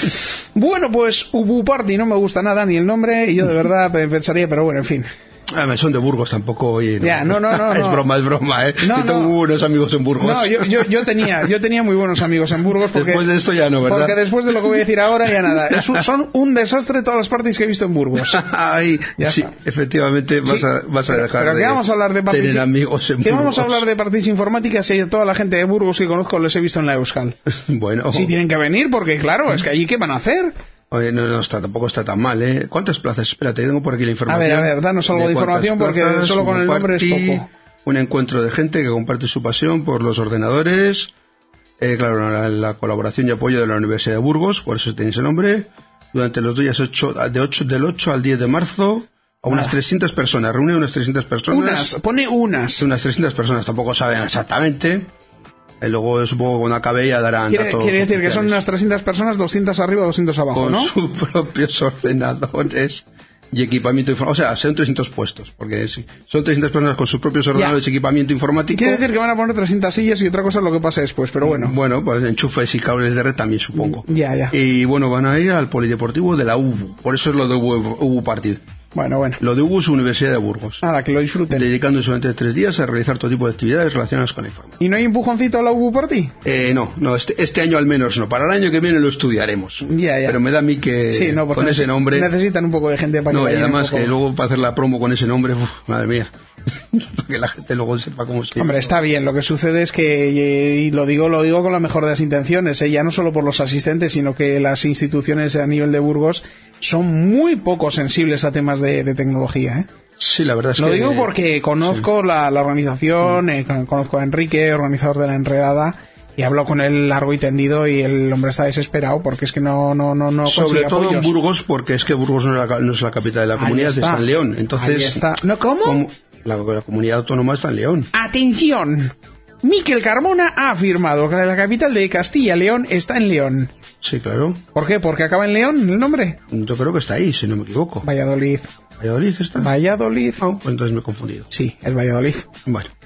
Bueno, pues Ubuparty no me gusta nada, ni el nombre, y yo de verdad pensaría, pero bueno, en fin. Ah, son de Burgos tampoco, oye. No. Ya, no, no, no. es no. broma, es broma, ¿eh? No, yo tengo no. unos amigos en Burgos. No, yo, yo, yo, tenía, yo tenía muy buenos amigos en Burgos. Porque, después de esto ya no, ¿verdad? Porque después de lo que voy a decir ahora, ya nada. Es un, son un desastre todas las parties que he visto en Burgos. Ay, ya sí, está. efectivamente vas, sí, a, vas a dejar pero de que vamos a hablar de tener amigos en que Burgos. vamos a hablar de partidas informáticas y toda la gente de Burgos que conozco les he visto en la Euskal. Bueno. Sí, tienen que venir porque, claro, es que allí ¿qué van a hacer? Oye, no, no está, tampoco está tan mal, ¿eh? ¿Cuántas plazas? Espérate, tengo por aquí la información. A ver, a ver, danos algo de, de información porque plazas, solo con el nombre es poco. Un encuentro de gente que comparte su pasión por los ordenadores. Eh, claro, la, la colaboración y apoyo de la Universidad de Burgos, por eso tenéis el nombre. Durante los días ocho, de ocho, del ocho al diez de marzo, a unas ah. trescientas personas. Reúne unas trescientas personas. Unas, pone unas. Unas trescientas personas, tampoco saben exactamente. Y luego supongo que cuando acabe ya darán quiere, datos quiere decir oficiales. Que son unas trescientas personas, doscientas arriba, doscientos abajo, con ¿no? Con sus propios ordenadores y equipamiento informático. O sea, son trescientos puestos, porque sí, son trescientas personas con sus propios ordenadores ya. Y equipamiento informático. Quiere decir que van a poner trescientas sillas y otra cosa es lo que pasa después, pero bueno. Bueno, pues enchufes y cables de red también, supongo. Ya, ya. Y bueno, van a ir al polideportivo de la U B U. Por eso es lo de Ubuparty. Bueno, bueno. Lo de U B U es Universidad de Burgos. Ahora, que lo disfruten. Dedicándose durante tres días a realizar todo tipo de actividades relacionadas con la informática. ¿Y no hay empujoncito a la Ubuparty? Eh, no, no, este, este año al menos no. Para el año que viene lo estudiaremos. Ya, ya. Pero me da a mí que sí, no, con ese nombre... necesitan un poco de gente para no, que y además un poco... que luego para hacer la promo con ese nombre, uf, madre mía. Para que la gente luego sepa cómo se... Hombre, está bien. Lo que sucede es que, y lo digo, lo digo con la mejor de las intenciones, ¿eh? Ya no solo por los asistentes, sino que las instituciones a nivel de Burgos son muy poco sensibles a temas de, de tecnología, ¿eh? Sí, la verdad es lo que... Lo digo porque conozco sí. la, la organización, eh, conozco a Enrique, organizador de La Enredada, y hablo con él largo y tendido y el hombre está desesperado porque es que no no no no sobre todo apoyos. En Burgos, porque es que Burgos no es la, no es la capital de la comunidad, es de San León. Entonces, ahí está. ¿No, cómo? Como la, la comunidad autónoma está en León. ¡Atención! Miquel Carmona ha afirmado que la capital de Castilla y León está en León. Sí, claro. ¿Por qué? ¿Porque acaba en León el nombre? Yo creo que está ahí, si no me equivoco. Valladolid. ¿Valladolid está? Valladolid. Oh, pues entonces me he confundido. Sí, es Valladolid. Bueno.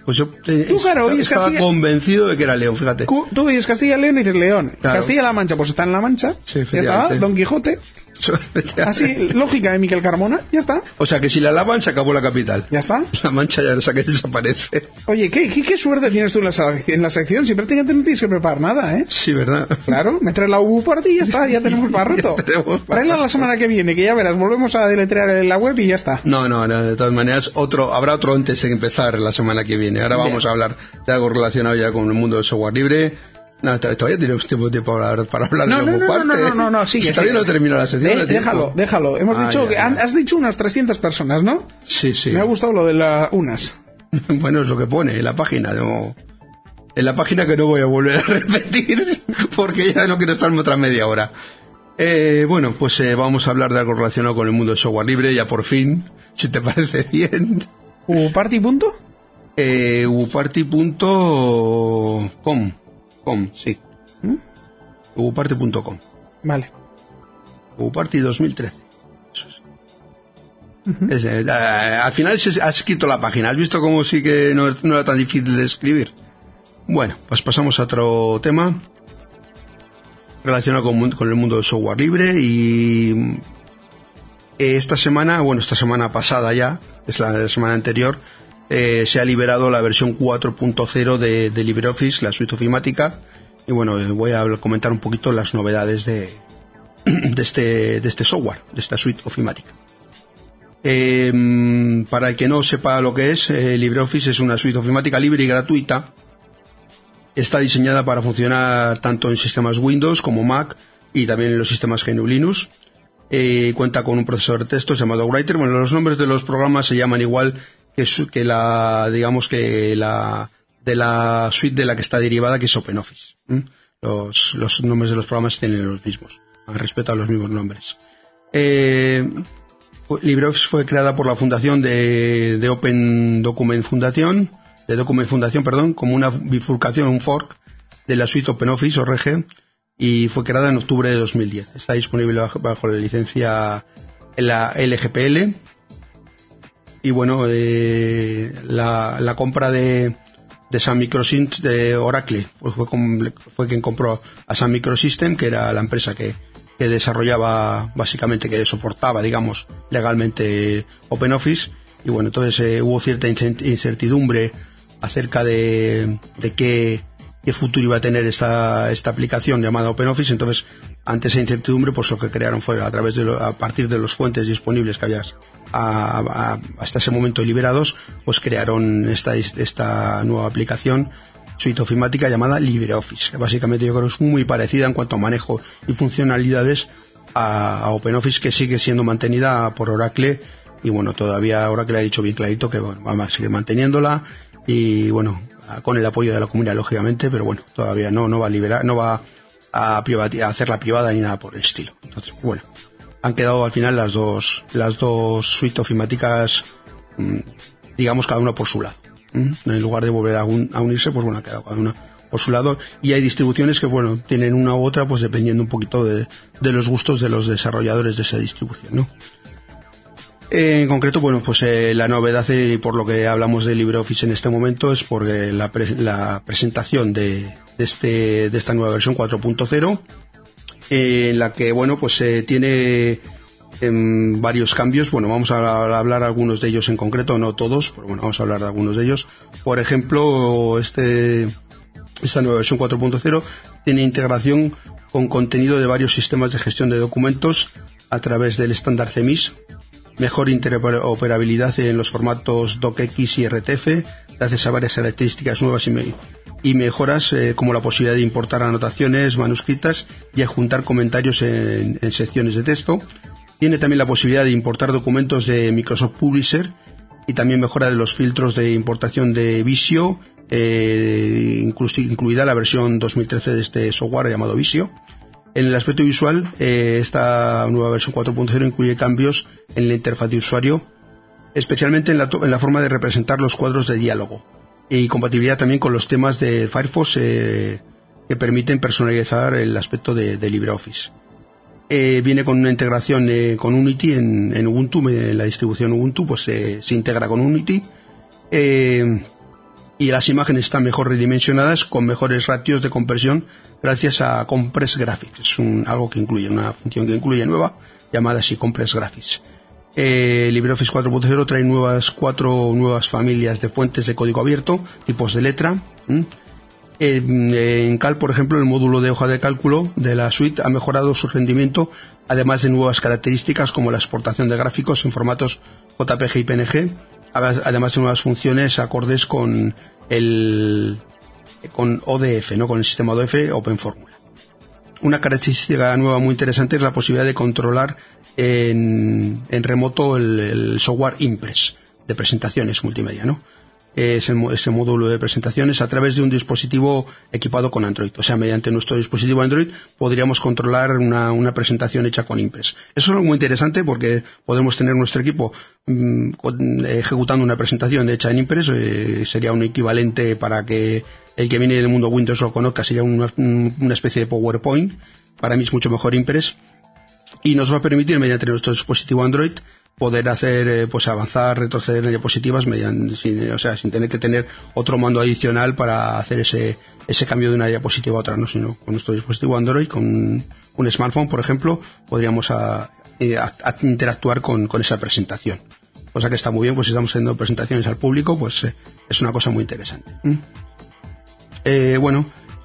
Pues yo eh, Tú, claro, estaba, estaba Castilla... convencido de que era León, fíjate. Tú, tú oyes Castilla y León y dices León. Claro. Castilla-La Mancha, pues está en La Mancha. Sí, ya está, Don Quijote. Así, lógica de Miquel Carmona, ya está. O sea que si la lavan se acabó la capital. Ya está. La Mancha ya no sé, que desaparece. Oye, ¿qué, qué, qué suerte tienes tú en la, en la sección? Si prácticamente no tienes que preparar nada, ¿eh? Sí, ¿verdad? Claro, me traes la U por ti y ya está, ya tenemos para rato. Tráela la semana que viene, que ya verás, volvemos a deletrear en la web y ya está. No, no, no, de todas maneras, otro, habrá otro antes de empezar la semana que viene. Ahora vamos Bien. a hablar de algo relacionado ya con el mundo del software libre. No, todavía tenemos tiempo, tiempo para hablar, para hablar no, de no, la no, parte. no, no, no, no, sigue, si todavía sigue. no termino la sección. De, déjalo, déjalo. Hemos ah, dicho ya, que ya. has dicho unas trescientas personas, ¿no? Sí, sí. Me ha gustado lo de las unas. Bueno, es lo que pone en la página. No, en la página que no voy a volver a repetir porque ya no quiero estarme otra media hora. Eh, bueno, pues eh, vamos a hablar de algo relacionado con el mundo del software libre, ya por fin, si te parece bien. ¿Uparty punto? Eh, uparty punto com. Com, sí. ¿Mm? uparty punto com. Vale. Uparty dos mil trece. Eso es. Uh-huh. es eh, al final has escrito la página. ¿Has visto cómo sí que no, no era tan difícil de escribir? Bueno, pues pasamos a otro tema relacionado con, con el mundo del software libre. Y esta semana, bueno, esta semana pasada ya, es la, la semana anterior, eh, se ha liberado la versión cuatro punto cero de, de LibreOffice, la suite ofimática. Y bueno, voy a comentar un poquito las novedades de, de, este, de este software, de esta suite ofimática. Eh, para el que no sepa lo que es, eh, LibreOffice es una suite ofimática libre y gratuita. Está diseñada para funcionar tanto en sistemas Windows como Mac y también en los sistemas G N U Linux. Eh, cuenta con un procesador de textos llamado Writer. Bueno, los nombres de los programas se llaman igual que, su, que la, digamos que la... de la suite de la que está derivada, que es OpenOffice. ¿Mm? Los, los nombres de los programas tienen los mismos, han respetado los mismos nombres. Eh, LibreOffice fue creada por la fundación de, de Open Document Fundación, de Document Fundación, perdón, como una bifurcación, un fork de la suite OpenOffice o R G, y fue creada en octubre de dos mil diez. Está disponible bajo, bajo la licencia en la L G P L. Y bueno, eh, la, la compra de de Sun Microsystems de Oracle, pues fue, con, fue quien compró a Sun Microsystems, que era la empresa que, que desarrollaba, básicamente que soportaba, digamos, legalmente OpenOffice. Y bueno, entonces eh, hubo cierta incertidumbre acerca de, de qué, qué futuro iba a tener esta, esta aplicación llamada OpenOffice. Entonces, ante esa incertidumbre, pues lo que crearon fue a través de lo, a partir de los fuentes disponibles que había a, a, hasta ese momento liberados, pues crearon esta, esta nueva aplicación suite ofimática llamada LibreOffice, que básicamente yo creo que es muy parecida en cuanto a manejo y funcionalidades a, a OpenOffice, que sigue siendo mantenida por Oracle. Y bueno, todavía Oracle ha dicho bien clarito que bueno, va a seguir manteniéndola, y bueno, con el apoyo de la comunidad lógicamente, pero bueno, todavía no, no va a liberar, no va a, a hacerla privada ni nada por el estilo. Entonces, bueno, han quedado al final las dos las dos suites ofimáticas, mmm, digamos, cada una por su lado. ¿Mm? En lugar de volver a, un, a unirse, pues bueno, ha quedado cada una por su lado. Y hay distribuciones que, bueno, tienen una u otra, pues dependiendo un poquito de, de los gustos de los desarrolladores de esa distribución, ¿no? Eh, en concreto, bueno, pues eh, la novedad, y eh, por lo que hablamos de LibreOffice en este momento, es por eh, la, pre la presentación de, de, este, de esta nueva versión cuatro punto cero, eh, en la que, bueno, pues eh, tiene eh, varios cambios. Bueno, vamos a, a hablar algunos de ellos en concreto, no todos, pero bueno, vamos a hablar de algunos de ellos. Por ejemplo, este, esta nueva versión cuatro punto cero tiene integración con contenido de varios sistemas de gestión de documentos a través del estándar C M I S, mejor interoperabilidad en los formatos docx y R T F, gracias a varias características nuevas y, me y mejoras, eh, como la posibilidad de importar anotaciones manuscritas y adjuntar comentarios en, en secciones de texto. Tiene también la posibilidad de importar documentos de Microsoft Publisher, y también mejora de los filtros de importación de Visio, eh, incluso, incluida la versión dos mil trece de este software llamado Visio. En el aspecto visual, eh, esta nueva versión cuatro punto cero incluye cambios en la interfaz de usuario, especialmente en la, en la forma de representar los cuadros de diálogo, y compatibilidad también con los temas de Firefox eh, que permiten personalizar el aspecto de, de LibreOffice. Eh, viene con una integración eh, con Unity en, en Ubuntu, en la distribución Ubuntu, pues eh, se integra con Unity. Eh, y las imágenes están mejor redimensionadas con mejores ratios de compresión gracias a Compress Graphics. Es un, algo que incluye, una función que incluye nueva llamada así Compress Graphics. Eh, LibreOffice cuatro punto cero trae nuevas cuatro nuevas familias de fuentes de código abierto, tipos de letra. ¿Mm? En, en Cal, por ejemplo, el módulo de hoja de cálculo de la suite ha mejorado su rendimiento, además de nuevas características como la exportación de gráficos en formatos J P G y P N G, además de nuevas funciones acordes con el con O D F, ¿no? Con el sistema O D F Open Formula. Una característica nueva muy interesante es la posibilidad de controlar en, en remoto el, el software Impress de presentaciones multimedia, ¿no? Es el, ese módulo de presentaciones a través de un dispositivo equipado con Android. O sea, mediante nuestro dispositivo Android podríamos controlar una, una presentación hecha con Impress. Eso es algo muy interesante porque podemos tener nuestro equipo mmm, con, ejecutando una presentación hecha en Impress. Eh, sería un equivalente para que el que viene del mundo Windows lo conozca. Sería una, una especie de PowerPoint. Para mí es mucho mejor Impress. Y nos va a permitir, mediante nuestro dispositivo Android, poder hacer, eh, pues avanzar, retroceder en diapositivas mediante, sin, o sea, sin tener que tener otro mando adicional para hacer ese, ese cambio de una diapositiva a otra, ¿no? Sino con nuestro dispositivo Android, con un smartphone, por ejemplo, podríamos a, a, a interactuar con, con esa presentación. Cosa que está muy bien, pues si estamos haciendo presentaciones al público, pues eh, es una cosa muy interesante. ¿Mm? Eh, bueno,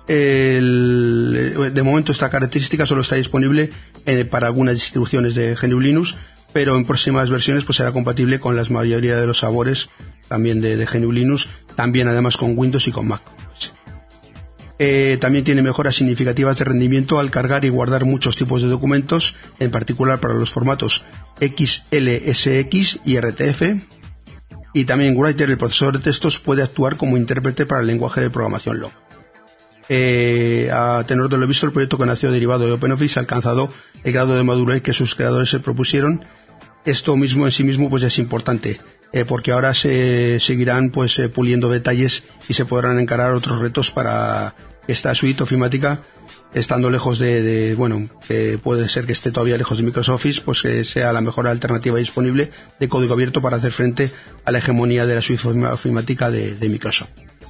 el, de momento esta característica solo está disponible eh, para algunas distribuciones de G N U Linux, pero en próximas versiones pues será compatible con la mayoría de los sabores también de, de G N U Linux, también además con Windows y con Mac. Eh, también tiene mejoras significativas de rendimiento al cargar y guardar muchos tipos de documentos, en particular para los formatos X L S X y R T F, y también Writer, el procesador de textos, puede actuar como intérprete para el lenguaje de programación Log. Eh, a tenor de lo visto, el proyecto que nació derivado de OpenOffice ha alcanzado el grado de madurez que sus creadores se propusieron. Esto mismo en sí mismo pues es importante, eh, porque ahora se seguirán pues eh, puliendo detalles y se podrán encarar otros retos para esta suite ofimática, estando lejos de, de bueno, que puede ser que esté todavía lejos de Microsoft Office, pues que sea la mejor alternativa disponible de código abierto para hacer frente a la hegemonía de la suite ofimática de, de Microsoft.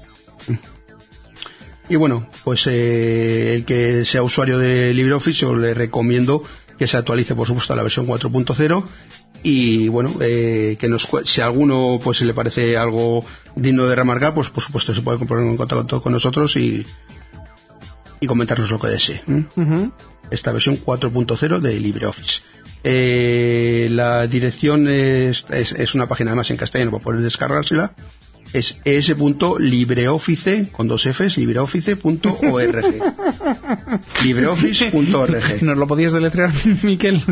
Y bueno, pues eh, el que sea usuario de LibreOffice, yo le recomiendo que se actualice, por supuesto, a la versión cuatro punto cero. Y bueno, eh, que nos, si a alguno pues le parece algo digno de remarcar, pues por supuesto se puede poner en contacto con nosotros y, y comentarnos lo que desee. ¿eh? Uh-huh. Esta versión cuatro punto cero de LibreOffice. Eh, la dirección es, es, es una página además en castellano para poder descargársela. Es es.libreoffice, con dos Fs, libreoffice punto org. libreoffice punto org. ¿Nos lo podías deletrear, Miquel?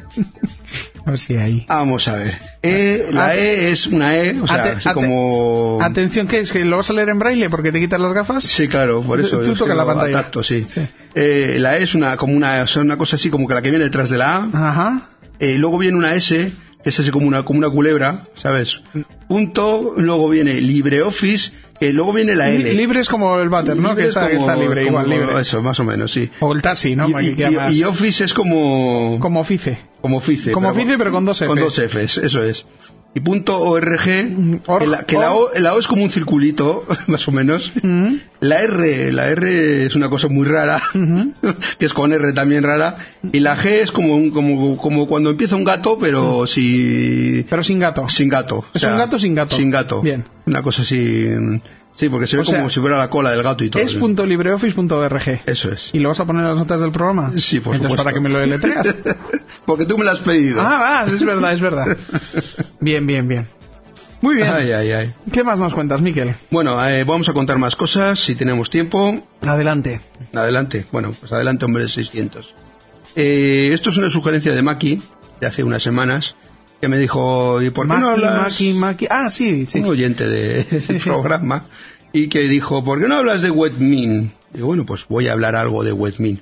A ver si hay. Vamos a ver. E, la At- E es una E, o sea, Ate- así ate- como... Atención, ¿qué es? ¿Que lo vas a leer en braille porque te quitas las gafas? Sí, claro, por eso. Tú toca la pantalla. Tacto, sí. sí. Eh, la E es una, como una, o sea, una cosa así como que la que viene detrás de la A. Ajá. Eh, luego viene una S, que es así como una, como una culebra, ¿sabes? Punto, luego viene LibreOffice, que luego viene la L. Libre es como el váter, ¿no? Que está, como, que está libre, como, igual, libre. Eso, más o menos, sí. O el taxi, ¿no? Y, y, y, y Office es como... Como Fice. Como Fice. Como pero, Fice, pero con dos Fs. Con dos Fs, eso es. Y punto .org, Or, que, la, que la, o, la O es como un circulito, más o menos. Uh-huh. La R, la R es una cosa muy rara, uh-huh. que es con R también rara. Y la G es como un, como, como cuando empieza un gato, pero uh-huh. si... Pero sin gato. Sin gato. Es o sea, un gato sin gato. Sin gato. Bien. Una cosa así... Sí, porque se ve o sea, como si fuera la cola del gato y todo. Es punto libreoffice punto org. Eso es. ¿Y lo vas a poner en las notas del programa? Sí, por Entonces, supuesto. ¿para que me lo deletreas? Porque tú me lo has pedido. Ah, va, es verdad, es verdad. Bien, bien, bien. Muy bien. Ay, ay, ay. ¿Qué más nos cuentas, Miquel? Bueno, eh, vamos a contar más cosas si tenemos tiempo. Adelante. Adelante. Bueno, pues adelante, hombre, seiscientos. Eh, esto es una sugerencia de Maki, de hace unas semanas, que me dijo, ¿y por qué Maki, no hablas? Maki, Maki. Ah, sí, sí. Un oyente de, del sí, programa, y que dijo, ¿por qué no hablas de Webmin? Digo, bueno, pues voy a hablar algo de Webmin.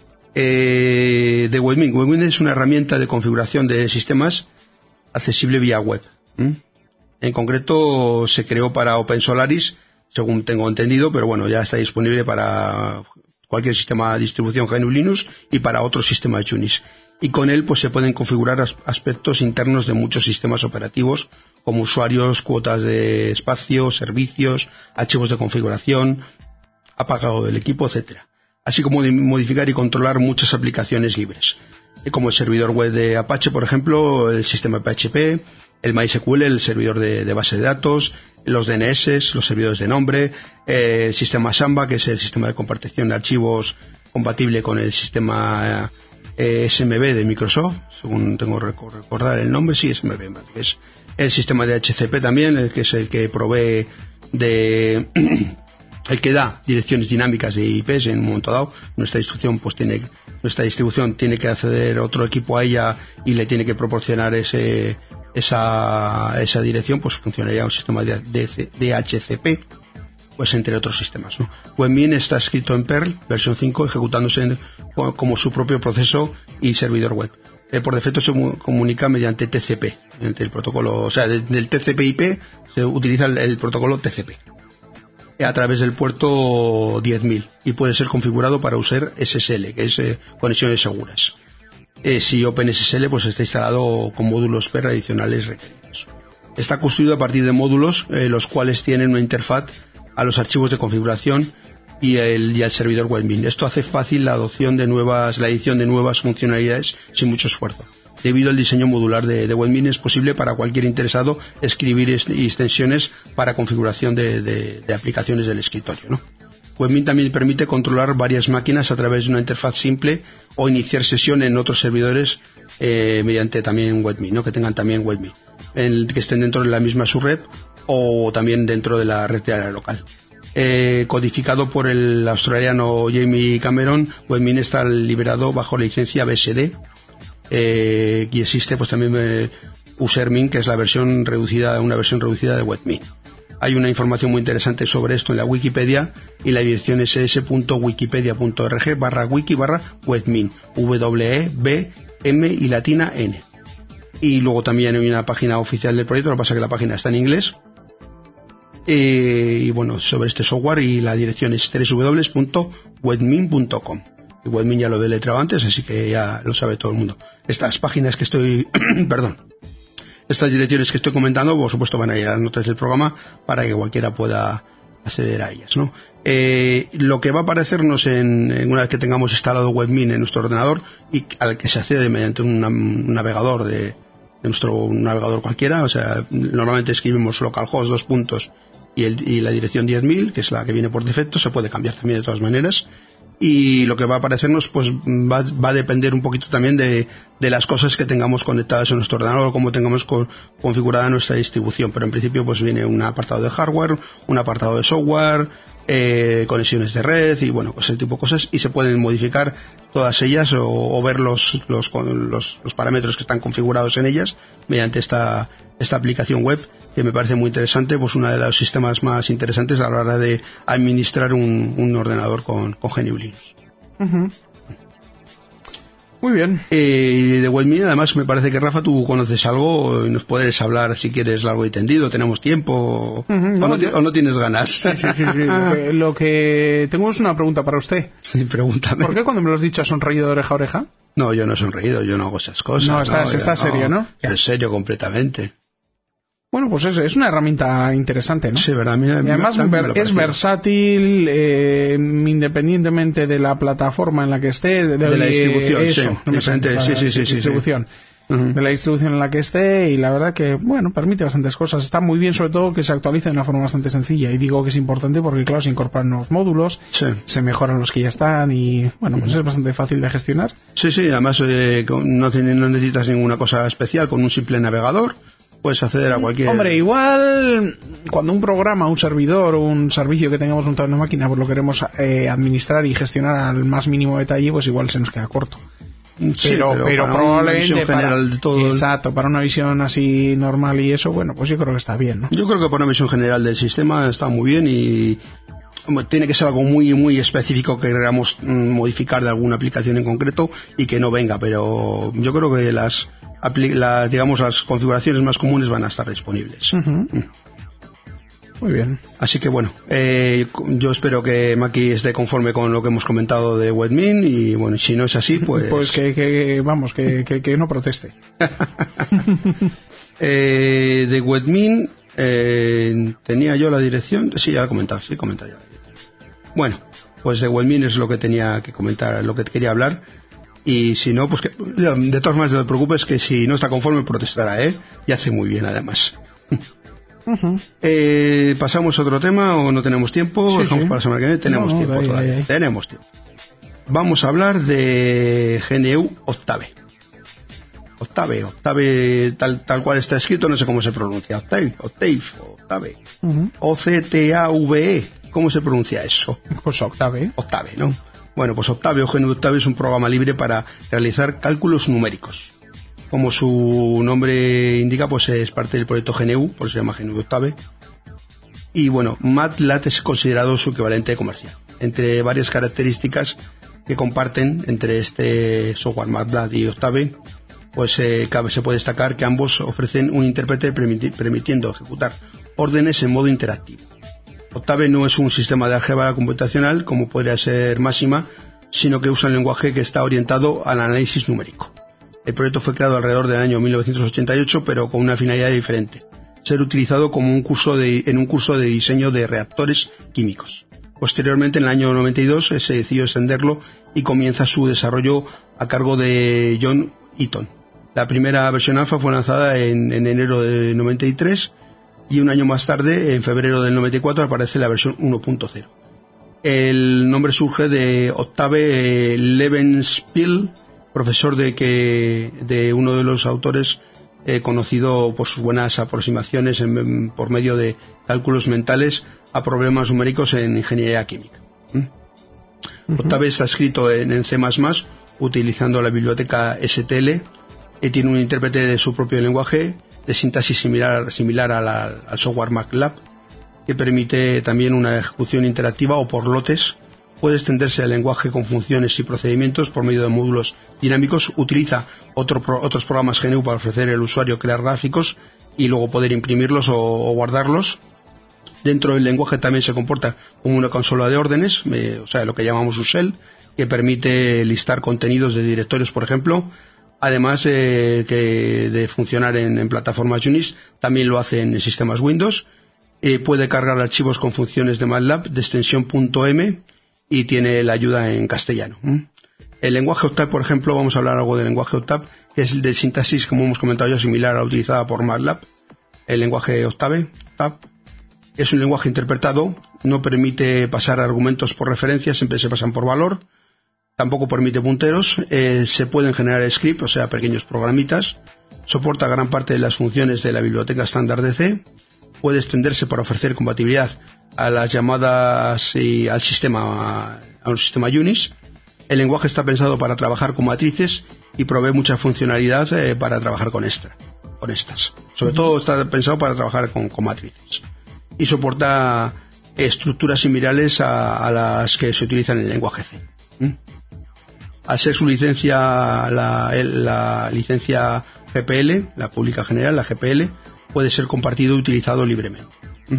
Eh, de Webmin. Webmin es una herramienta de configuración de sistemas accesible vía web. ¿Mm? En concreto se creó para OpenSolaris, según tengo entendido, pero bueno, ya está disponible para cualquier sistema de distribución G N U Linux y para otros sistemas Unix. Y con él pues se pueden configurar as- aspectos internos de muchos sistemas operativos como usuarios, cuotas de espacio, servicios, archivos de configuración, apagado del equipo, etcétera. Así como de modificar y controlar muchas aplicaciones libres, como el servidor web de Apache, por ejemplo, el sistema P H P, el MySQL, el servidor de, de base de datos, los D N S, los servidores de nombre, eh, el sistema Samba, que es el sistema de compartición de archivos compatible con el sistema eh, S M B de Microsoft, según tengo que recordar el nombre, sí, S M B, que es el sistema de H C P también, el que es el que provee de el que da direcciones dinámicas de I Pes en un momento dado. Nuestra distribución pues tiene nuestra distribución tiene que acceder otro equipo a ella y le tiene que proporcionar ese esa esa dirección, pues funcionaría un sistema de, de, de H C P, pues entre otros sistemas, ¿no? Webmin está escrito en Perl versión cinco, ejecutándose en, como su propio proceso y servidor web. Eh, por defecto se comunica mediante T C P, mediante el protocolo, o sea, del, del T C P I P se utiliza el, el protocolo T C P a través del puerto diez mil y puede ser configurado para usar S S L, que es eh, conexiones seguras. Eh, si OpenSSL pues está instalado con módulos P E R adicionales requeridos. Está construido a partir de módulos eh, los cuales tienen una interfaz a los archivos de configuración y el y al servidor Webmin. Esto hace fácil la adopción de nuevas, la edición de nuevas funcionalidades sin mucho esfuerzo. Debido al diseño modular de, de Webmin, es posible para cualquier interesado escribir extensiones para configuración de, de, de aplicaciones del escritorio, ¿no? Webmin también permite controlar varias máquinas a través de una interfaz simple o iniciar sesión en otros servidores eh, mediante también Webmin, ¿no? Que tengan también Webmin, en, que estén dentro de la misma subred o también dentro de la red de área local. Eh, codificado por el australiano Jamie Cameron, Webmin está liberado bajo la licencia B S D. Eh, y existe pues también eh, Usermin, que es la versión reducida, una versión reducida de Webmin. Hay una información muy interesante sobre esto en la Wikipedia y la dirección es s.wikipedia.org barra wiki barra Webmin, W E B M y latina N. Y luego también hay una página oficial del proyecto, lo que pasa es que la página está en inglés. Eh, y bueno, sobre este software, y la dirección es doble u doble u doble u punto webmin punto com. Y Webmin ya lo deletrado antes, así que ya lo sabe todo el mundo. Estas páginas que estoy, perdón, estas direcciones que estoy comentando, por supuesto van a ir a las notas del programa para que cualquiera pueda acceder a ellas, ¿no? Eh, lo que va a aparecernos en, en una vez que tengamos instalado Webmin en nuestro ordenador y al que se accede mediante un, un navegador de, de nuestro un navegador cualquiera, o sea, normalmente escribimos localhost dos puntos y, el, y la dirección diez mil, que es la que viene por defecto, se puede cambiar también de todas maneras. Y lo que va a aparecernos pues va, va a depender un poquito también de, de las cosas que tengamos conectadas en nuestro ordenador, cómo tengamos con, configurada nuestra distribución, pero en principio pues viene un apartado de hardware, un apartado de software, eh, conexiones de red y bueno, pues ese tipo de cosas, y se pueden modificar todas ellas o, o ver los, los, los, los parámetros que están configurados en ellas mediante esta, esta aplicación web, que me parece muy interesante, pues uno de los sistemas más interesantes a la hora de administrar un, un ordenador con, con G N U Linux. Uh-huh. Muy bien. Eh, de Webmin, además, me parece que Rafa, tú conoces algo y nos puedes hablar si quieres largo y tendido, tenemos tiempo, uh-huh, no, o, no, o no tienes ganas. Sí, sí, sí, sí. Lo, que, lo que tengo es una pregunta para usted. Sí, pregúntame. ¿Por qué cuando me lo has dicho has sonreído de oreja a oreja? No, yo no he sonreído, yo no hago esas cosas. No, estás, no, estás no, serio, ¿no? En serio, completamente. Bueno, pues es, es una herramienta interesante, ¿no? Sí, verdad. Mira, y además ver, es versátil, eh, independientemente de la plataforma en la que esté. De, de la distribución, eso, sí. No me diferente, sí, sí, sí, distribución. Sí, sí. Uh-huh. De la distribución en la que esté, y la verdad que, bueno, permite bastantes cosas. Está muy bien, sobre todo, que se actualice de una forma bastante sencilla. Y digo que es importante porque, claro, se incorporan nuevos módulos, sí. Se mejoran los que ya están y, bueno, pues uh-huh. Es bastante fácil de gestionar. Sí, sí, además eh, no, no necesitas ninguna cosa especial, con un simple navegador puedes acceder a cualquier... Hombre, igual cuando un programa, un servidor o un servicio que tengamos montado en una máquina pues lo queremos eh, administrar y gestionar al más mínimo detalle, pues igual se nos queda corto. Sí, pero, pero, pero probablemente para, de todo exacto, para una visión así normal y eso, bueno, pues yo creo que está bien, ¿no? Yo creo que para una visión general del sistema está muy bien y tiene que ser algo muy muy específico que queramos modificar de alguna aplicación en concreto y que no venga, pero yo creo que las, las digamos las configuraciones más comunes van a estar disponibles. Uh-huh. Muy bien. Así que bueno, eh, yo espero que Maki esté conforme con lo que hemos comentado de Webmin y bueno, si no es así, pues... Pues que, que vamos, que, que, que no proteste. eh, de Webmin eh, tenía yo la dirección, sí, ya lo he comentado, sí, he comentado ya la dirección. Bueno, pues de Webmin es lo que tenía que comentar, lo que quería hablar. Y si no, pues que, de todas maneras no te preocupes, que si no está conforme protestará, ¿eh? Y hace muy bien además. Uh-huh. Eh, ¿Pasamos a otro tema o no tenemos tiempo? Sí, Dejamos sí. para la semana que viene. Tenemos no, no, tiempo ahí, todavía. ahí, ahí. Tenemos tiempo. Vamos a hablar de G N U Octave. Octave, Octave, tal, tal cual está escrito, no sé cómo se pronuncia. Octave, Octave, Octave. Uh-huh. O C T A V E. ¿Cómo se pronuncia eso? Pues Octave. Octave, ¿no? Bueno, pues Octave o G N U Octave es un programa libre para realizar cálculos numéricos. Como su nombre indica, pues es parte del proyecto G N U, por eso se llama G N U Octave. Y bueno, MATLAB es considerado su equivalente comercial. Entre varias características que comparten entre este software MATLAB y Octave, pues eh, cabe, se puede destacar que ambos ofrecen un intérprete permiti- permitiendo ejecutar órdenes en modo interactivo. Octave no es un sistema de álgebra computacional como podría ser Máxima, sino que usa un lenguaje que está orientado al análisis numérico. El proyecto fue creado alrededor del año mil novecientos ochenta y ocho, pero con una finalidad diferente: ser utilizado como un curso de, en un curso de diseño de reactores químicos. Posteriormente, en el año noventa y dos, se decidió extenderlo y comienza su desarrollo a cargo de John Eaton. La primera versión alfa fue lanzada en, en enero de noventa y tres y un año más tarde, en febrero del noventa y cuatro, aparece la versión uno punto cero. El nombre surge de Octave Levenspiel, profesor de que de uno de los autores eh, conocido por sus buenas aproximaciones en, en, por medio de cálculos mentales a problemas numéricos en ingeniería química. ¿Mm? Uh-huh. Octave está escrito en, en C más más, utilizando la biblioteca S T L, y tiene un intérprete de su propio lenguaje de sintaxis similar, similar a la, al software MATLAB, que permite también una ejecución interactiva o por lotes. Puede extenderse el lenguaje con funciones y procedimientos por medio de módulos dinámicos. Utiliza otro pro, otros programas G N U para ofrecer al usuario crear gráficos y luego poder imprimirlos o, o guardarlos. Dentro del lenguaje también se comporta como una consola de órdenes, eh, o sea, lo que llamamos un shell, que permite listar contenidos de directorios, por ejemplo. Además eh, que de funcionar en, en plataformas Unix, también lo hace en sistemas Windows. Eh, puede cargar archivos con funciones de MATLAB de extensión .m y tiene la ayuda en castellano. ¿Mm? El lenguaje Octave, por ejemplo, vamos a hablar algo del lenguaje Octave, que es el de sintaxis, como hemos comentado ya, similar a la utilizada por MATLAB. El lenguaje Octave, Octave es un lenguaje interpretado, no permite pasar argumentos por referencia, siempre se pasan por valor. Tampoco permite punteros, eh, se pueden generar scripts, o sea, pequeños programitas. Soporta gran parte de las funciones de la biblioteca estándar de C. Puede extenderse para ofrecer compatibilidad a las llamadas y al sistema, a un sistema Unix. El lenguaje está pensado para trabajar con matrices y provee mucha funcionalidad eh, para trabajar con, esta, con estas. Sobre todo está pensado para trabajar con, con matrices. Y soporta estructuras similares a, a las que se utilizan en el lenguaje C. ¿Mm? Al ser su licencia, la, la licencia G P L, la pública general, la G P L, puede ser compartido y utilizado libremente. ¿Mm?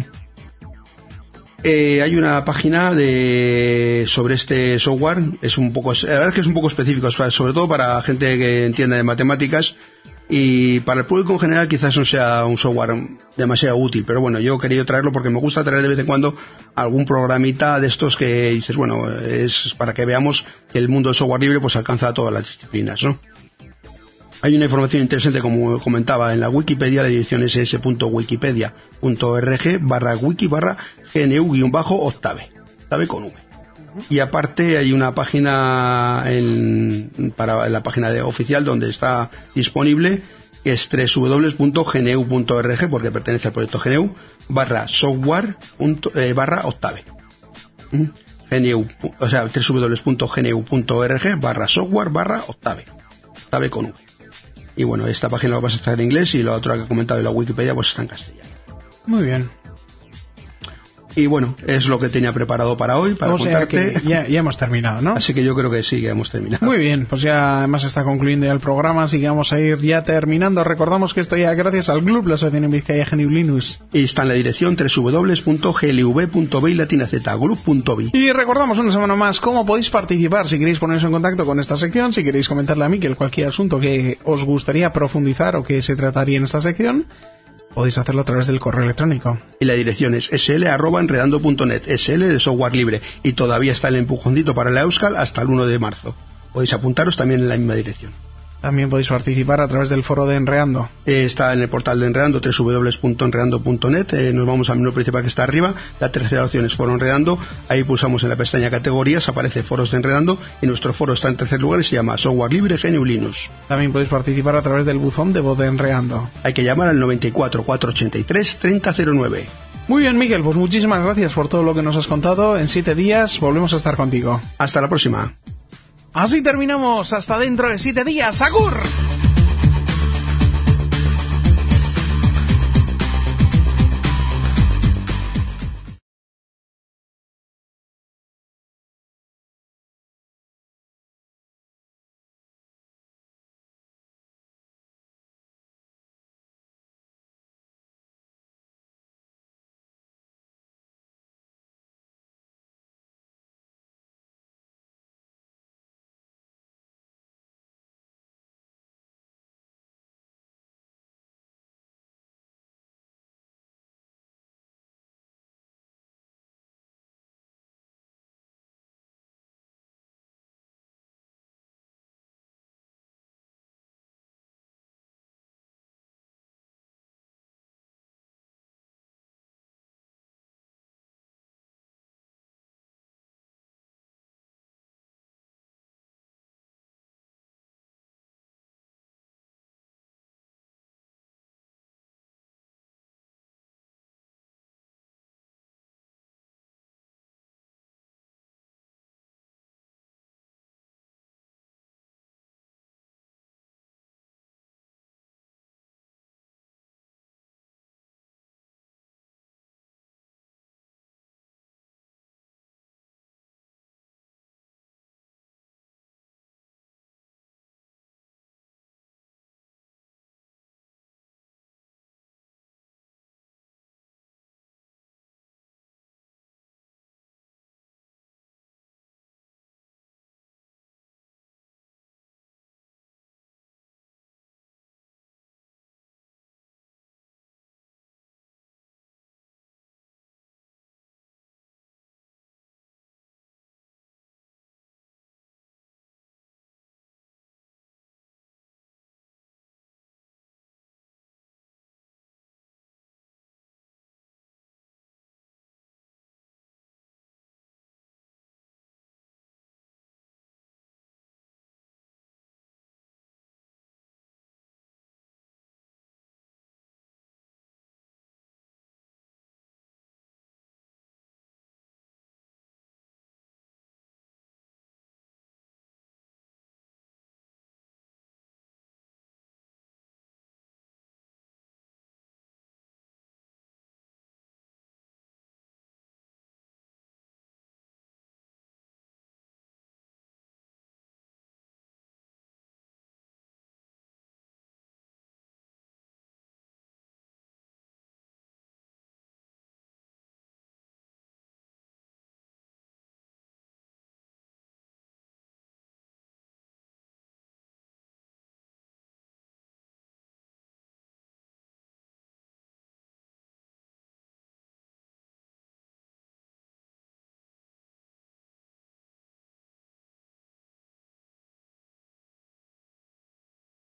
Eh, hay una página de sobre este software, es un poco, la verdad es que es un poco específico, sobre todo para gente que entienda de matemáticas, y para el público en general quizás no sea un software demasiado útil, pero bueno, yo he querido traerlo porque me gusta traer de vez en cuando algún programita de estos que dices, bueno, es para que veamos que el mundo del software libre pues alcanza a todas las disciplinas, ¿no? Hay una información interesante, como comentaba, en la Wikipedia, la dirección es ss.wikipedia.org barra wiki barra gnu-octave, Octave con V. Y aparte hay una página en, para la página de oficial donde está disponible, que es doble u doble u doble u punto g n u punto org, porque pertenece al proyecto G N U, barra software eh, barra Octave. ¿Mm? G N U, o sea, doble u doble u doble u punto g n u punto org barra software barra Octave, Octave con V. Y bueno, esta página va a estar en inglés y la otra que he comentado de la Wikipedia pues está en castellano. Muy bien. Y bueno, es lo que tenía preparado para hoy, para o sea contarte. Que ya, ya hemos terminado, ¿no? Así que yo creo que sí, ya hemos terminado. Muy bien, pues ya además está concluyendo ya el programa, así que vamos a ir ya terminando. Recordamos que esto ya gracias al Club, la Asociación en Vizcaya G N U Linux. Y está en la dirección doble u doble u doble u punto g l v punto b y latina z, group punto b. Y recordamos una semana más cómo podéis participar, si queréis poneros en contacto con esta sección, si queréis comentarle a Miquel cualquier asunto que os gustaría profundizar o que se trataría en esta sección. Podéis hacerlo a través del correo electrónico. Y la dirección es sl arroba enredando punto net, sl de software libre. Y todavía está el empujoncito para la Euskal hasta el uno de marzo. Podéis apuntaros también en la misma dirección. También podéis participar a través del foro de Enredando. Eh, está en el portal de Enredando, doble u doble u doble u punto enredando punto net. Eh, nos vamos al menú principal que está arriba. La tercera opción es Foro Enredando. Ahí pulsamos en la pestaña Categorías, aparece Foros de Enredando. Y nuestro foro está en tercer lugar y se llama Software Libre G N U Linux. También podéis participar a través del buzón de voz de Enredando. Hay que llamar al noventa y cuatro, cuatrocientos ochenta y tres, treinta cero nueve. Muy bien, Miguel, pues muchísimas gracias por todo lo que nos has contado. En siete días volvemos a estar contigo. Hasta la próxima. Así terminamos. Hasta dentro de siete días. ¡Agur!